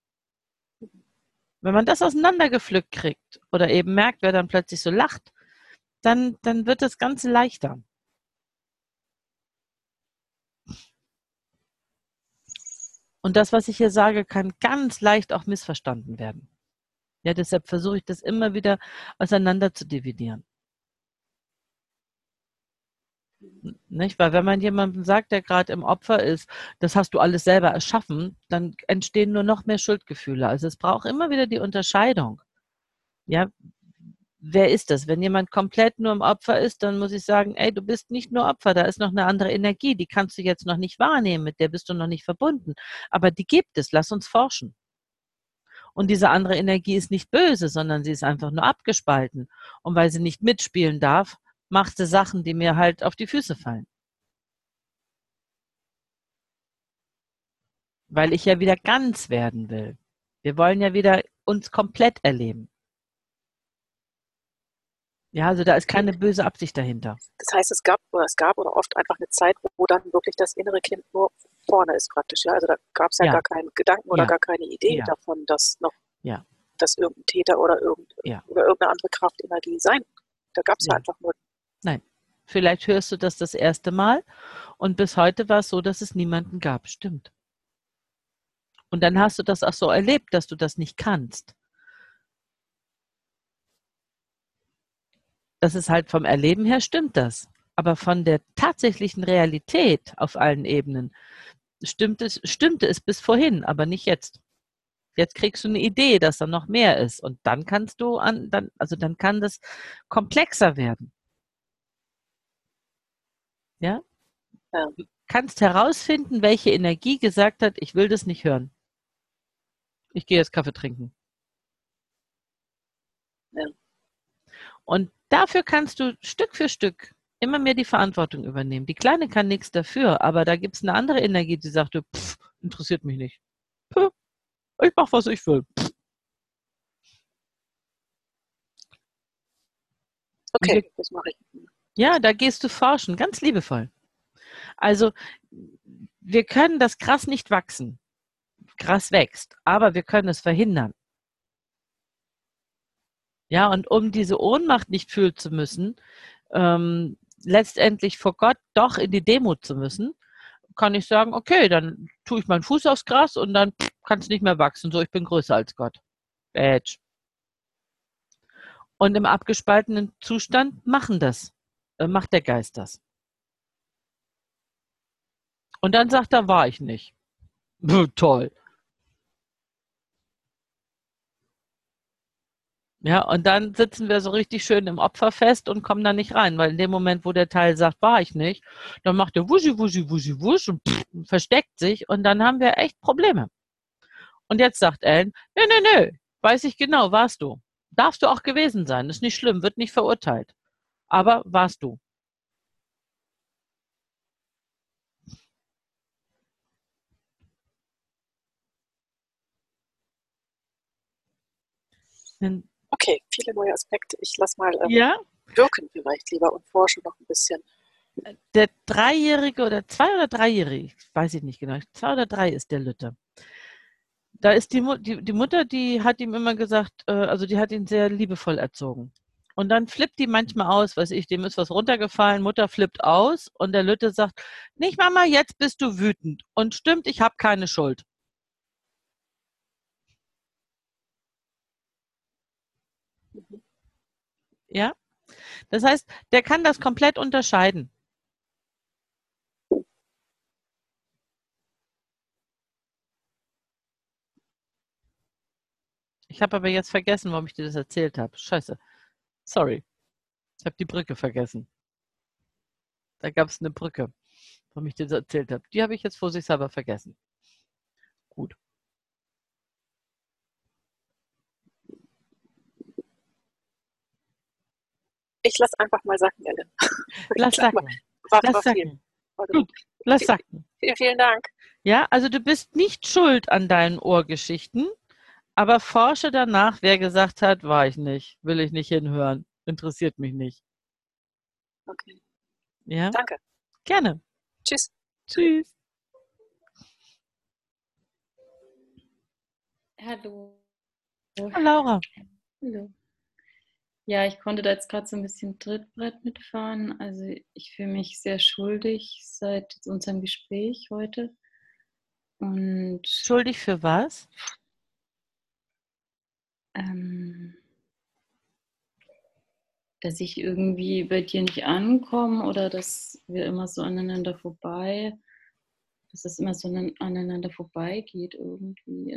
Wenn man das auseinandergepflückt kriegt oder eben merkt, wer dann plötzlich so lacht, dann wird das Ganze leichter. Und das, was ich hier sage, kann ganz leicht auch missverstanden werden. Ja, deshalb versuche ich das immer wieder auseinander zu dividieren. Nicht? Weil wenn man jemandem sagt, der gerade im Opfer ist, das hast du alles selber erschaffen, dann entstehen nur noch mehr Schuldgefühle. Also es braucht immer wieder die Unterscheidung. Ja, wer ist das? Wenn jemand komplett nur im Opfer ist, dann muss ich sagen, ey, du bist nicht nur Opfer, da ist noch eine andere Energie, die kannst du jetzt noch nicht wahrnehmen, mit der bist du noch nicht verbunden. Aber die gibt es, lass uns forschen. Und diese andere Energie ist nicht böse, sondern sie ist einfach nur abgespalten. Und weil sie nicht mitspielen darf, macht sie Sachen, die mir halt auf die Füße fallen. Weil ich ja wieder ganz werden will. Wir wollen ja wieder uns komplett erleben. Ja, also da ist keine böse Absicht dahinter. Das heißt, es gab oder oft einfach eine Zeit, wo dann wirklich das innere Kind nur vorne ist praktisch. Ja? Also da gab es ja gar keinen Gedanken oder gar keine Idee davon, dass noch dass irgendein Täter oder irgendeine andere Kraftenergie sein. Da gab es ja einfach nur. Nein. Vielleicht hörst du das erste Mal und bis heute war es so, dass es niemanden gab. Stimmt. Und dann hast du das auch so erlebt, dass du das nicht kannst. Das ist halt vom Erleben her stimmt das. Aber von der tatsächlichen Realität auf allen Ebenen stimmte es bis vorhin, aber nicht jetzt. Jetzt kriegst du eine Idee, dass da noch mehr ist. Und dann kannst du dann kann das komplexer werden. Ja? Du kannst herausfinden, welche Energie gesagt hat, ich will das nicht hören. Ich gehe jetzt Kaffee trinken. Ja. Und dafür kannst du Stück für Stück immer mehr die Verantwortung übernehmen. Die Kleine kann nichts dafür, aber da gibt es eine andere Energie, die sagt, interessiert mich nicht. Ich mache, was ich will. Okay, das mache ich. Ja, da gehst du forschen, ganz liebevoll. Also, wir können das Gras nicht wachsen. Gras wächst, aber wir können es verhindern. Ja, und um diese Ohnmacht nicht fühlen zu müssen, letztendlich vor Gott doch in die Demut zu müssen, kann ich sagen, okay, dann tue ich meinen Fuß aufs Gras und dann kann es nicht mehr wachsen. So, ich bin größer als Gott. Badge. Und im abgespaltenen Zustand macht der Geist das. Und dann sagt er, war ich nicht. Toll. Ja, und dann sitzen wir so richtig schön im Opferfest und kommen da nicht rein, weil in dem Moment, wo der Teil sagt, war ich nicht, dann macht er wuschi, wuschi, wuschi, wusch und versteckt sich und dann haben wir echt Probleme. Und jetzt sagt Ellen, nö, nö, nö, weiß ich genau, warst du. Darfst du auch gewesen sein, ist nicht schlimm, wird nicht verurteilt. Aber warst du. Okay, viele neue Aspekte. Ich lasse mal Ja, wirken vielleicht lieber und forsche noch ein bisschen. der Dreijährige oder 2 oder 3-Jährige, weiß ich nicht genau, 2 oder 3 ist der Lütte. Da ist die Mutter, die hat ihm immer gesagt, also die hat ihn sehr liebevoll erzogen. Und dann flippt die manchmal aus, weiß ich, dem ist was runtergefallen, Mutter flippt aus und der Lütte sagt, nicht Mama, jetzt bist du wütend. Und stimmt, ich habe keine Schuld. Ja? Das heißt, der kann das komplett unterscheiden. Ich habe aber jetzt vergessen, warum ich dir das erzählt habe. Scheiße. Sorry. Ich habe die Brücke vergessen. Da gab es eine Brücke, warum ich dir das erzählt habe. Die habe ich jetzt vorsichtshalber vergessen. Gut. Ich lasse einfach mal sacken, Ellen. Lass sacken. War Lass viel. sacken. War Gut, genug. lass sacken. Vielen Dank. Ja, also du bist nicht schuld an deinen Ohrgeschichten, aber forsche danach, wer gesagt hat, war ich nicht, will ich nicht hinhören, interessiert mich nicht. Okay. Ja, Danke. gerne. Tschüss. Tschüss. Hallo. Oh, Laura. Hallo. Ja, ich konnte da jetzt gerade so ein bisschen Trittbrett mitfahren. Also ich fühle mich sehr schuldig seit unserem Gespräch heute. Und Schuldig für was? dass ich irgendwie bei dir nicht ankomme oder dass wir immer so aneinander vorbei, dass es immer so aneinander vorbeigeht irgendwie.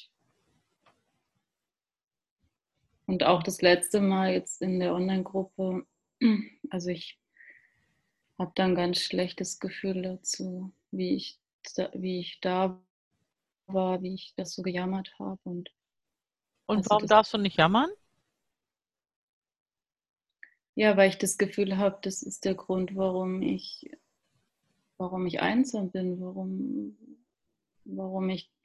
Und auch das letzte Mal jetzt in der Online-Gruppe, also ich habe da ein ganz schlechtes Gefühl dazu, wie ich da war, wie ich das so gejammert habe. Und also Warum darfst du nicht jammern? ja, weil ich das Gefühl habe, das ist der Grund, warum ich einsam bin, warum ich,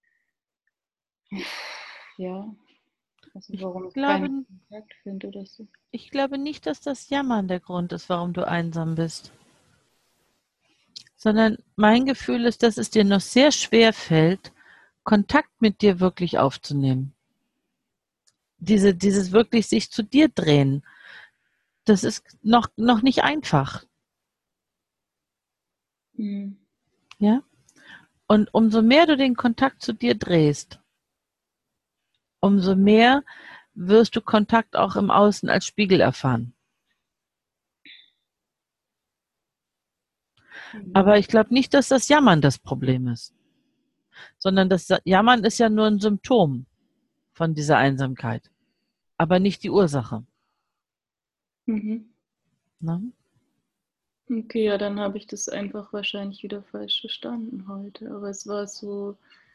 ja, also warum ich keinen Kontakt finde oder so. Ich glaube nicht, dass das Jammern der Grund ist, warum du einsam bist. Sondern mein Gefühl ist, dass es dir noch sehr schwer fällt, Kontakt mit dir wirklich aufzunehmen. Dieses wirklich sich zu dir drehen, das ist noch nicht einfach. Mhm. Ja? Und umso mehr du den Kontakt zu dir drehst, umso mehr wirst du Kontakt auch im Außen als Spiegel erfahren. Aber ich glaube nicht, dass das Jammern das Problem ist, sondern das Jammern ist ja nur ein Symptom von dieser Einsamkeit, aber nicht die Ursache. Mhm. Ne? Okay, ja, dann habe ich das einfach wahrscheinlich wieder falsch verstanden heute. Aber es war so,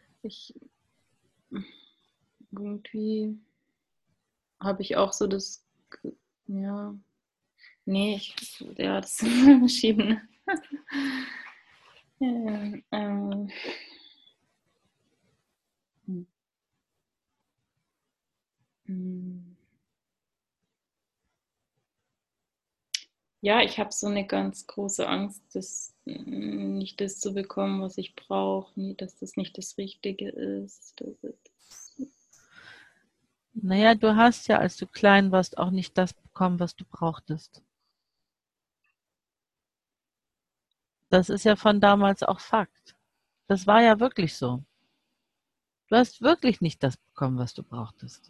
irgendwie habe ich auch so das, ja, nee, das sind verschiedene. Ja, ich habe so eine ganz große Angst, nicht das zu bekommen, was ich brauche, dass das nicht das Richtige ist. Naja, du hast ja, als du klein warst, auch nicht das bekommen, was du brauchtest. Das ist ja von damals auch Fakt. Das war ja wirklich so. Du hast wirklich nicht das bekommen, was du brauchtest.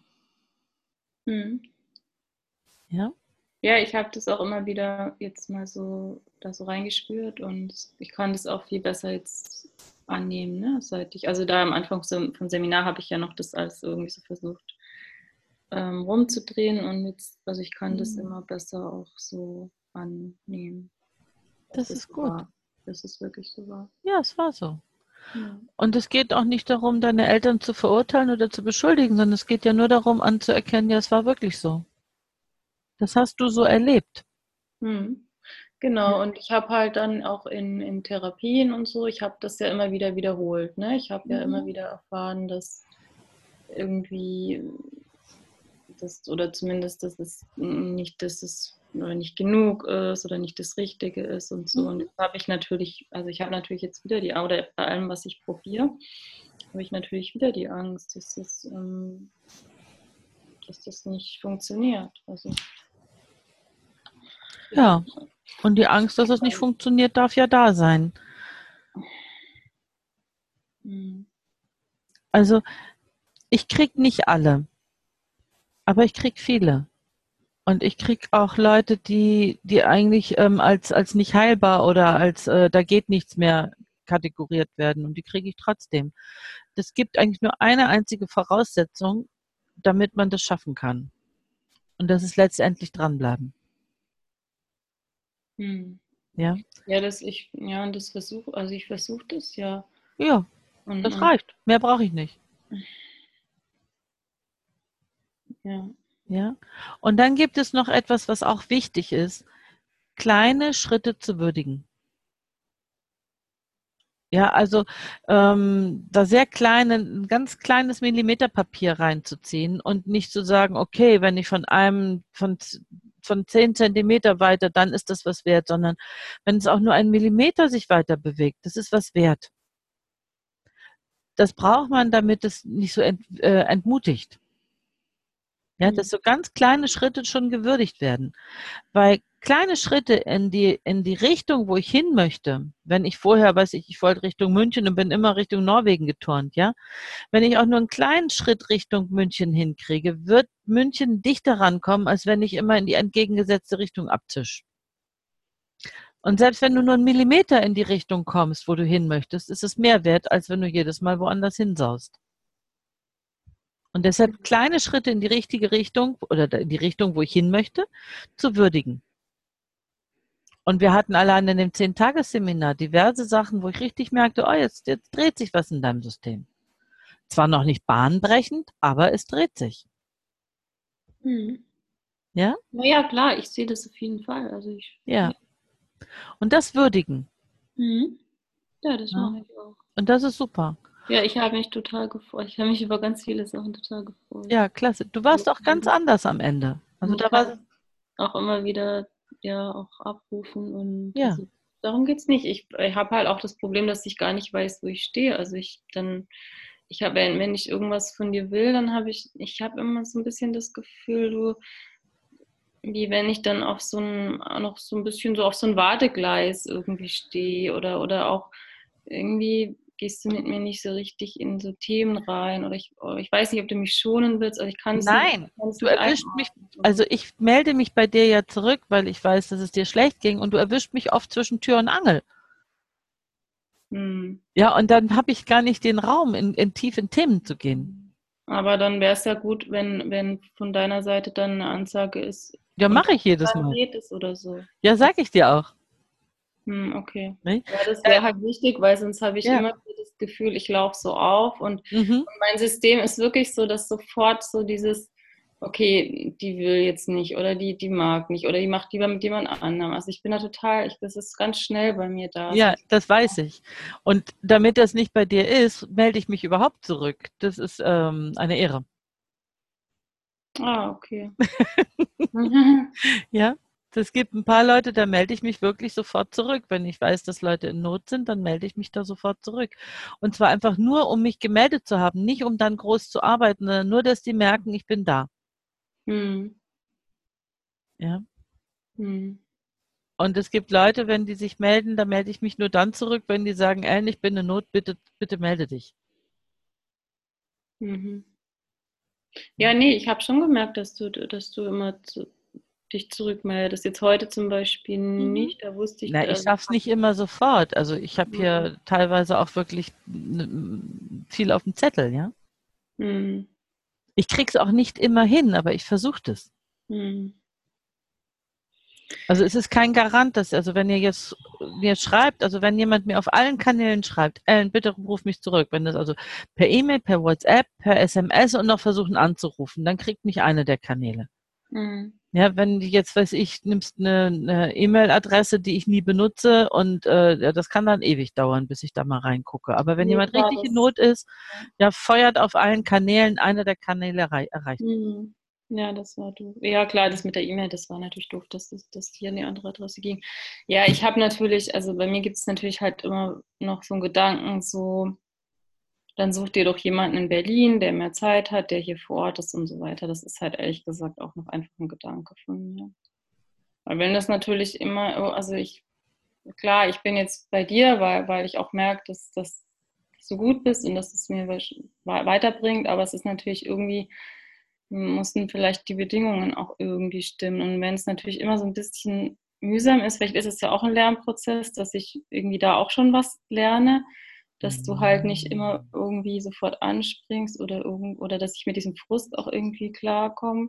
Ja? Ja, ich habe das auch immer wieder jetzt mal so da so reingespürt und ich kann das auch viel besser jetzt annehmen, ne? Also da am Anfang vom Seminar habe ich ja noch das alles irgendwie so versucht rumzudrehen und jetzt, also ich kann das Mhm. immer besser auch so annehmen, dass Das das ist so gut. war, dass es wirklich so war. Ja, es war so. Ja. Und es geht auch nicht darum, deine Eltern zu verurteilen oder zu beschuldigen, sondern es geht ja nur darum, anzuerkennen, ja, es war wirklich so. Das hast du so erlebt. Hm. Genau, und ich habe halt dann auch in Therapien und so, ich habe das ja immer wieder wiederholt, ne? Ich habe ja immer Mhm. wieder erfahren, dass irgendwie das, oder zumindest, dass es nicht, dass es oder nicht genug ist oder nicht das Richtige ist und so. Und Mhm. jetzt habe ich natürlich, also ich habe natürlich jetzt wieder die, oder bei allem, was ich probiere, habe ich natürlich wieder die Angst, dass das nicht funktioniert. Also, Ja. Und die Angst, dass es nicht funktioniert, darf ja da sein. hm. Also, ich krieg nicht alle, aber ich krieg viele. Und ich krieg auch Leute, die eigentlich als nicht heilbar oder als da geht nichts mehr kategoriert werden. Und die kriege ich trotzdem. Es gibt eigentlich nur eine einzige Voraussetzung, damit man das schaffen kann. Und das ist letztendlich dranbleiben. Hm. Ja, Ja, und das versuche, also ich versuche das ja. ja, Und, das reicht. Mehr brauche ich nicht. ja. Ja. Und dann gibt es noch etwas, was auch wichtig ist, kleine Schritte zu würdigen. Ja, also da sehr kleine, ein ganz kleines Millimeterpapier reinzuziehen und nicht zu sagen, okay, wenn ich von 10 Zentimeter weiter, dann ist das was wert, sondern wenn es auch nur ein Millimeter sich weiter bewegt, das ist was wert. Das braucht man, damit es nicht so entmutigt. Ja, dass Hm. so ganz kleine Schritte schon gewürdigt werden. Weil kleine Schritte in die Richtung, wo ich hin möchte, wenn ich vorher, weiß ich wollte Richtung München und bin immer Richtung Norwegen geturnt, ja. Wenn ich auch nur einen kleinen Schritt Richtung München hinkriege, wird München dichter rankommen, als wenn ich immer in die entgegengesetzte Richtung abzisch. Und selbst wenn du nur einen Millimeter in die Richtung kommst, wo du hin möchtest, ist es mehr wert, als wenn du jedes Mal woanders hinsaust. Und deshalb kleine Schritte in die richtige Richtung oder in die Richtung, wo ich hin möchte, zu würdigen. Und wir hatten allein in dem 10-Tages-Seminar diverse Sachen, wo ich richtig merkte, oh, jetzt dreht sich was in deinem System. Zwar noch nicht bahnbrechend, aber es dreht sich. Hm. Ja? Naja, klar, ich sehe das auf jeden Fall. Also Ja. Und das würdigen. Hm. Ja, das Ja. mache ich auch. Und das ist super. Ja, ich habe mich total gefreut. Ich habe mich über ganz viele Sachen total gefreut. Ja, klasse. Du warst auch ganz anders am Ende. Also Ich da war kann auch immer wieder ja auch abrufen und ja. also, darum geht es nicht. Ich habe halt auch das Problem, dass ich gar nicht weiß, wo ich stehe. Also ich habe, wenn ich irgendwas von dir will, dann ich habe immer so ein bisschen das Gefühl, wie wenn ich dann auf noch so ein bisschen so auf so ein Wartegleis irgendwie stehe oder auch irgendwie gehst du mit mir nicht so richtig in so Themen rein oder ich weiß nicht, ob du mich schonen willst, also ich kann es nicht, Nein, du erwischt mich, also ich melde mich bei dir ja zurück, weil ich weiß, dass es dir schlecht ging und du erwischt mich oft zwischen Tür und Angel. Hm. Ja, und dann habe ich gar nicht den Raum, in tiefe Themen zu gehen. Aber dann wäre es ja gut, wenn von deiner Seite dann eine Ansage ist, Ja, und mache ich jedes dann Mal. geht es oder so. Ja, sag ich dir auch. Okay. Ne? Ja, das wäre halt wichtig, weil sonst habe ich Ja. immer so das Gefühl, ich laufe so auf und Mhm. mein System ist wirklich so, dass sofort so dieses, okay, die will jetzt nicht oder die mag nicht oder die macht lieber mit jemand anderem. Also ich bin da total, das ist ganz schnell bei mir da. Ja, das weiß ich. Und damit das nicht bei dir ist, melde ich mich überhaupt zurück. Das ist eine Ehre. Ah, okay. Ja, es gibt ein paar Leute, da melde ich mich wirklich sofort zurück. Wenn ich weiß, dass Leute in Not sind, dann melde ich mich da sofort zurück. Und zwar einfach nur, um mich gemeldet zu haben, nicht um dann groß zu arbeiten, sondern nur, dass die merken, ich bin da. Hm. Ja. Hm. Und es gibt Leute, wenn die sich melden, da melde ich mich nur dann zurück, wenn die sagen, Ellen, ich bin in Not, bitte, bitte melde dich. Mhm. Ja, nee, ich habe schon gemerkt, dass du immer dich zurückmeldest. Jetzt heute zum Beispiel nicht, da wusste ich, Na, ich schaff's nicht immer sofort. Also ich habe Mhm. hier teilweise auch wirklich viel auf dem Zettel, ja. Mhm. Ich krieg's auch nicht immer hin, aber ich versuche das. Hm. Also es ist kein Garant, dass, also wenn ihr jetzt mir schreibt, also wenn jemand mir auf allen Kanälen schreibt, Ellen, bitte ruf mich zurück, wenn das also per E-Mail, per WhatsApp, per SMS und noch versuchen anzurufen, dann kriegt mich eine der Kanäle. Hm. Ja, wenn du jetzt, weiß ich, nimmst eine E-Mail-Adresse, die ich nie benutze und ja, das kann dann ewig dauern, bis ich da mal reingucke. Aber wenn Nee, jemand klar, richtig in das. Not ist, ja, feuert auf allen Kanälen, einer der Kanäle erreicht. Hm. Ja, das war doof. Ja, klar, das mit der E-Mail, das war natürlich doof, dass das hier an die andere Adresse ging. Ja, ich habe natürlich, also bei mir gibt es natürlich halt immer noch so einen Gedanken, so, dann such dir doch jemanden in Berlin, der mehr Zeit hat, der hier vor Ort ist und so weiter. Das ist halt ehrlich gesagt auch noch einfach ein Gedanke von mir. Weil wenn das natürlich immer, also klar, ich bin jetzt bei dir, weil ich auch merke, dass du gut bist und dass es mir weiterbringt, aber es ist natürlich irgendwie, mussten vielleicht die Bedingungen auch irgendwie stimmen. Und wenn es natürlich immer so ein bisschen mühsam ist, vielleicht ist es ja auch ein Lernprozess, dass ich irgendwie da auch schon was lerne, dass du halt nicht immer irgendwie sofort anspringst oder dass ich mit diesem Frust auch irgendwie klarkomme.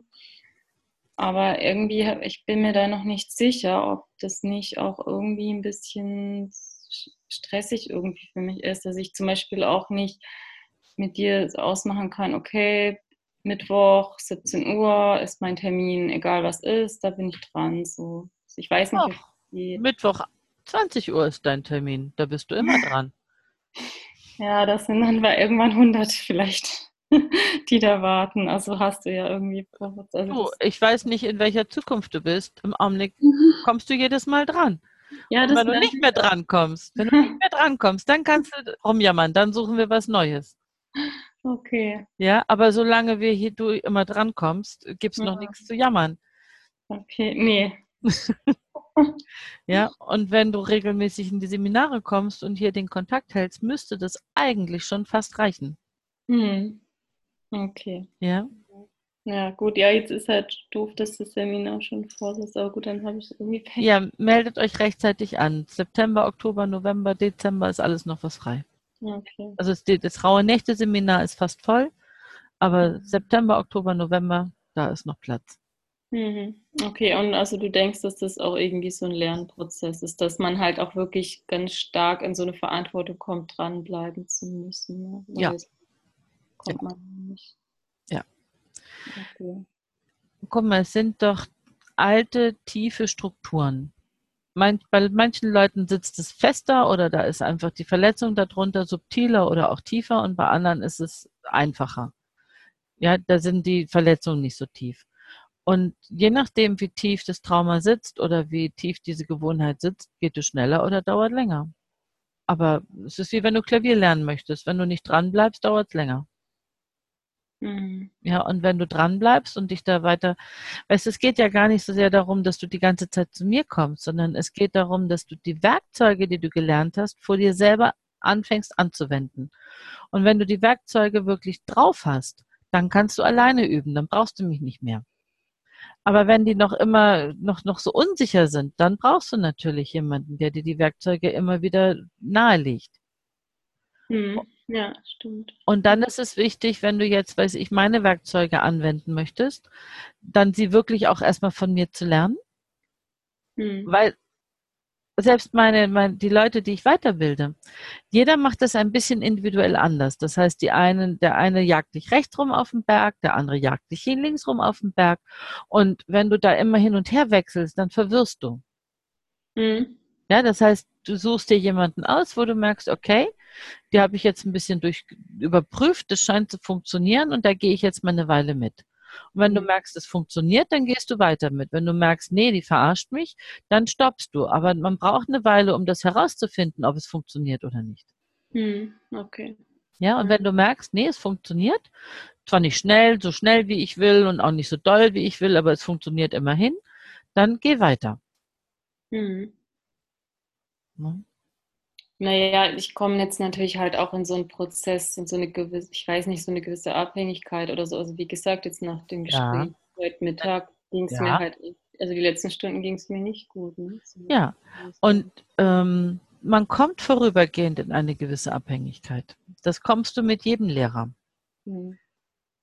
Aber irgendwie, ich bin mir da noch nicht sicher, ob das nicht auch irgendwie ein bisschen stressig irgendwie für mich ist, dass ich zum Beispiel auch nicht mit dir ausmachen kann, okay, Mittwoch, 17 Uhr ist mein Termin, egal was ist, da bin ich dran. So. Ich weiß nicht, Ach, Mittwoch 20 Uhr ist dein Termin, da bist du immer dran. ja, das sind dann bei irgendwann 100 vielleicht, die da warten. Also hast du ja irgendwie. Also Ich weiß nicht, in welcher Zukunft du bist. Im Augenblick kommst du jedes Mal dran. ja, Und das wenn du nicht mehr drankommst, dann kannst du rumjammern, dann suchen wir was Neues. okay. Ja, aber solange du immer drankommst, gibt es noch nichts zu jammern. Okay, nee. Ja, und wenn du regelmäßig in die Seminare kommst und hier den Kontakt hältst, müsste das eigentlich schon fast reichen. Okay. Ja. Ja, gut, ja, jetzt ist halt doof, dass das Seminar schon vor ist, aber gut, dann habe ich irgendwie Pech. Ja, meldet euch rechtzeitig an. September, Oktober, November, Dezember ist alles noch was frei. Okay. Also das Raue Nächte Seminar ist fast voll, aber September, Oktober, November, da ist noch Platz. Okay, und also du denkst, dass das auch irgendwie so ein Lernprozess ist, dass man halt auch wirklich ganz stark in so eine Verantwortung kommt, dranbleiben zu müssen. Ne? Ja. Kommt man nicht. Ja. Okay. Guck mal, es sind doch alte, tiefe Strukturen. Bei manchen Leuten sitzt es fester oder da ist einfach die Verletzung darunter subtiler oder auch tiefer und bei anderen ist es einfacher. Ja, da sind die Verletzungen nicht so tief. Und je nachdem, wie tief das Trauma sitzt oder wie tief diese Gewohnheit sitzt, geht es schneller oder dauert länger. Aber es ist wie wenn du Klavier lernen möchtest. Wenn du nicht dran bleibst, dauert es länger. Ja, und wenn du dran bleibst und dich da weiter, weißt du, es geht ja gar nicht so sehr darum, dass du die ganze Zeit zu mir kommst, sondern es geht darum, dass du die Werkzeuge, die du gelernt hast, vor dir selber anfängst anzuwenden. Und wenn du die Werkzeuge wirklich drauf hast, dann kannst du alleine üben, dann brauchst du mich nicht mehr. Aber wenn die noch immer noch so unsicher sind, dann brauchst du natürlich jemanden, der dir die Werkzeuge immer wieder nahelegt. Ja, stimmt. Und dann ist es wichtig, wenn du jetzt, weiß ich, meine Werkzeuge anwenden möchtest, dann sie wirklich auch erstmal von mir zu lernen. Weil selbst die Leute, die ich weiterbilde, jeder macht das ein bisschen individuell anders. Das heißt, der eine jagt dich rechts rum auf dem Berg, der andere jagt dich hier links rum auf dem Berg. Und wenn du da immer hin und her wechselst, dann verwirrst du. Ja, das heißt, du suchst dir jemanden aus, wo du merkst, okay, die habe ich jetzt ein bisschen überprüft, das scheint zu funktionieren und da gehe ich jetzt mal eine Weile mit. Und wenn du merkst, es funktioniert, dann gehst du weiter mit. Wenn du merkst, nee, die verarscht mich, dann stoppst du. Aber man braucht eine Weile, um das herauszufinden, ob es funktioniert oder nicht. Okay. Ja, und wenn du merkst, nee, es funktioniert, zwar nicht schnell, so schnell wie ich will und auch nicht so doll wie ich will, aber es funktioniert immerhin, dann geh weiter. Naja, ich komme jetzt natürlich halt auch in so einen Prozess, in so eine gewisse, ich weiß nicht, so eine gewisse Abhängigkeit oder so. Also wie gesagt, jetzt nach dem Gespräch heute Mittag ging es mir halt, also die letzten Stunden ging es mir nicht gut. Ne? So, ja, und man kommt vorübergehend in eine gewisse Abhängigkeit. Das kommst du mit jedem Lehrer.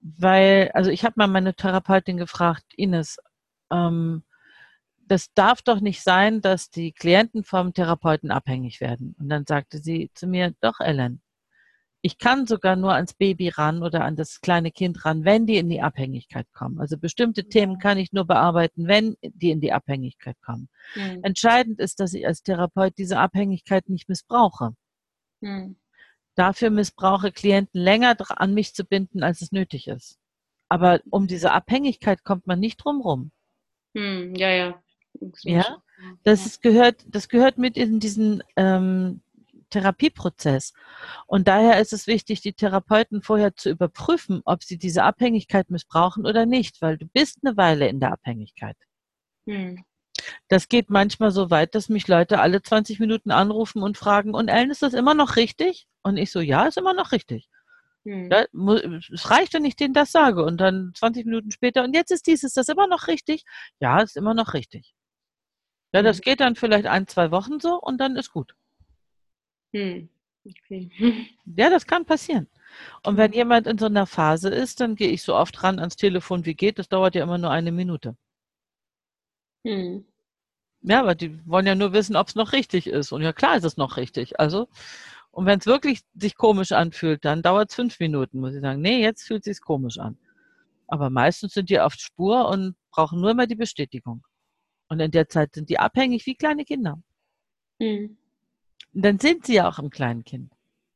Weil, also ich habe mal meine Therapeutin gefragt, Ines, ähm, das darf doch nicht sein, dass die Klienten vom Therapeuten abhängig werden. Und dann sagte sie zu mir, doch, Ellen, ich kann sogar nur ans Baby ran oder an das kleine Kind ran, wenn die in die Abhängigkeit kommen. Also bestimmte Themen kann ich nur bearbeiten, wenn die in die Abhängigkeit kommen. Hm. Entscheidend ist, dass ich als Therapeut diese Abhängigkeit nicht missbrauche. Hm. Dafür missbrauche Klienten länger an mich zu binden, als es nötig ist. Aber um diese Abhängigkeit kommt man nicht drum rum. Ja, ja. Ist mir Ja, schon klar. das gehört mit in diesen Therapieprozess. Und daher ist es wichtig, die Therapeuten vorher zu überprüfen, ob sie diese Abhängigkeit missbrauchen oder nicht, weil du bist eine Weile in der Abhängigkeit. Hm. Das geht manchmal so weit, dass mich Leute alle 20 Minuten anrufen und fragen, und Ellen, ist das immer noch richtig? Und ich so, ja, ist immer noch richtig. Hm. Ja, es reicht, wenn ich denen das sage. Und dann 20 Minuten später, und jetzt ist das immer noch richtig? Ja, ist immer noch richtig. Ja, das geht dann vielleicht 1-2 Wochen so und dann ist gut. Hm. Okay. Ja, das kann passieren. Und wenn jemand in so einer Phase ist, dann gehe ich so oft ran ans Telefon, wie geht. Das dauert ja immer nur 1 Minute. Hm. Ja, aber die wollen ja nur wissen, ob es noch richtig ist. Und ja, klar ist es noch richtig. Also, und wenn es wirklich sich komisch anfühlt, dann dauert es 5 Minuten, muss ich sagen. Nee, jetzt fühlt es sich komisch an. Aber meistens sind die auf Spur und brauchen nur immer die Bestätigung. Und in der Zeit sind die abhängig wie kleine Kinder. Hm. Und dann sind sie ja auch im kleinen Kind.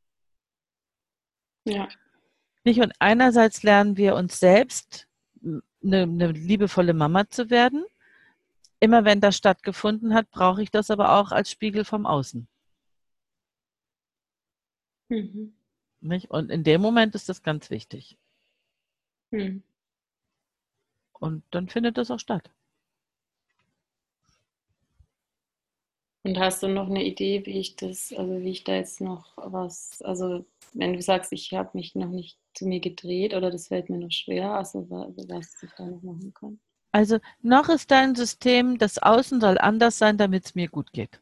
Ja. Nicht? Und einerseits lernen wir uns selbst, eine liebevolle Mama zu werden. Immer wenn das stattgefunden hat, brauche ich das aber auch als Spiegel vom Außen. Mhm. Nicht? Und in dem Moment ist das ganz wichtig. Hm. Und dann findet das auch statt. Und hast du noch eine Idee, wie ich da jetzt noch was, also wenn du sagst, ich habe mich noch nicht zu mir gedreht oder das fällt mir noch schwer, also was ich da noch machen kann? Also noch ist dein System, das Außen soll anders sein, damit es mir gut geht.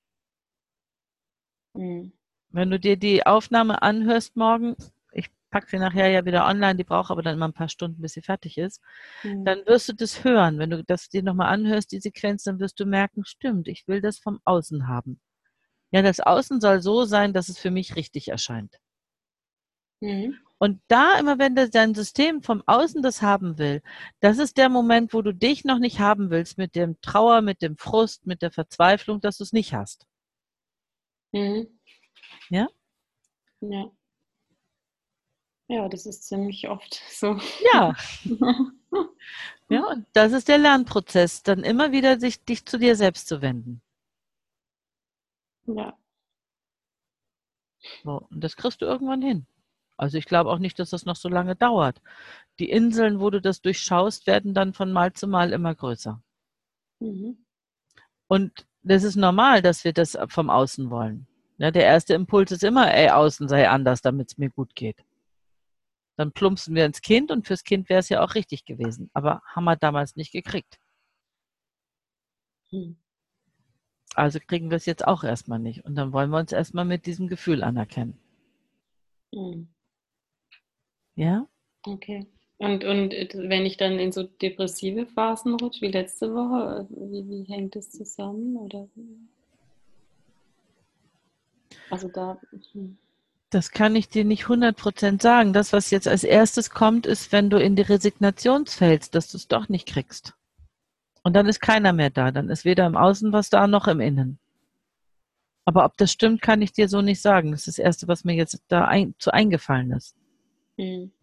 Hm. Wenn du dir die Aufnahme anhörst morgen, ich packe sie nachher ja wieder online, die braucht aber dann immer ein paar Stunden, bis sie fertig ist, dann wirst du das hören. Wenn du das dir nochmal anhörst, die Sequenz, dann wirst du merken, stimmt, ich will das vom Außen haben. Ja, das Außen soll so sein, dass es für mich richtig erscheint. Mhm. Und da immer, wenn dein System vom Außen das haben will, das ist der Moment, wo du dich noch nicht haben willst mit dem Trauer, mit dem Frust, mit der Verzweiflung, dass du es nicht hast. Mhm. Ja? Ja. Ja, das ist ziemlich oft so. Ja. Ja, und das ist der Lernprozess, dann immer wieder dich zu dir selbst zu wenden. Ja. So, und das kriegst du irgendwann hin. Also ich glaube auch nicht, dass das noch so lange dauert. Die Inseln, wo du das durchschaust, werden dann von Mal zu Mal immer größer. Mhm. Und das ist normal, dass wir das vom Außen wollen. Ja, der erste Impuls ist immer, ey, außen sei anders, damit es mir gut geht. Dann plumpsen wir ins Kind und fürs Kind wäre es ja auch richtig gewesen. Aber haben wir damals nicht gekriegt. Mhm. Also kriegen wir es jetzt auch erstmal nicht. Und dann wollen wir uns erstmal mit diesem Gefühl anerkennen. Mhm. Ja? Okay. Und wenn ich dann in so depressive Phasen rutsche, wie letzte Woche, wie hängt das zusammen? Oder? Also da. Das kann ich dir nicht 100% sagen. Das, was jetzt als erstes kommt, ist, wenn du in die Resignation fällst, dass du es doch nicht kriegst. Und dann ist keiner mehr da. Dann ist weder im Außen was da, noch im Innen. Aber ob das stimmt, kann ich dir so nicht sagen. Das ist das Erste, was mir jetzt da eingefallen ist. Mhm.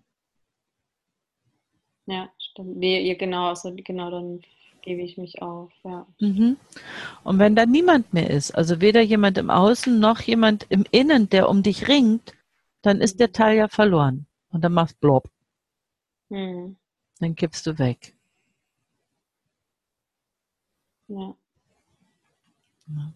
Ja, stimmt. Nee, genau, also genau, dann gebe ich mich auf, ja. Mhm. Und wenn da niemand mehr ist, also weder jemand im Außen noch jemand im Innen, der um dich ringt, dann ist der Teil ja verloren. Und dann machst blob. Mhm. Dann kippst du weg. Ja. Ja.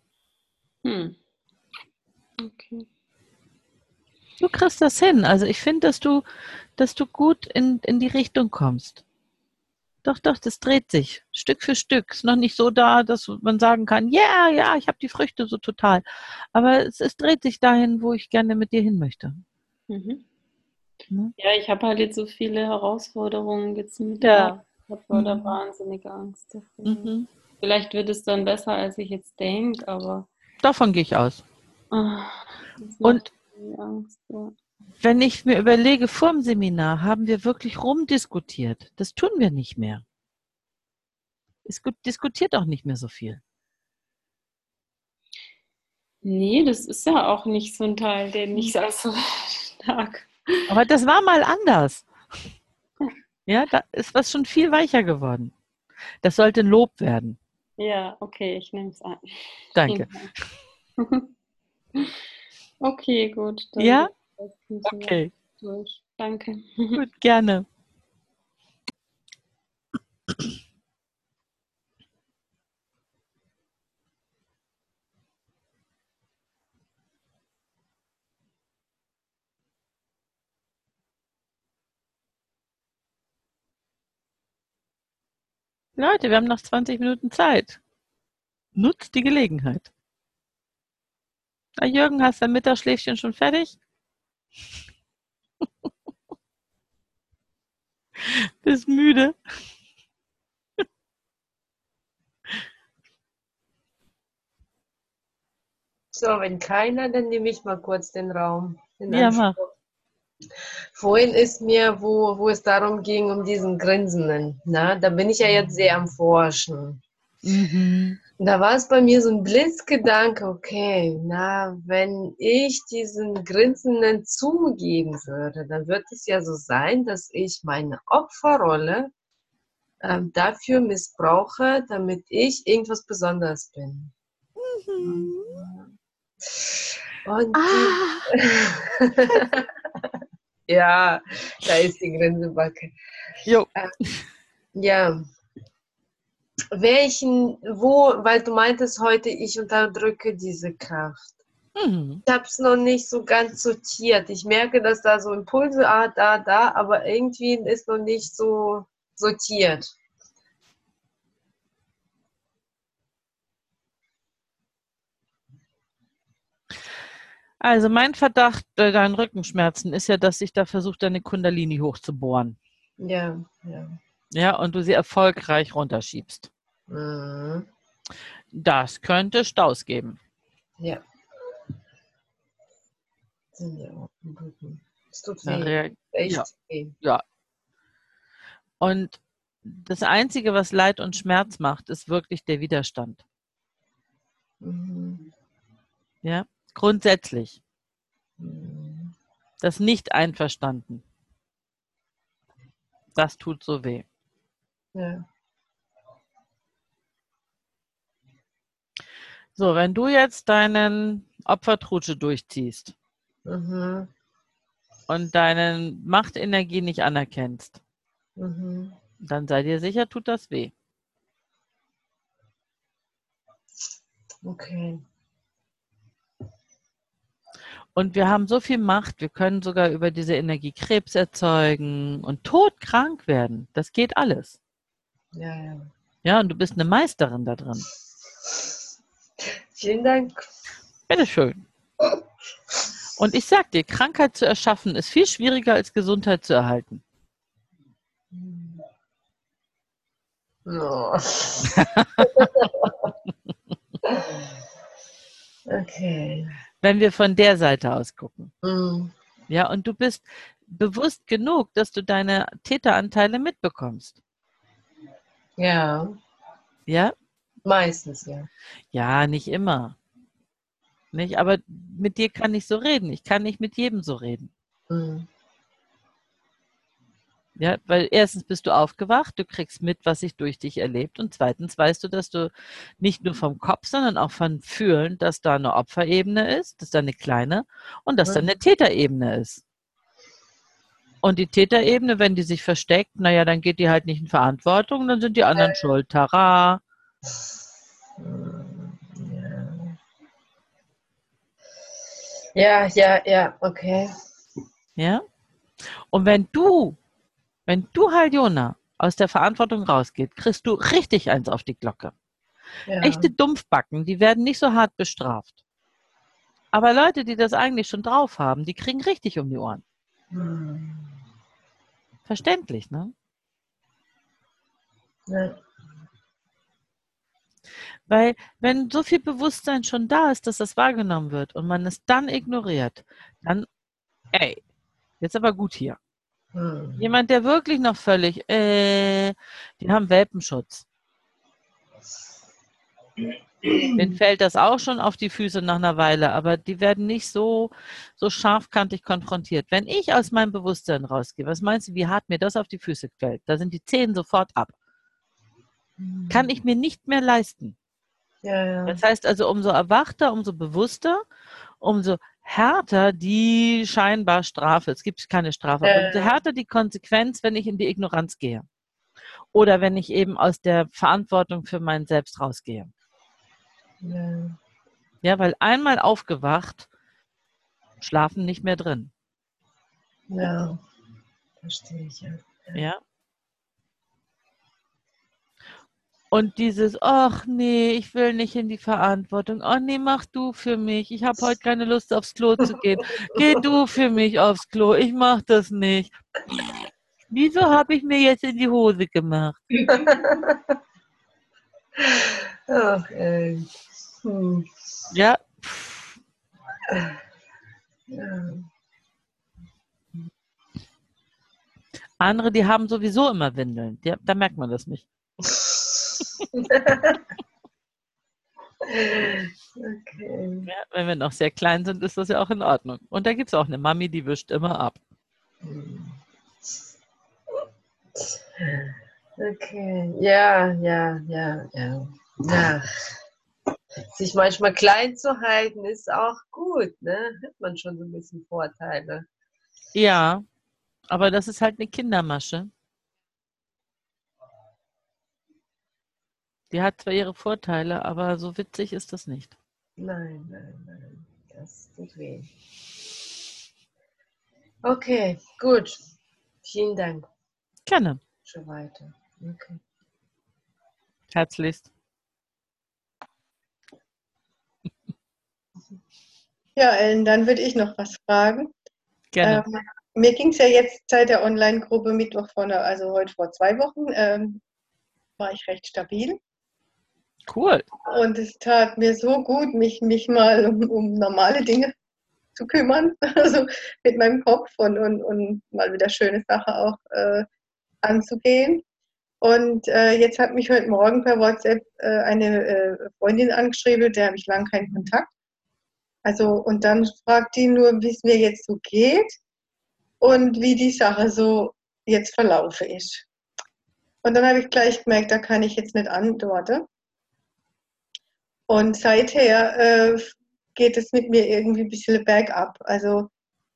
Okay. Du kriegst das hin. Also ich finde, dass du gut in die Richtung kommst. Doch, das dreht sich. Stück für Stück. Ist noch nicht so da, dass man sagen kann, ja, ich habe die Früchte so total. Aber es dreht sich dahin, wo ich gerne mit dir hin möchte. Mhm. Ne? Ja, ich habe halt jetzt so viele Herausforderungen jetzt mit Ja. der Arbeit. Ich habe da Mhm. wahnsinnige Angst davor. Mhm. Vielleicht wird es dann besser, als ich jetzt denke, aber Davon gehe ich aus. das Und macht mir Angst. Ja. wenn ich mir überlege, vor dem Seminar haben wir wirklich rumdiskutiert. Das tun wir nicht mehr. Es diskutiert auch nicht mehr so viel. Nee, das ist ja auch nicht so ein Teil, den ich als so stark. Aber das war mal anders. Ja, da ist was schon viel weicher geworden. Das sollte ein Lob werden. Ja, okay, ich nehme es an. Danke. Vielen Dank. Okay, gut. Dann Ja? gehe ich das Okay, durch. Danke. gut, gerne. Leute, wir haben noch 20 Minuten Zeit. Nutzt die Gelegenheit. Na, Jürgen, hast dein Mittagsschläfchen schon fertig? Bist müde? So, wenn keiner, dann nehme ich mal kurz den Raum in Ja, Anspruch. mach. Vorhin ist mir, wo es darum ging, um diesen Grinsenden, na, da bin ich ja jetzt sehr am Forschen. Mhm. Da war es bei mir so ein Blitzgedanke, okay, na, wenn ich diesen Grinsenden zugeben würde, dann wird es ja so sein, dass ich meine Opferrolle dafür missbrauche, damit ich irgendwas Besonderes bin. Und ja, da ist die Grinsebacke. Jo. Ja, weil du meintest heute, ich unterdrücke diese Kraft. Mhm. Ich habe es noch nicht so ganz sortiert. Ich merke, dass da so Impulse, da, aber irgendwie ist noch nicht so sortiert. Also mein Verdacht bei deinen Rückenschmerzen ist ja, dass sich da versucht, deine Kundalini hochzubohren. Ja, ja. Ja, und du sie erfolgreich runterschiebst. Mhm. Das könnte Staus geben. Ja. Sind ja auch im Rücken. Es tut Na, weh. Echt ja, weh. ja. Und das Einzige, was Leid und Schmerz macht, ist wirklich der Widerstand. Mhm. Ja, grundsätzlich. Mhm. Das Nicht-Einverstanden. Das tut so weh. Ja. So, wenn du jetzt deinen Opfertrutsche durchziehst Mhm. und deine Machtenergie nicht anerkennst, Mhm. dann sei dir sicher, tut das weh. Okay. Und wir haben so viel Macht, wir können sogar über diese Energie Krebs erzeugen und todkrank werden. Das geht alles. Ja, ja. Ja, und du bist eine Meisterin da drin. Vielen Dank. Bitteschön. Und ich sag dir, Krankheit zu erschaffen ist viel schwieriger als Gesundheit zu erhalten. Oh. Okay. Wenn wir von der Seite aus gucken. Mhm. Ja, und du bist bewusst genug, dass du deine Täteranteile mitbekommst. Ja, Ja? meistens, ja. Ja, nicht immer. Nicht? Aber mit dir kann ich so reden. Ich kann nicht mit jedem so reden. Mhm. Ja, weil erstens bist du aufgewacht, du kriegst mit, was sich durch dich erlebt, und zweitens weißt du, dass du nicht nur vom Kopf, sondern auch von Fühlen, dass da eine Opferebene ist, dass da eine kleine und dass da eine Täterebene ist. Und die Täterebene, wenn die sich versteckt, naja, dann geht die halt nicht in Verantwortung, dann sind die anderen schuld. Tara. Ja, ja, ja, okay. Ja? Und wenn du, Haljona, aus der Verantwortung rausgeht, kriegst du richtig eins auf die Glocke. Ja. Echte Dumpfbacken, die werden nicht so hart bestraft. Aber Leute, die das eigentlich schon drauf haben, die kriegen richtig um die Ohren. Mhm. Verständlich, ne? Ja. Weil wenn so viel Bewusstsein schon da ist, dass das wahrgenommen wird und man es dann ignoriert, dann, ey, jetzt aber gut hier. Hm. Jemand, der wirklich noch völlig, die haben Welpenschutz. Denen fällt das auch schon auf die Füße nach einer Weile, aber die werden nicht so scharfkantig konfrontiert. Wenn ich aus meinem Bewusstsein rausgehe, was meinst du, wie hart mir das auf die Füße fällt? Da sind die Zehen sofort ab. Kann ich mir nicht mehr leisten. Ja, ja. Das heißt also, umso erwachter, umso bewusster, umso härter die scheinbar Strafe. Es gibt keine Strafe, aber umso härter die Konsequenz, wenn ich in die Ignoranz gehe. Oder wenn ich eben aus der Verantwortung für mein Selbst rausgehe. Ja. Ja, weil einmal aufgewacht, schlafen nicht mehr drin. Ja, verstehe ich, ja. Ja. Und dieses, ach nee, ich will nicht in die Verantwortung. Ach nee, mach du für mich. Ich habe heute keine Lust, aufs Klo zu gehen. Geh du für mich aufs Klo. Ich mach das nicht. Wieso habe ich mir jetzt in die Hose gemacht? Ach, ey. Hm. Ja. Ja. Andere, die haben sowieso immer Windeln. Da merkt man das nicht. Okay. Ja, wenn wir noch sehr klein sind, ist das ja auch in Ordnung. Und da gibt es auch eine Mami, die wischt immer ab. Okay, ja. Sich manchmal klein zu halten, ist auch gut, ne? Hat man schon so ein bisschen Vorteile. Ja, aber das ist halt eine Kindermasche. Die hat zwar ihre Vorteile, aber so witzig ist das nicht. Nein. Das tut weh. Okay, gut. Vielen Dank. Gerne. Schon weiter. Okay. Herzlichst. Ja, Ellen, dann würde ich noch was fragen. Gerne. Mir ging es ja jetzt seit der Online-Gruppe Mittwoch also heute vor 2 Wochen, war ich recht stabil. Cool. Und es tat mir so gut, mich mal um normale Dinge zu kümmern, also mit meinem Kopf und mal wieder schöne Sachen auch anzugehen. Und jetzt hat mich heute Morgen per WhatsApp eine Freundin angeschrieben, der habe ich lange keinen Kontakt. Also, und dann fragt die nur, wie es mir jetzt so geht und wie die Sache so jetzt verlaufen ist. Und dann habe ich gleich gemerkt, da kann ich jetzt nicht antworten. Und seither geht es mit mir irgendwie ein bisschen bergab. Also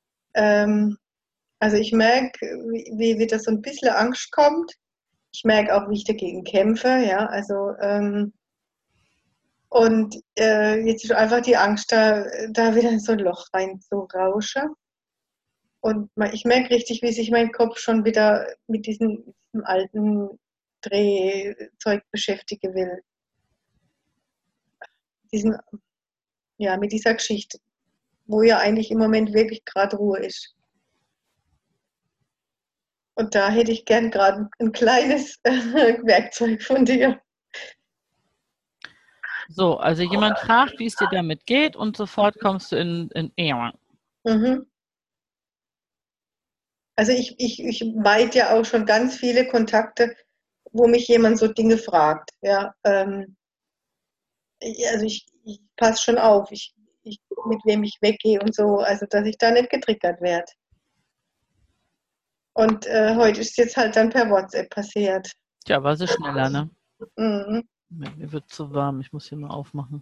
ich merke, wie wieder so ein bisschen Angst kommt. Ich merke auch, wie ich dagegen kämpfe. Ja, also und jetzt ist einfach die Angst, da wieder in so ein Loch rein zu rauschen. Und ich merke richtig, wie sich mein Kopf schon wieder mit diesem alten Drehzeug beschäftigen will. Mit dieser Geschichte, wo ja eigentlich im Moment wirklich gerade Ruhe ist. Und da hätte ich gern gerade ein kleines Werkzeug von dir. So, also jemand fragt, wie es dir damit geht und sofort kommst du in Mhm. Also ich meide ja auch schon ganz viele Kontakte, wo mich jemand so Dinge fragt. Ja, also ich passe schon auf, mit wem ich weggehe und so, also dass ich da nicht getriggert werde. Und heute ist es jetzt halt dann per WhatsApp passiert. Tja, war sie schneller, ne? Mhm. Mir wird zu warm, ich muss hier mal aufmachen.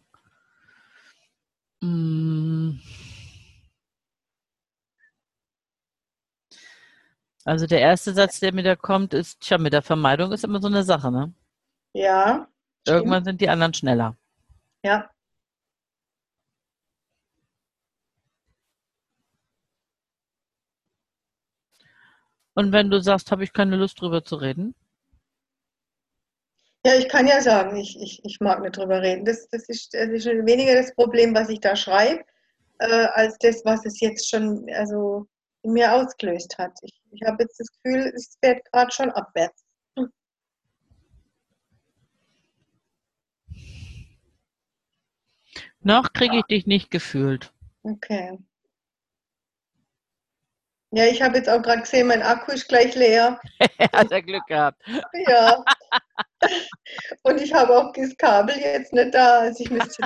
Also der erste Satz, der mir da kommt, ist, tja, mit der Vermeidung ist immer so eine Sache, ne? Ja. Irgendwann Stimmt. sind die anderen schneller. Ja. Und wenn du sagst, habe ich keine Lust drüber zu reden? Ja, ich kann ja sagen, ich mag nicht drüber reden. Das ist weniger das Problem, was ich da schreibe, als das, was es jetzt schon, also in mir ausgelöst hat. Ich habe jetzt das Gefühl, es fährt gerade schon abwärts. Noch kriege ich dich nicht gefühlt. Okay. Ja, ich habe jetzt auch gerade gesehen, mein Akku ist gleich leer. Hat er Glück gehabt. Ja. Und ich habe auch das Kabel jetzt nicht da. Also ich müsste.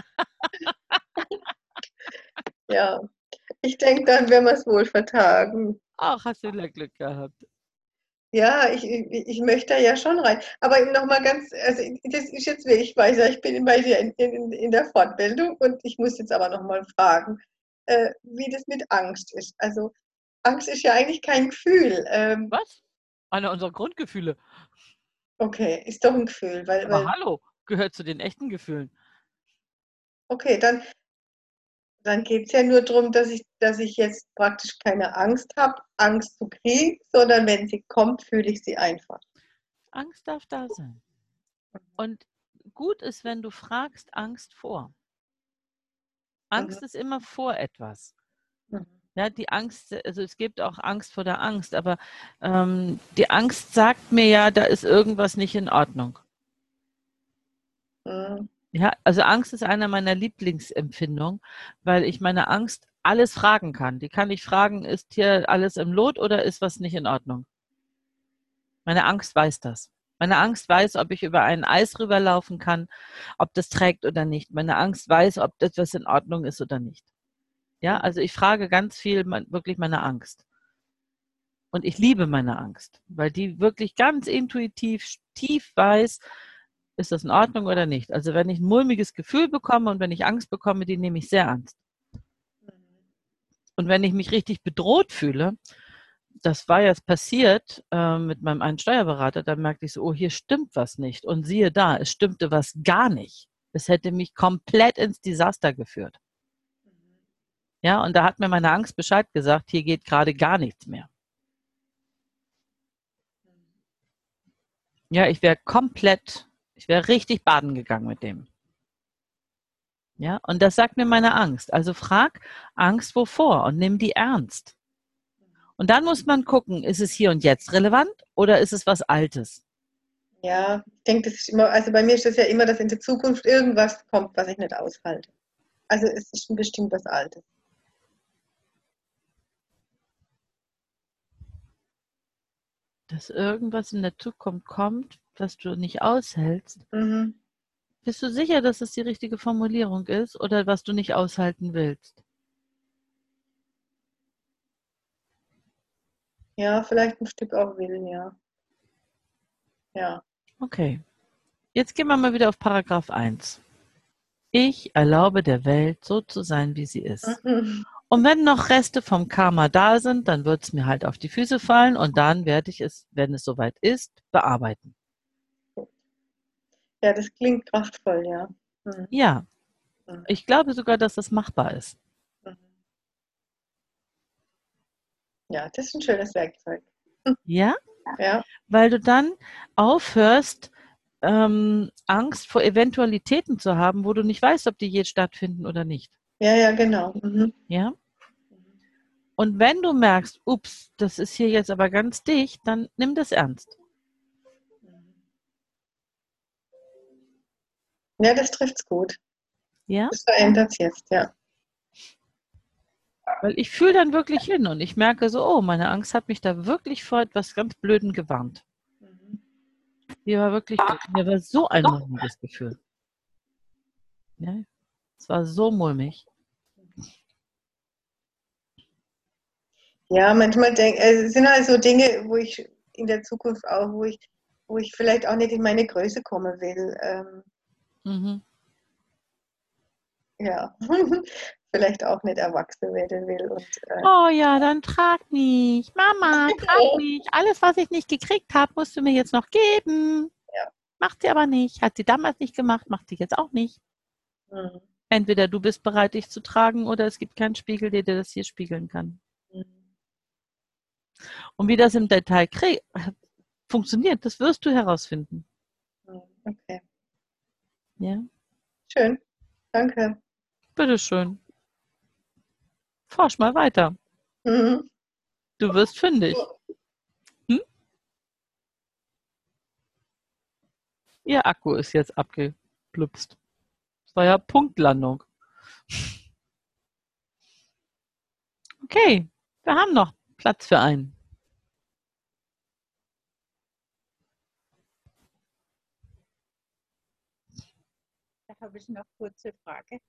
Ja. Ich denke, dann werden wir es wohl vertagen. Ach, hast du wieder Glück gehabt. Ja, ich möchte da ja schon rein. Aber nochmal ganz, also das ist jetzt wirklich, ich weiß ja, ich bin bei dir in der Fortbildung und ich muss jetzt aber nochmal fragen, wie das mit Angst ist. Also Angst ist ja eigentlich kein Gefühl. Was? Einer unserer Grundgefühle. Okay, ist doch ein Gefühl, Aber hallo, gehört zu den echten Gefühlen. okay, dann geht es ja nur darum, dass ich jetzt praktisch keine Angst habe, Angst zu kriegen, sondern wenn sie kommt, fühle ich sie einfach. Angst darf da sein. Und gut ist, wenn du fragst, Angst vor. Angst ist immer vor etwas. Mhm. Ja, die Angst, also es gibt auch Angst vor der Angst, aber die Angst sagt mir ja, da ist irgendwas nicht in Ordnung. Mhm. Ja, also Angst ist einer meiner Lieblingsempfindungen, weil ich meine Angst alles fragen kann. Die kann ich fragen, ist hier alles im Lot oder ist was nicht in Ordnung? Meine Angst weiß das. Meine Angst weiß, ob ich über ein Eis rüberlaufen kann, ob das trägt oder nicht. Meine Angst weiß, ob das was in Ordnung ist oder nicht. Ja, also ich frage ganz viel wirklich meine Angst. Und ich liebe meine Angst, weil die wirklich ganz intuitiv tief weiß, ist das in Ordnung oder nicht. Also wenn ich ein mulmiges Gefühl bekomme und wenn ich Angst bekomme, die nehme ich sehr ernst. Und wenn ich mich richtig bedroht fühle, das war jetzt passiert mit meinem einen Steuerberater, dann merkte ich so, oh, hier stimmt was nicht. Und siehe da, es stimmte was gar nicht. Es hätte mich komplett ins Desaster geführt. Ja, und da hat mir meine Angst Bescheid gesagt, hier geht gerade gar nichts mehr. Ja, ich wäre richtig baden gegangen mit dem. Ja, und das sagt mir meine Angst. Also frag Angst wovor und nimm die ernst. Und dann muss man gucken, ist es hier und jetzt relevant oder ist es was Altes? Ja, ich denke, das ist immer, also bei mir ist das ja immer, dass in der Zukunft irgendwas kommt, was ich nicht aushalte. Also es ist bestimmt was Altes. Dass irgendwas in der Zukunft kommt, was du nicht aushältst. Mhm. Bist du sicher, dass es die richtige Formulierung ist oder was du nicht aushalten willst? Ja, vielleicht ein Stück auch Willen, ja. Ja. Okay. Jetzt gehen wir mal wieder auf Paragraph 1. Ich erlaube der Welt, so zu sein, wie sie ist. Mhm. Und wenn noch Reste vom Karma da sind, dann wird es mir halt auf die Füße fallen und dann werde ich es, wenn es soweit ist, bearbeiten. Ja, das klingt kraftvoll, ja. Mhm. Ja, Mhm. ich glaube sogar, dass das machbar ist. Mhm. Ja, das ist ein schönes Werkzeug. Ja? Ja. Weil du dann aufhörst, Angst vor Eventualitäten zu haben, wo du nicht weißt, ob die je stattfinden oder nicht. Ja, ja, genau. Mhm. Ja? Und wenn du merkst, ups, das ist hier jetzt aber ganz dicht, dann nimm das ernst. Ja, das trifft's gut. Ja? Das verändert jetzt, ja. Weil ich fühle dann wirklich hin und ich merke so, oh, meine Angst hat mich da wirklich vor etwas ganz Blödem gewarnt. Mir war so ein mulmiges Gefühl. Ja? Es war so mulmig. Ja, manchmal es sind halt so Dinge, wo ich in der Zukunft auch, wo ich vielleicht auch nicht in meine Größe kommen will. Mhm. Ja, vielleicht auch nicht erwachsen werden will. Und, Oh ja, dann trag mich. Mama, trag mich. Alles, was ich nicht gekriegt habe, musst du mir jetzt noch geben. Ja. Macht sie aber nicht. Hat sie damals nicht gemacht, macht sie jetzt auch nicht. Mhm. Entweder du bist bereit, dich zu tragen, oder es gibt keinen Spiegel, der dir das hier spiegeln kann. Und wie das im Detail funktioniert, das wirst du herausfinden. Okay. Ja, Schön. Danke. bitteschön. Forsch mal weiter. Mhm. Du wirst fündig. Hm? Ihr Akku ist jetzt abgeblupst. Das war ja Punktlandung. Okay, wir haben noch Platz für einen. Da habe ich noch kurze Frage.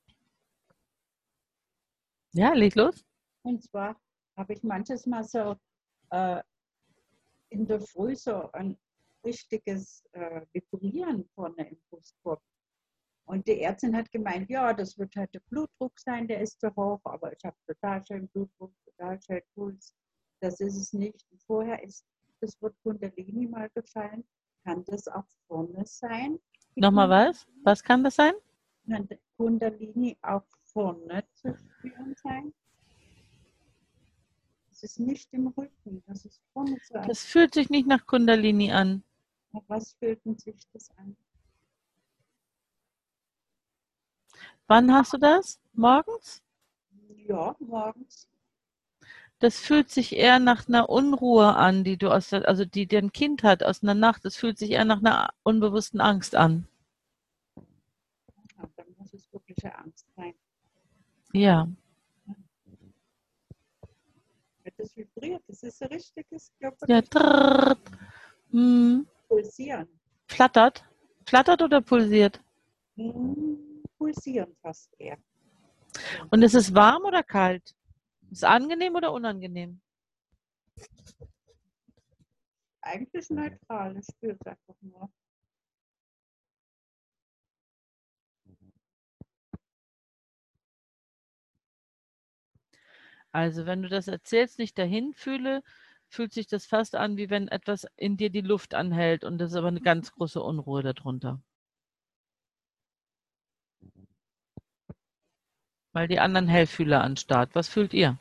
Ja, leg los. Und zwar habe ich manches Mal so in der Früh so ein richtiges Vibrieren vorne im Brustkorb. Und die Ärztin hat gemeint, ja, das wird halt der Blutdruck sein, der ist zu hoch, aber ich habe total schön Blutdruck, total schön Puls. Das ist es nicht. Und vorher ist das Wort Kundalini mal gefallen. Kann das auch vorne sein? Nochmal was? Was kann das sein? Kann Kundalini auch vorne zu spüren sein? Das ist nicht im Rücken, das ist vorne zu. Das fühlt sich nicht nach Kundalini an. Was fühlt sich das an? Wann hast du das? Morgens? Ja, morgens. Das fühlt sich eher nach einer Unruhe an, die du also die dein Kind hat aus einer Nacht. Das fühlt sich eher nach einer unbewussten Angst an. Ja, dann muss es wirkliche Angst sein. Ja. Das vibriert, das ist ein richtiges Körper. Ja. Trrrt. Pulsieren. Flattert? Flattert oder pulsiert? Pulsieren fast eher. Und ist es warm oder kalt? Ist es angenehm oder unangenehm? Eigentlich neutral, ich spüre es einfach nur. Also wenn du das erzählst, nicht dahin fühle, fühlt sich das fast an, wie wenn etwas in dir die Luft anhält und das ist aber eine ganz große Unruhe darunter. Weil die anderen Hellfühler anstarrt. Was fühlt ihr?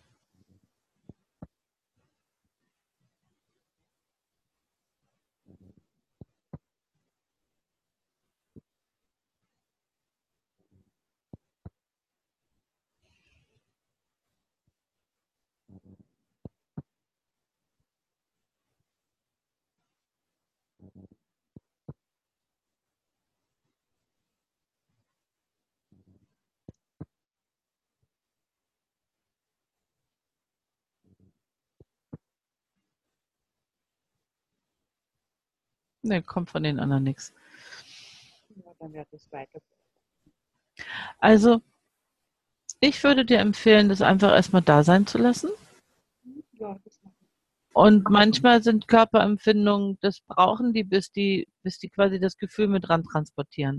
Ne, kommt von den anderen nichts. Ja, dann wird es weiter. Also, ich würde dir empfehlen, das einfach erstmal da sein zu lassen. Ja, das mache ich. Und manchmal sind Körperempfindungen, das brauchen die, bis die quasi das Gefühl mit dran transportieren.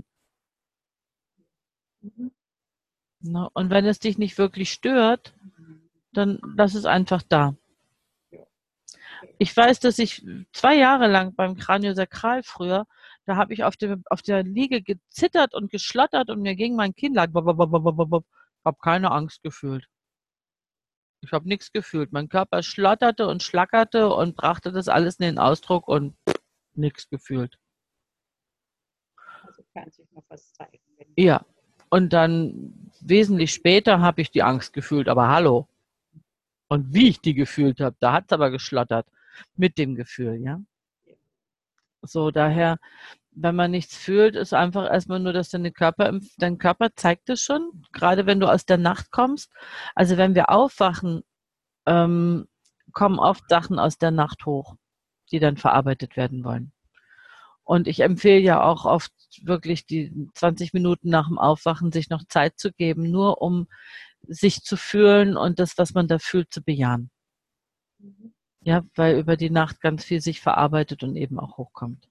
Ne? Und wenn es dich nicht wirklich stört, dann lass es einfach da. Ich weiß, dass ich 2 Jahre lang beim Kraniosakral früher, da habe ich auf der Liege gezittert und geschlottert und mir ging mein Kinnladen. Habe keine Angst gefühlt. Ich habe nichts gefühlt. Mein Körper schlotterte und schlackerte und brachte das alles in den Ausdruck und nichts gefühlt. Also kann sich noch was zeigen. Ja, und dann wesentlich später habe ich die Angst gefühlt, aber hallo. Und wie ich die gefühlt habe, da hat es aber geschlottert mit dem Gefühl, ja. So, daher, wenn man nichts fühlt, ist einfach erstmal nur, dass dein Körper zeigt es schon, gerade wenn du aus der Nacht kommst. Also wenn wir aufwachen, kommen oft Sachen aus der Nacht hoch, die dann verarbeitet werden wollen. Und ich empfehle ja auch oft wirklich die 20 Minuten nach dem Aufwachen sich noch Zeit zu geben, nur um sich zu fühlen und das, was man da fühlt, zu bejahen. Ja, weil über die Nacht ganz viel sich verarbeitet und eben auch hochkommt.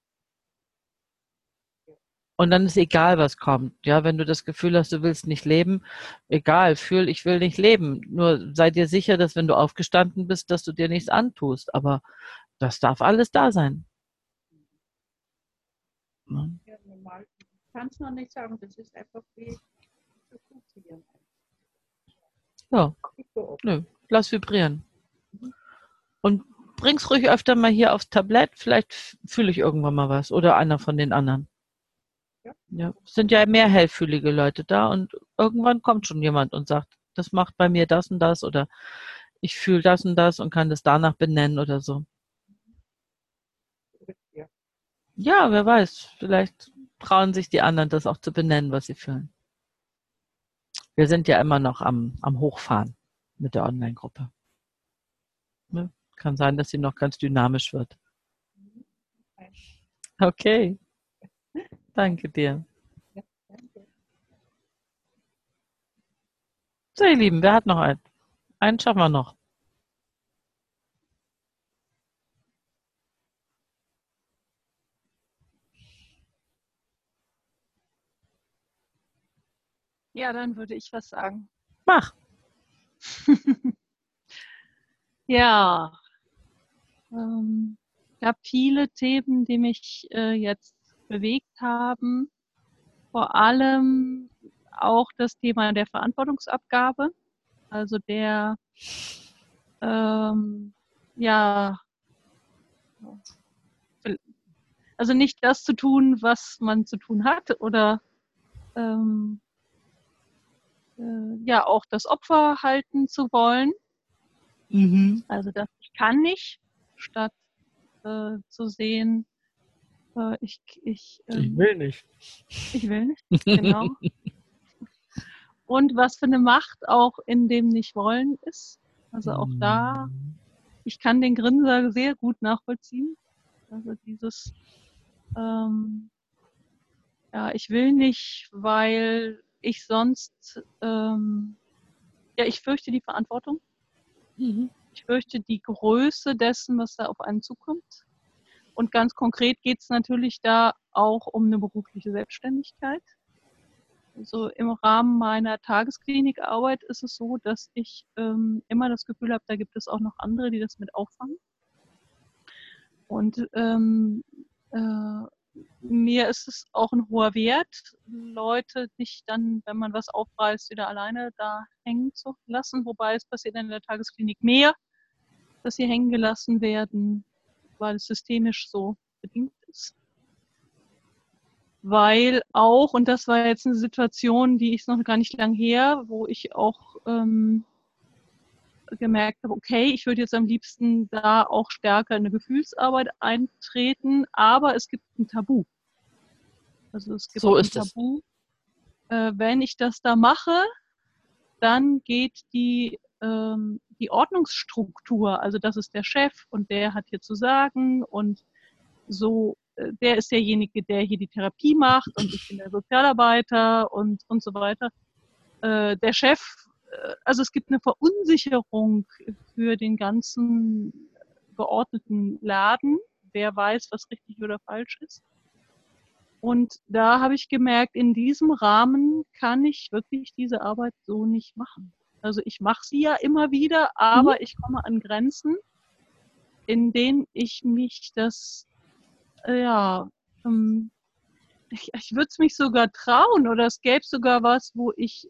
Und dann ist egal, was kommt. Ja, wenn du das Gefühl hast, du willst nicht leben, egal, ich will nicht leben. Nur sei dir sicher, dass wenn du aufgestanden bist, dass du dir nichts antust. Aber das darf alles da sein. Ja. Ja, normal. Ich kann es noch nicht sagen, das ist einfach wie zu pulsieren. Ja, nö, lass vibrieren. Und bring's ruhig öfter mal hier aufs Tablett, vielleicht fühle ich irgendwann mal was oder einer von den anderen. Ja, es sind ja mehr hellfühlige Leute da und irgendwann kommt schon jemand und sagt, das macht bei mir das und das oder ich fühle das und das und kann das danach benennen oder so. Ja. Ja, wer weiß, vielleicht trauen sich die anderen, das auch zu benennen, was sie fühlen. Wir sind ja immer noch am Hochfahren mit der Online-Gruppe. Ne? Kann sein, dass sie noch ganz dynamisch wird. Okay, danke dir. Ja, danke. So, ihr Lieben, wer hat noch einen? Einen schaffen wir noch. Ja, dann würde ich was sagen. Mach. Ja, gab viele Themen, die mich jetzt bewegt haben. Vor allem auch das Thema der Verantwortungsabgabe, also der ja, also nicht das zu tun, was man zu tun hat, oder ja auch das Opfer halten zu wollen. Also dass ich kann nicht, statt zu sehen, ich will nicht. Ich will nicht, genau. Und was für eine Macht auch in dem Nicht-Wollen ist. Also auch da, ich kann den Grinser sehr gut nachvollziehen. Also dieses, ja, ich will nicht, weil ich sonst, ja, ich fürchte die Verantwortung. Ich fürchte die Größe dessen, was da auf einen zukommt. Und ganz konkret geht es natürlich da auch um eine berufliche Selbstständigkeit. Also im Rahmen meiner Tagesklinikarbeit ist es so, dass ich immer das Gefühl habe, da gibt es auch noch andere, die das mit auffangen. Und mir ist es auch ein hoher Wert, Leute nicht dann, wenn man was aufreißt, wieder alleine da hängen zu lassen. Wobei es passiert in der Tagesklinik mehr, dass sie hängen gelassen werden, weil es systemisch so bedingt ist. Weil auch, und das war jetzt eine Situation, die ist noch gar nicht lang her, wo ich auch gemerkt habe, okay, ich würde jetzt am liebsten da auch stärker in eine Gefühlsarbeit eintreten, aber es gibt ein Tabu. Also es gibt So ein ist es. Tabu. Wenn ich das da mache, dann geht die Ordnungsstruktur, also das ist der Chef und der hat hier zu sagen und so, der ist derjenige, der hier die Therapie macht und ich bin der Sozialarbeiter und so weiter. Der Chef, also es gibt eine Verunsicherung für den ganzen geordneten Laden, wer weiß, was richtig oder falsch ist. Und da habe ich gemerkt, in diesem Rahmen kann ich wirklich diese Arbeit so nicht machen. Also ich mache sie ja immer wieder, aber ich komme an Grenzen, in denen ich mich das, ja, ich würde es mich sogar trauen oder es gäbe sogar was, wo ich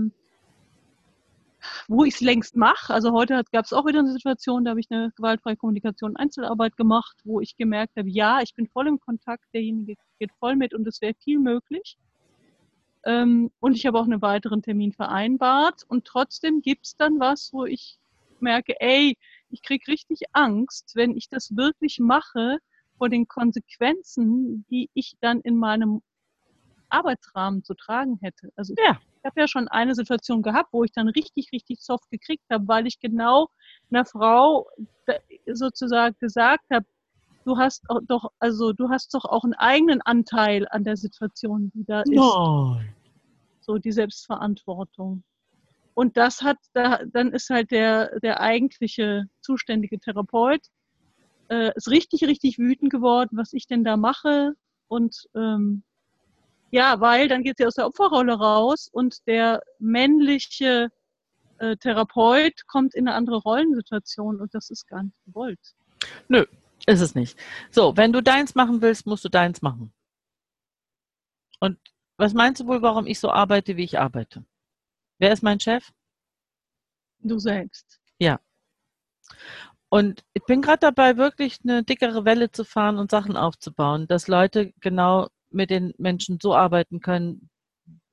es längst mache. Also heute gab es auch wieder eine Situation, da habe ich eine gewaltfreie Kommunikation Einzelarbeit gemacht, wo ich gemerkt habe, ja, ich bin voll im Kontakt, derjenige geht voll mit und es wäre viel möglich. Und ich habe auch einen weiteren Termin vereinbart und trotzdem gibt es dann was, wo ich merke, ey, ich kriege richtig Angst, wenn ich das wirklich mache, vor den Konsequenzen, die ich dann in meinem Arbeitsrahmen zu tragen hätte. Also Ja. ich habe ja schon eine Situation gehabt, wo ich dann richtig, richtig soft gekriegt habe, weil ich genau einer Frau sozusagen gesagt habe, du hast doch auch einen eigenen Anteil an der Situation, die da ist. Nein. So die Selbstverantwortung. Und das dann ist halt der eigentliche zuständige Therapeut ist richtig, richtig wütend geworden, was ich denn da mache. Und ja, weil dann geht sie aus der Opferrolle raus und der männliche Therapeut kommt in eine andere Rollensituation und das ist gar nicht gewollt. Nö, ist es nicht. So, wenn du deins machen willst, musst du deins machen. Und was meinst du wohl, warum ich so arbeite, wie ich arbeite? Wer ist mein Chef? Du selbst. Ja. Und ich bin gerade dabei, wirklich eine dickere Welle zu fahren und Sachen aufzubauen, dass Leute genau mit den Menschen so arbeiten können,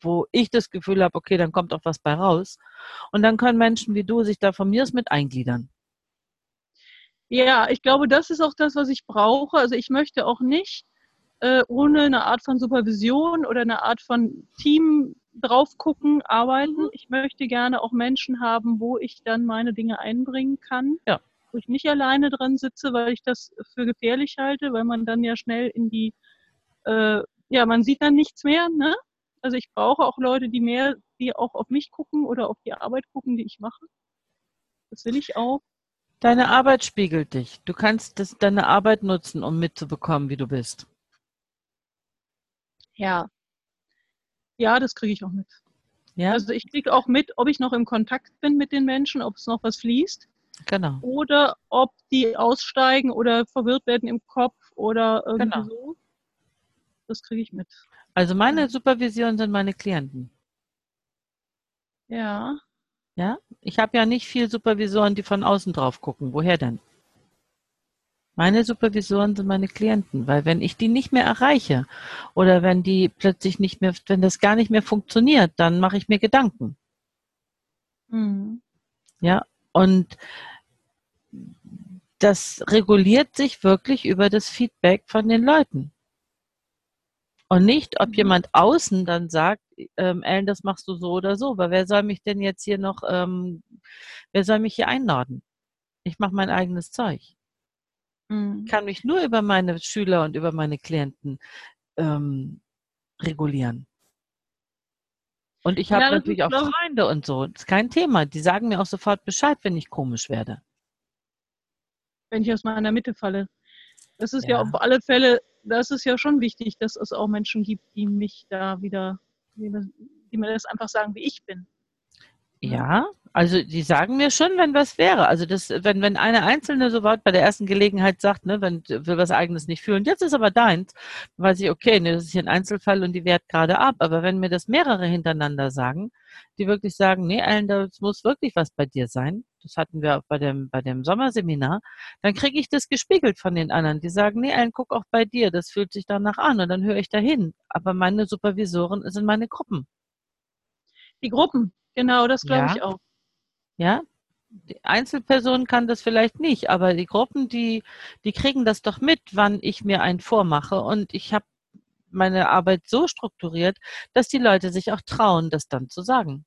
wo ich das Gefühl habe, okay, dann kommt auch was bei raus. Und dann können Menschen wie du sich da von mir aus mit eingliedern. Ja, ich glaube, das ist auch das, was ich brauche. Also ich möchte auch nicht ohne eine Art von Supervision oder eine Art von Team drauf gucken, arbeiten. Ich möchte gerne auch Menschen haben, wo ich dann meine Dinge einbringen kann. Ja. Wo ich nicht alleine dran sitze, weil ich das für gefährlich halte, weil man dann ja schnell in die, man sieht dann nichts mehr, ne? Also ich brauche auch Leute, die auch auf mich gucken oder auf die Arbeit gucken, die ich mache. Das will ich auch. Deine Arbeit spiegelt dich. Du kannst deine Arbeit nutzen, um mitzubekommen, wie du bist. Ja. Ja, das kriege ich auch mit. Ja? Also ich kriege auch mit, ob ich noch im Kontakt bin mit den Menschen, ob es noch was fließt. Genau. Oder ob die aussteigen oder verwirrt werden im Kopf oder irgendwie Genau. so. Das kriege ich mit. Also meine Supervision sind meine Klienten. Ja. Ja? Ich habe ja nicht viel Supervisoren, die von außen drauf gucken. Woher denn? Meine Supervisoren sind meine Klienten, weil wenn ich die nicht mehr erreiche oder wenn die plötzlich nicht mehr, wenn das gar nicht mehr funktioniert, dann mache ich mir Gedanken. Mhm. Ja, und das reguliert sich wirklich über das Feedback von den Leuten. Und nicht, ob jemand außen dann sagt, Ellen, das machst du so oder so, weil wer soll mich denn jetzt hier noch, wer soll mich hier einladen? Ich mache mein eigenes Zeug. Ich kann mich nur über meine Schüler und über meine Klienten regulieren. Und ich habe Ja, das natürlich ist, auch glaub ich, Freunde und so. Das ist kein Thema. Die sagen mir auch sofort Bescheid, wenn ich komisch werde. wenn ich aus meiner Mitte falle. Das ist ja Ja. auf alle Fälle, das ist ja schon wichtig, dass es auch Menschen gibt, die mich da wieder, die mir das einfach sagen, wie ich bin. Ja, also die sagen mir schon, wenn was wäre. Also das, wenn eine Einzelne sofort bei der ersten Gelegenheit sagt, ne, wenn will was Eigenes nicht fühlen, jetzt ist aber deins, dann weiß ich, okay, ne, das ist hier ein Einzelfall und die wehrt gerade ab. Aber wenn mir das mehrere hintereinander sagen, die wirklich sagen, nee, Ellen, das muss wirklich was bei dir sein, das hatten wir auch bei dem Sommerseminar, dann kriege ich das gespiegelt von den anderen. Die sagen, nee, Ellen, guck auch bei dir, das fühlt sich danach an und dann höre ich dahin. Aber meine Supervisoren sind meine Gruppen. Die Gruppen, genau, das glaube ich Ja. auch. Ja, die Einzelperson kann das vielleicht nicht, aber die Gruppen, die kriegen das doch mit, wann ich mir einen vormache. Und ich habe meine Arbeit so strukturiert, dass die Leute sich auch trauen, das dann zu sagen.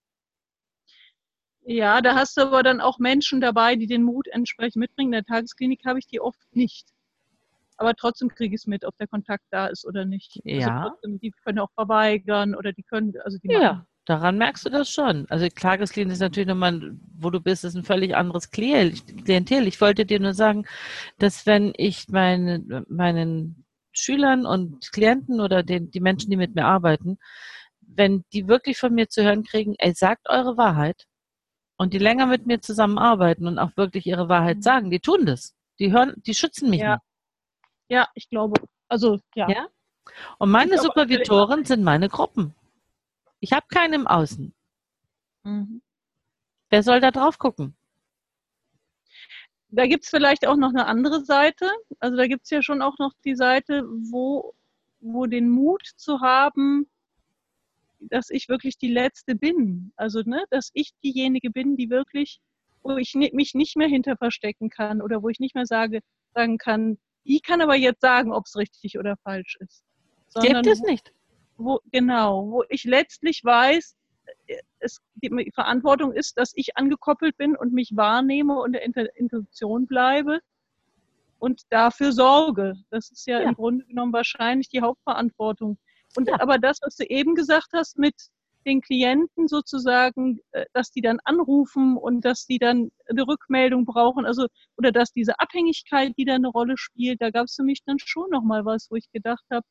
Ja, da hast du aber dann auch Menschen dabei, die den Mut entsprechend mitbringen. In der Tagesklinik habe ich die oft nicht. Aber trotzdem kriege ich es mit, ob der Kontakt da ist oder nicht. Also Ja, trotzdem, die können auch verweigern oder die können, also die ja, machen. daran merkst du das schon. Also Tagesklinik ist natürlich nochmal, wo du bist, ist ein völlig anderes Klientel. Ich wollte dir nur sagen, dass wenn ich meinen Schülern und Klienten oder die Menschen, die mit mir arbeiten, wenn die wirklich von mir zu hören kriegen, ey, sagt eure Wahrheit und die länger mit mir zusammenarbeiten und auch wirklich ihre Wahrheit sagen, die tun das. Die schützen mich Ja, nicht. ja, ich glaube, also ja. Ja? Und meine Ich glaube, Supervisoren sind meine Gruppen. Ich habe keinen im Außen. Mhm. Wer soll da drauf gucken? Da gibt es vielleicht auch noch eine andere Seite. Also da gibt es ja schon auch noch die Seite, wo den Mut zu haben, dass ich wirklich die Letzte bin. Also, ne, dass ich diejenige bin, die wirklich, wo ich mich nicht mehr hinter verstecken kann oder wo ich nicht mehr sagen kann, die kann aber jetzt sagen, ob es richtig oder falsch ist. Sondern Gibt es nicht. wo ich letztlich weiß, die Verantwortung ist, dass ich angekoppelt bin und mich wahrnehme und der Intuition bleibe und dafür sorge. Das ist ja, Ja. im Grunde genommen wahrscheinlich die Hauptverantwortung. Und Ja. aber das, was du eben gesagt hast mit den Klienten sozusagen, dass die dann anrufen und dass die dann eine Rückmeldung brauchen, also oder dass diese Abhängigkeit, die da eine Rolle spielt, da gab es für mich dann schon nochmal was, wo ich gedacht habe,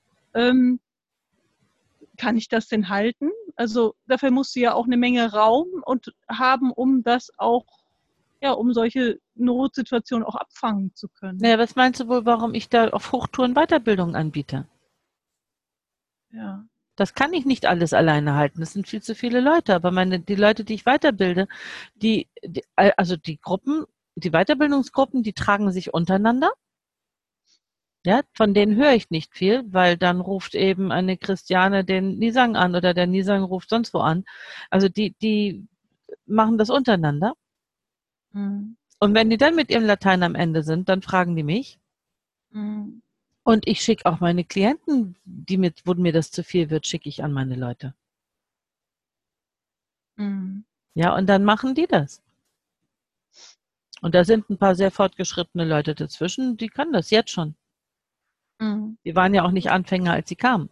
kann ich das denn halten? Also dafür musst du ja auch eine Menge Raum und haben, um das auch, ja, um solche Notsituationen auch abfangen zu können. Naja, was meinst du wohl, warum ich da auf Hochtouren Weiterbildung anbiete? Ja. Das kann ich nicht alles alleine halten. Das sind viel zu viele Leute. Aber die Leute, die ich weiterbilde, also die Gruppen, die Weiterbildungsgruppen, die tragen sich untereinander. Ja, von denen höre ich nicht viel, weil dann ruft eben eine Christiane den Nisang an oder der Nisang ruft sonst wo an. Also die machen das untereinander. Mhm. Und wenn die dann mit ihrem Latein am Ende sind, dann fragen die mich. Mhm. Und ich schicke auch meine Klienten, wo mir das zu viel wird, schicke ich an meine Leute. Mhm. Ja, und dann machen die das. Und da sind ein paar sehr fortgeschrittene Leute dazwischen, die können das jetzt schon. Mhm. Die waren ja auch nicht Anfänger, als sie kamen.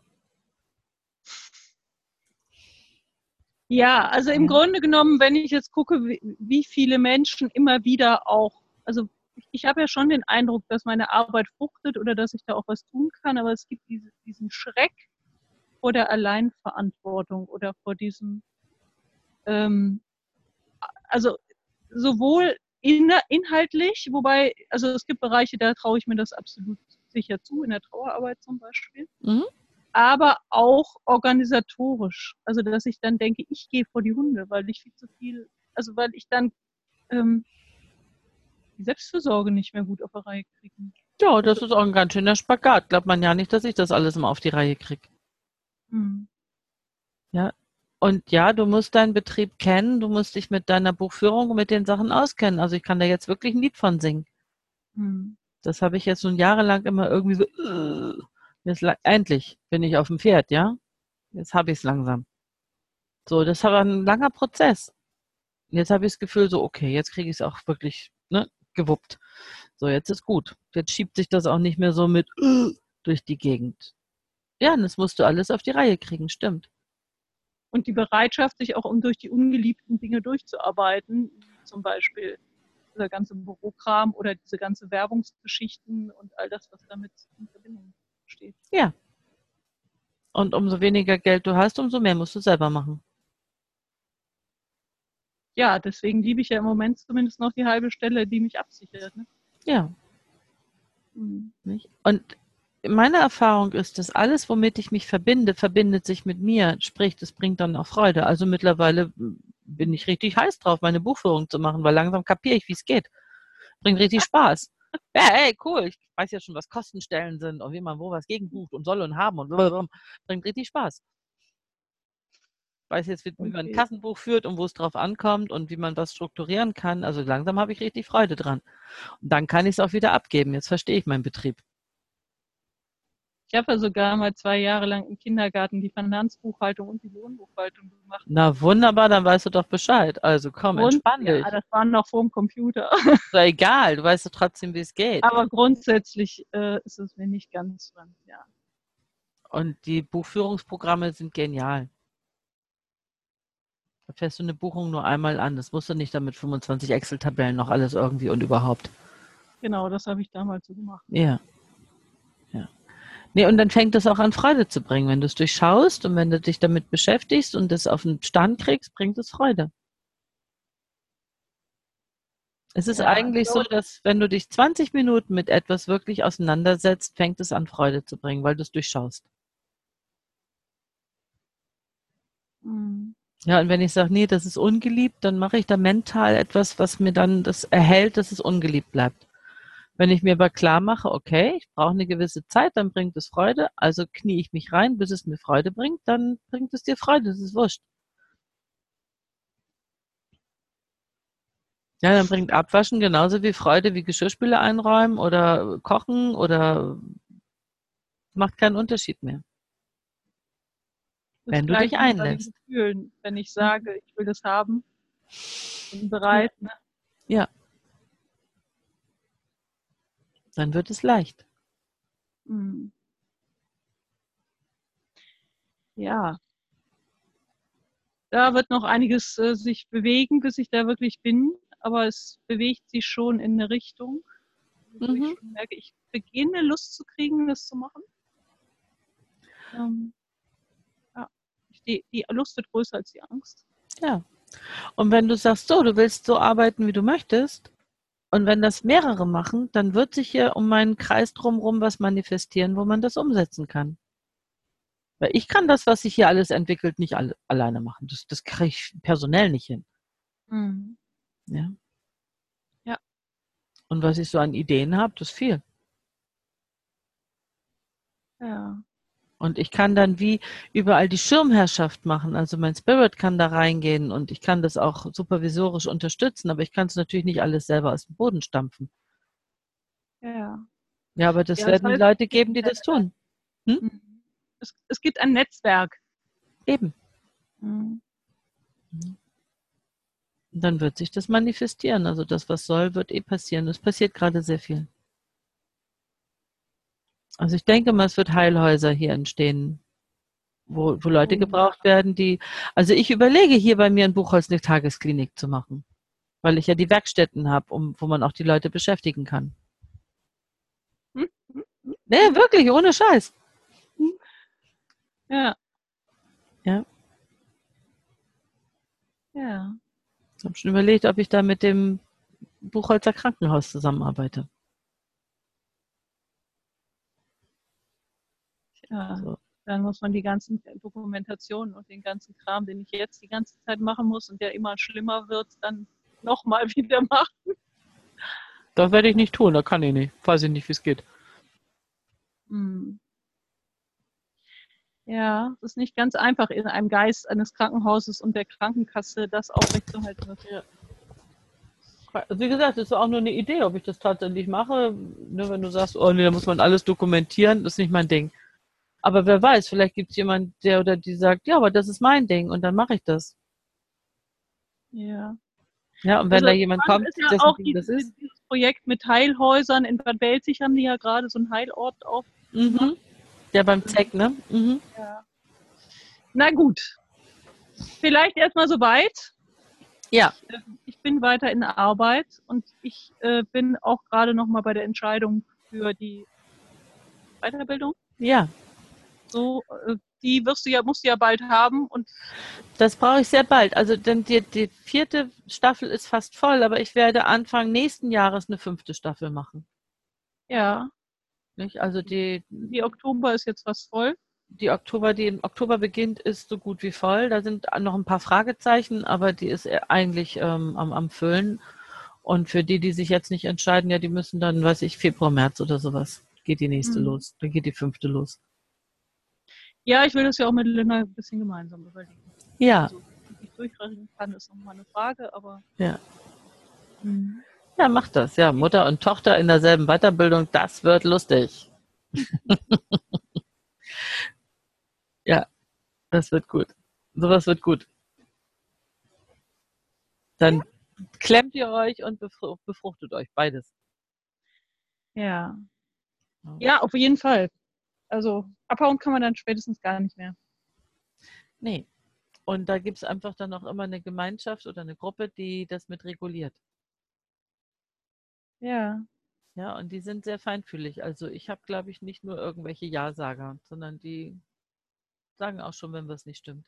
Ja, also im Ja. Grunde genommen, wenn ich jetzt gucke, wie viele Menschen immer wieder auch, also ich habe ja schon den Eindruck, dass meine Arbeit fruchtet oder dass ich da auch was tun kann, aber es gibt diesen Schreck vor der Alleinverantwortung oder vor diesem, also sowohl inhaltlich, wobei, also es gibt Bereiche, da traue ich mir das absolut sicher zu, in der Trauerarbeit zum Beispiel. Mhm. Aber auch organisatorisch. Also, dass ich dann denke, ich gehe vor die Hunde, weil ich viel zu viel, also weil ich dann die Selbstfürsorge nicht mehr gut auf die Reihe kriege. Ja, das ist auch ein ganz schöner Spagat. Glaubt man ja nicht, dass ich das alles immer auf die Reihe kriege. Hm. Ja. Und ja, du musst deinen Betrieb kennen, du musst dich mit deiner Buchführung und mit den Sachen auskennen. Also ich kann da jetzt wirklich ein Lied von singen. Hm. Das habe ich jetzt schon jahrelang immer irgendwie so, jetzt endlich bin ich auf dem Pferd, ja? Jetzt habe ich es langsam. So, das war ein langer Prozess. Jetzt habe ich das Gefühl so, okay, jetzt kriege ich es auch wirklich, ne, gewuppt. So, jetzt ist gut. Jetzt schiebt sich das auch nicht mehr so mit durch die Gegend. Ja, und das musst du alles auf die Reihe kriegen, stimmt. Und die Bereitschaft, sich auch durch die ungeliebten Dinge durchzuarbeiten, zum Beispiel dieser ganze Bürokram oder diese ganze Werbungsgeschichten und all das, was damit in Verbindung steht. Ja. Und umso weniger Geld du hast, umso mehr musst du selber machen. Ja, deswegen liebe ich ja im Moment zumindest noch die halbe Stelle, die mich absichert. Ne? Ja. Hm. Nicht? Und meine Erfahrung ist, dass alles, womit ich mich verbinde, verbindet sich mit mir. Sprich, das bringt dann auch Freude. Also mittlerweile bin ich richtig heiß drauf, meine Buchführung zu machen, weil langsam kapiere ich, wie es geht. Bringt richtig Spaß. Ja, hey, cool. Ich weiß ja schon, was Kostenstellen sind und wie man wo was gegenbucht und soll und haben und blablabla. Bringt richtig Spaß. Weiß jetzt, wie man ein Kassenbuch führt und wo es drauf ankommt und wie man was strukturieren kann. Also langsam habe ich richtig Freude dran. Und dann kann ich es auch wieder abgeben. Jetzt verstehe ich meinen Betrieb. Ich habe ja sogar mal 2 Jahre lang im Kindergarten die Finanzbuchhaltung und die Lohnbuchhaltung gemacht. Na wunderbar, dann weißt du doch Bescheid. Also komm, entspann dich. Ja, das war noch vor dem Computer. Ist doch egal, du weißt doch trotzdem, wie es geht. Aber grundsätzlich ist es mir nicht ganz fremd, ja. Und die Buchführungsprogramme sind genial. Da fährst du eine Buchung nur einmal an. Das musst du nicht damit 25 Excel-Tabellen noch alles irgendwie und überhaupt. Genau, das habe ich damals so gemacht. Ja. Ja. Nee, und dann fängt es auch an, Freude zu bringen. Wenn du es durchschaust und wenn du dich damit beschäftigst und es auf den Stand kriegst, bringt es Freude. Es ist eigentlich so, dass wenn du dich 20 Minuten mit etwas wirklich auseinandersetzt, fängt es an, Freude zu bringen, weil du es durchschaust. Mhm. Ja, und wenn ich sage, nee, das ist ungeliebt, dann mache ich da mental etwas, was mir dann das erhält, dass es ungeliebt bleibt. Wenn ich mir aber klar mache, okay, ich brauche eine gewisse Zeit, dann bringt es Freude, also knie ich mich rein, bis es mir Freude bringt, dann bringt es dir Freude, das ist wurscht. Ja, dann bringt Abwaschen genauso wie Freude wie Geschirrspüle einräumen oder kochen oder macht keinen Unterschied mehr. Das Wenn du dich Gleiche wie bei den einlässt. Gefühlen. Wenn ich sage, ich will das haben, bin bereit. Ne? Ja. Dann wird es leicht. Mhm. Ja. Da wird noch einiges sich bewegen, bis ich da wirklich bin. Aber es bewegt sich schon in eine Richtung, wo ich schon merke, ich beginne Lust zu kriegen, das zu machen. Ja. Die Lust wird größer als die Angst. Ja. Und wenn du sagst, so, du willst so arbeiten, wie du möchtest, und wenn das mehrere machen, dann wird sich hier um meinen Kreis drumherum was manifestieren, wo man das umsetzen kann. Weil ich kann das, was sich hier alles entwickelt, nicht alleine machen. Das kriege ich personell nicht hin. Mhm. Ja. Ja. Und was ich so an Ideen habe, das ist viel. Ja. Und ich kann dann wie überall die Schirmherrschaft machen. Also mein Spirit kann da reingehen und ich kann das auch supervisorisch unterstützen, aber ich kann es natürlich nicht alles selber aus dem Boden stampfen. Ja. Ja, aber das Ja, das werden heißt, Leute es gibt geben, ein die das Netzwerk. tun. Hm? Mhm. Es gibt ein Netzwerk. Eben. Mhm. Und dann wird sich das manifestieren. Also das, was soll, wird eh passieren. Es passiert gerade sehr viel. Also ich denke mal, es wird Heilhäuser hier entstehen, wo Leute gebraucht werden, also ich überlege hier bei mir in Buchholz eine Tagesklinik zu machen, weil ich ja die Werkstätten habe, wo man auch die Leute beschäftigen kann. Hm? Nee, wirklich, ohne Scheiß. Ja. Ja. Ja. Ich habe schon überlegt, ob ich da mit dem Buchholzer Krankenhaus zusammenarbeite. Ja. So. Dann muss man die ganzen Dokumentationen und den ganzen Kram, den ich jetzt die ganze Zeit machen muss und der immer schlimmer wird, dann nochmal wieder machen. Das werde ich nicht tun, da kann ich nicht. Weiß ich nicht, wie es geht. Hm. Ja, es ist nicht ganz einfach, in einem Geist eines Krankenhauses und der Krankenkasse das aufrechtzuerhalten. Ja. Wie gesagt, das ist auch nur eine Idee, ob ich das tatsächlich mache. Nur wenn du sagst, oh nee, da muss man alles dokumentieren, das ist nicht mein Ding. Aber wer weiß, vielleicht gibt es jemanden, der oder die sagt, ja, aber das ist mein Ding und dann mache ich das. Ja. Ja, und wenn Also da jemand spannend kommt, ist ja dessen auch Ding das ist. dieses Projekt mit Heilhäusern. In Bad Belzig haben die ja gerade so einen Heilort auf. Mhm. Ja, beim ZEC, ne? Mhm. Ja. Na gut. Vielleicht erstmal soweit. Ja. Ich bin weiter in der Arbeit und ich bin auch gerade noch mal bei der Entscheidung für die Weiterbildung. Ja. So, die musst du ja bald haben und das brauche ich sehr bald. Also denn die 4. Staffel ist fast voll, aber ich werde Anfang nächsten Jahres eine 5. Staffel machen. ja. Nicht? Also Die Oktober ist jetzt fast voll. Die im Oktober beginnt, ist so gut wie voll. Da sind noch ein paar Fragezeichen, aber die ist eigentlich am Füllen. Und für die sich jetzt nicht entscheiden, ja, die müssen dann, weiß ich, Februar, März oder sowas, geht die nächste los. Dann geht die 5. los. Ja, ich will das ja auch mit Linda ein bisschen gemeinsam überlegen. Ja. Also, wie ich durchrechnen kann, ist nochmal eine Frage, aber. Ja. Ja, mach das. Ja, Mutter und Tochter in derselben Weiterbildung, das wird lustig. Ja, das wird gut. Sowas wird gut. Dann klemmt ihr euch und befruchtet euch beides. Ja. Ja, auf jeden Fall. Also abhauen kann man dann spätestens gar nicht mehr. Nee. Und da gibt es einfach dann auch immer eine Gemeinschaft oder eine Gruppe, die das mit reguliert. Ja. Ja, und die sind sehr feinfühlig. Also ich habe, glaube ich, nicht nur irgendwelche Ja-Sager, sondern die sagen auch schon, wenn was nicht stimmt.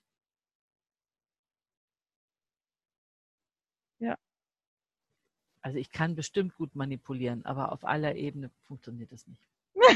Ja. Also ich kann bestimmt gut manipulieren, aber auf aller Ebene funktioniert das nicht.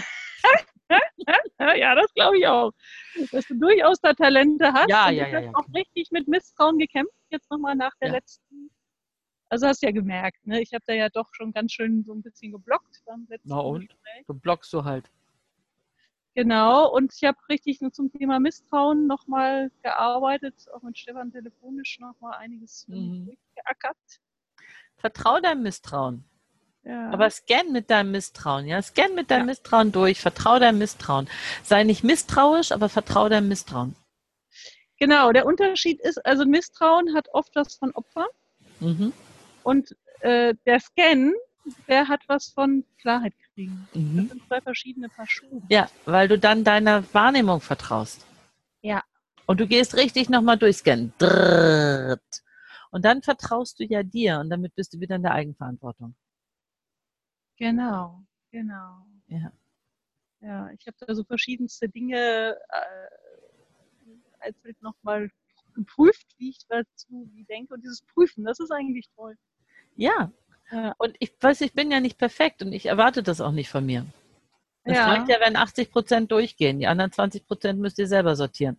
Ja, das glaube ich auch. Dass du durchaus da Talente hast. Ja, und ja, du ja, hast ja. auch richtig mit Misstrauen gekämpft, jetzt nochmal nach der Ja. letzten. Also hast du ja gemerkt, ne? Ich habe da ja doch schon ganz schön so ein bisschen geblockt beim letzten Na und? Gespräch. Du blockst du halt. Genau, und ich habe richtig zum Thema Misstrauen nochmal gearbeitet, auch mit Stefan telefonisch nochmal einiges durchgeackert. Vertrau deinem Misstrauen. Ja. Aber scan mit deinem Misstrauen, ja? Scan mit deinem Misstrauen durch, vertrau deinem Misstrauen. Sei nicht misstrauisch, aber vertrau deinem Misstrauen. Genau, der Unterschied ist, also Misstrauen hat oft was von Opfer. Mhm. Und der Scan, der hat was von Klarheit kriegen. Mhm. Das sind zwei verschiedene Paar Schuhe. Ja, weil du dann deiner Wahrnehmung vertraust. Ja. Und du gehst richtig nochmal durchscannen. Drrrt. Und dann vertraust du ja dir und damit bist du wieder in der Eigenverantwortung. Genau, genau. Ja. Ja, ich habe da so verschiedenste Dinge als Bild nochmal geprüft, wie ich dazu denke. Und dieses Prüfen, das ist eigentlich toll. Ja. Ja. Und ich weiß, ich bin ja nicht perfekt und ich erwarte das auch nicht von mir. Es reicht ja, wenn 80% durchgehen. Die anderen 20% müsst ihr selber sortieren.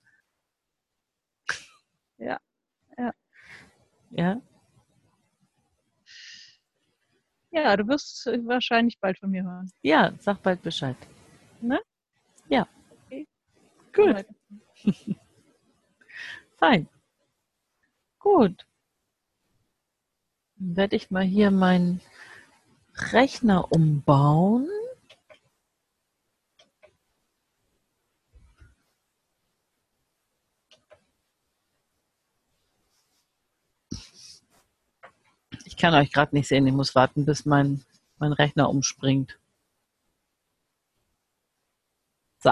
Ja, ja. Ja. Ja, du wirst wahrscheinlich bald von mir hören. Ja, sag bald Bescheid. Ne? Ja. Gut. Fein. Gut. Dann werde ich mal hier meinen Rechner umbauen. Ich kann euch gerade nicht sehen. Ich muss warten, bis mein Rechner umspringt. So.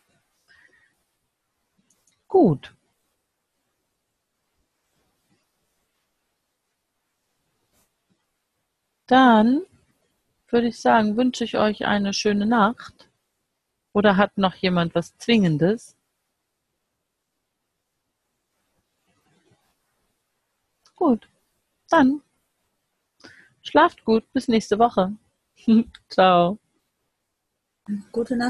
Gut. Dann würde ich sagen, wünsche ich euch eine schöne Nacht. Oder hat noch jemand was Zwingendes? Gut. Dann schlaft gut. Bis nächste Woche. Ciao. Gute Nacht.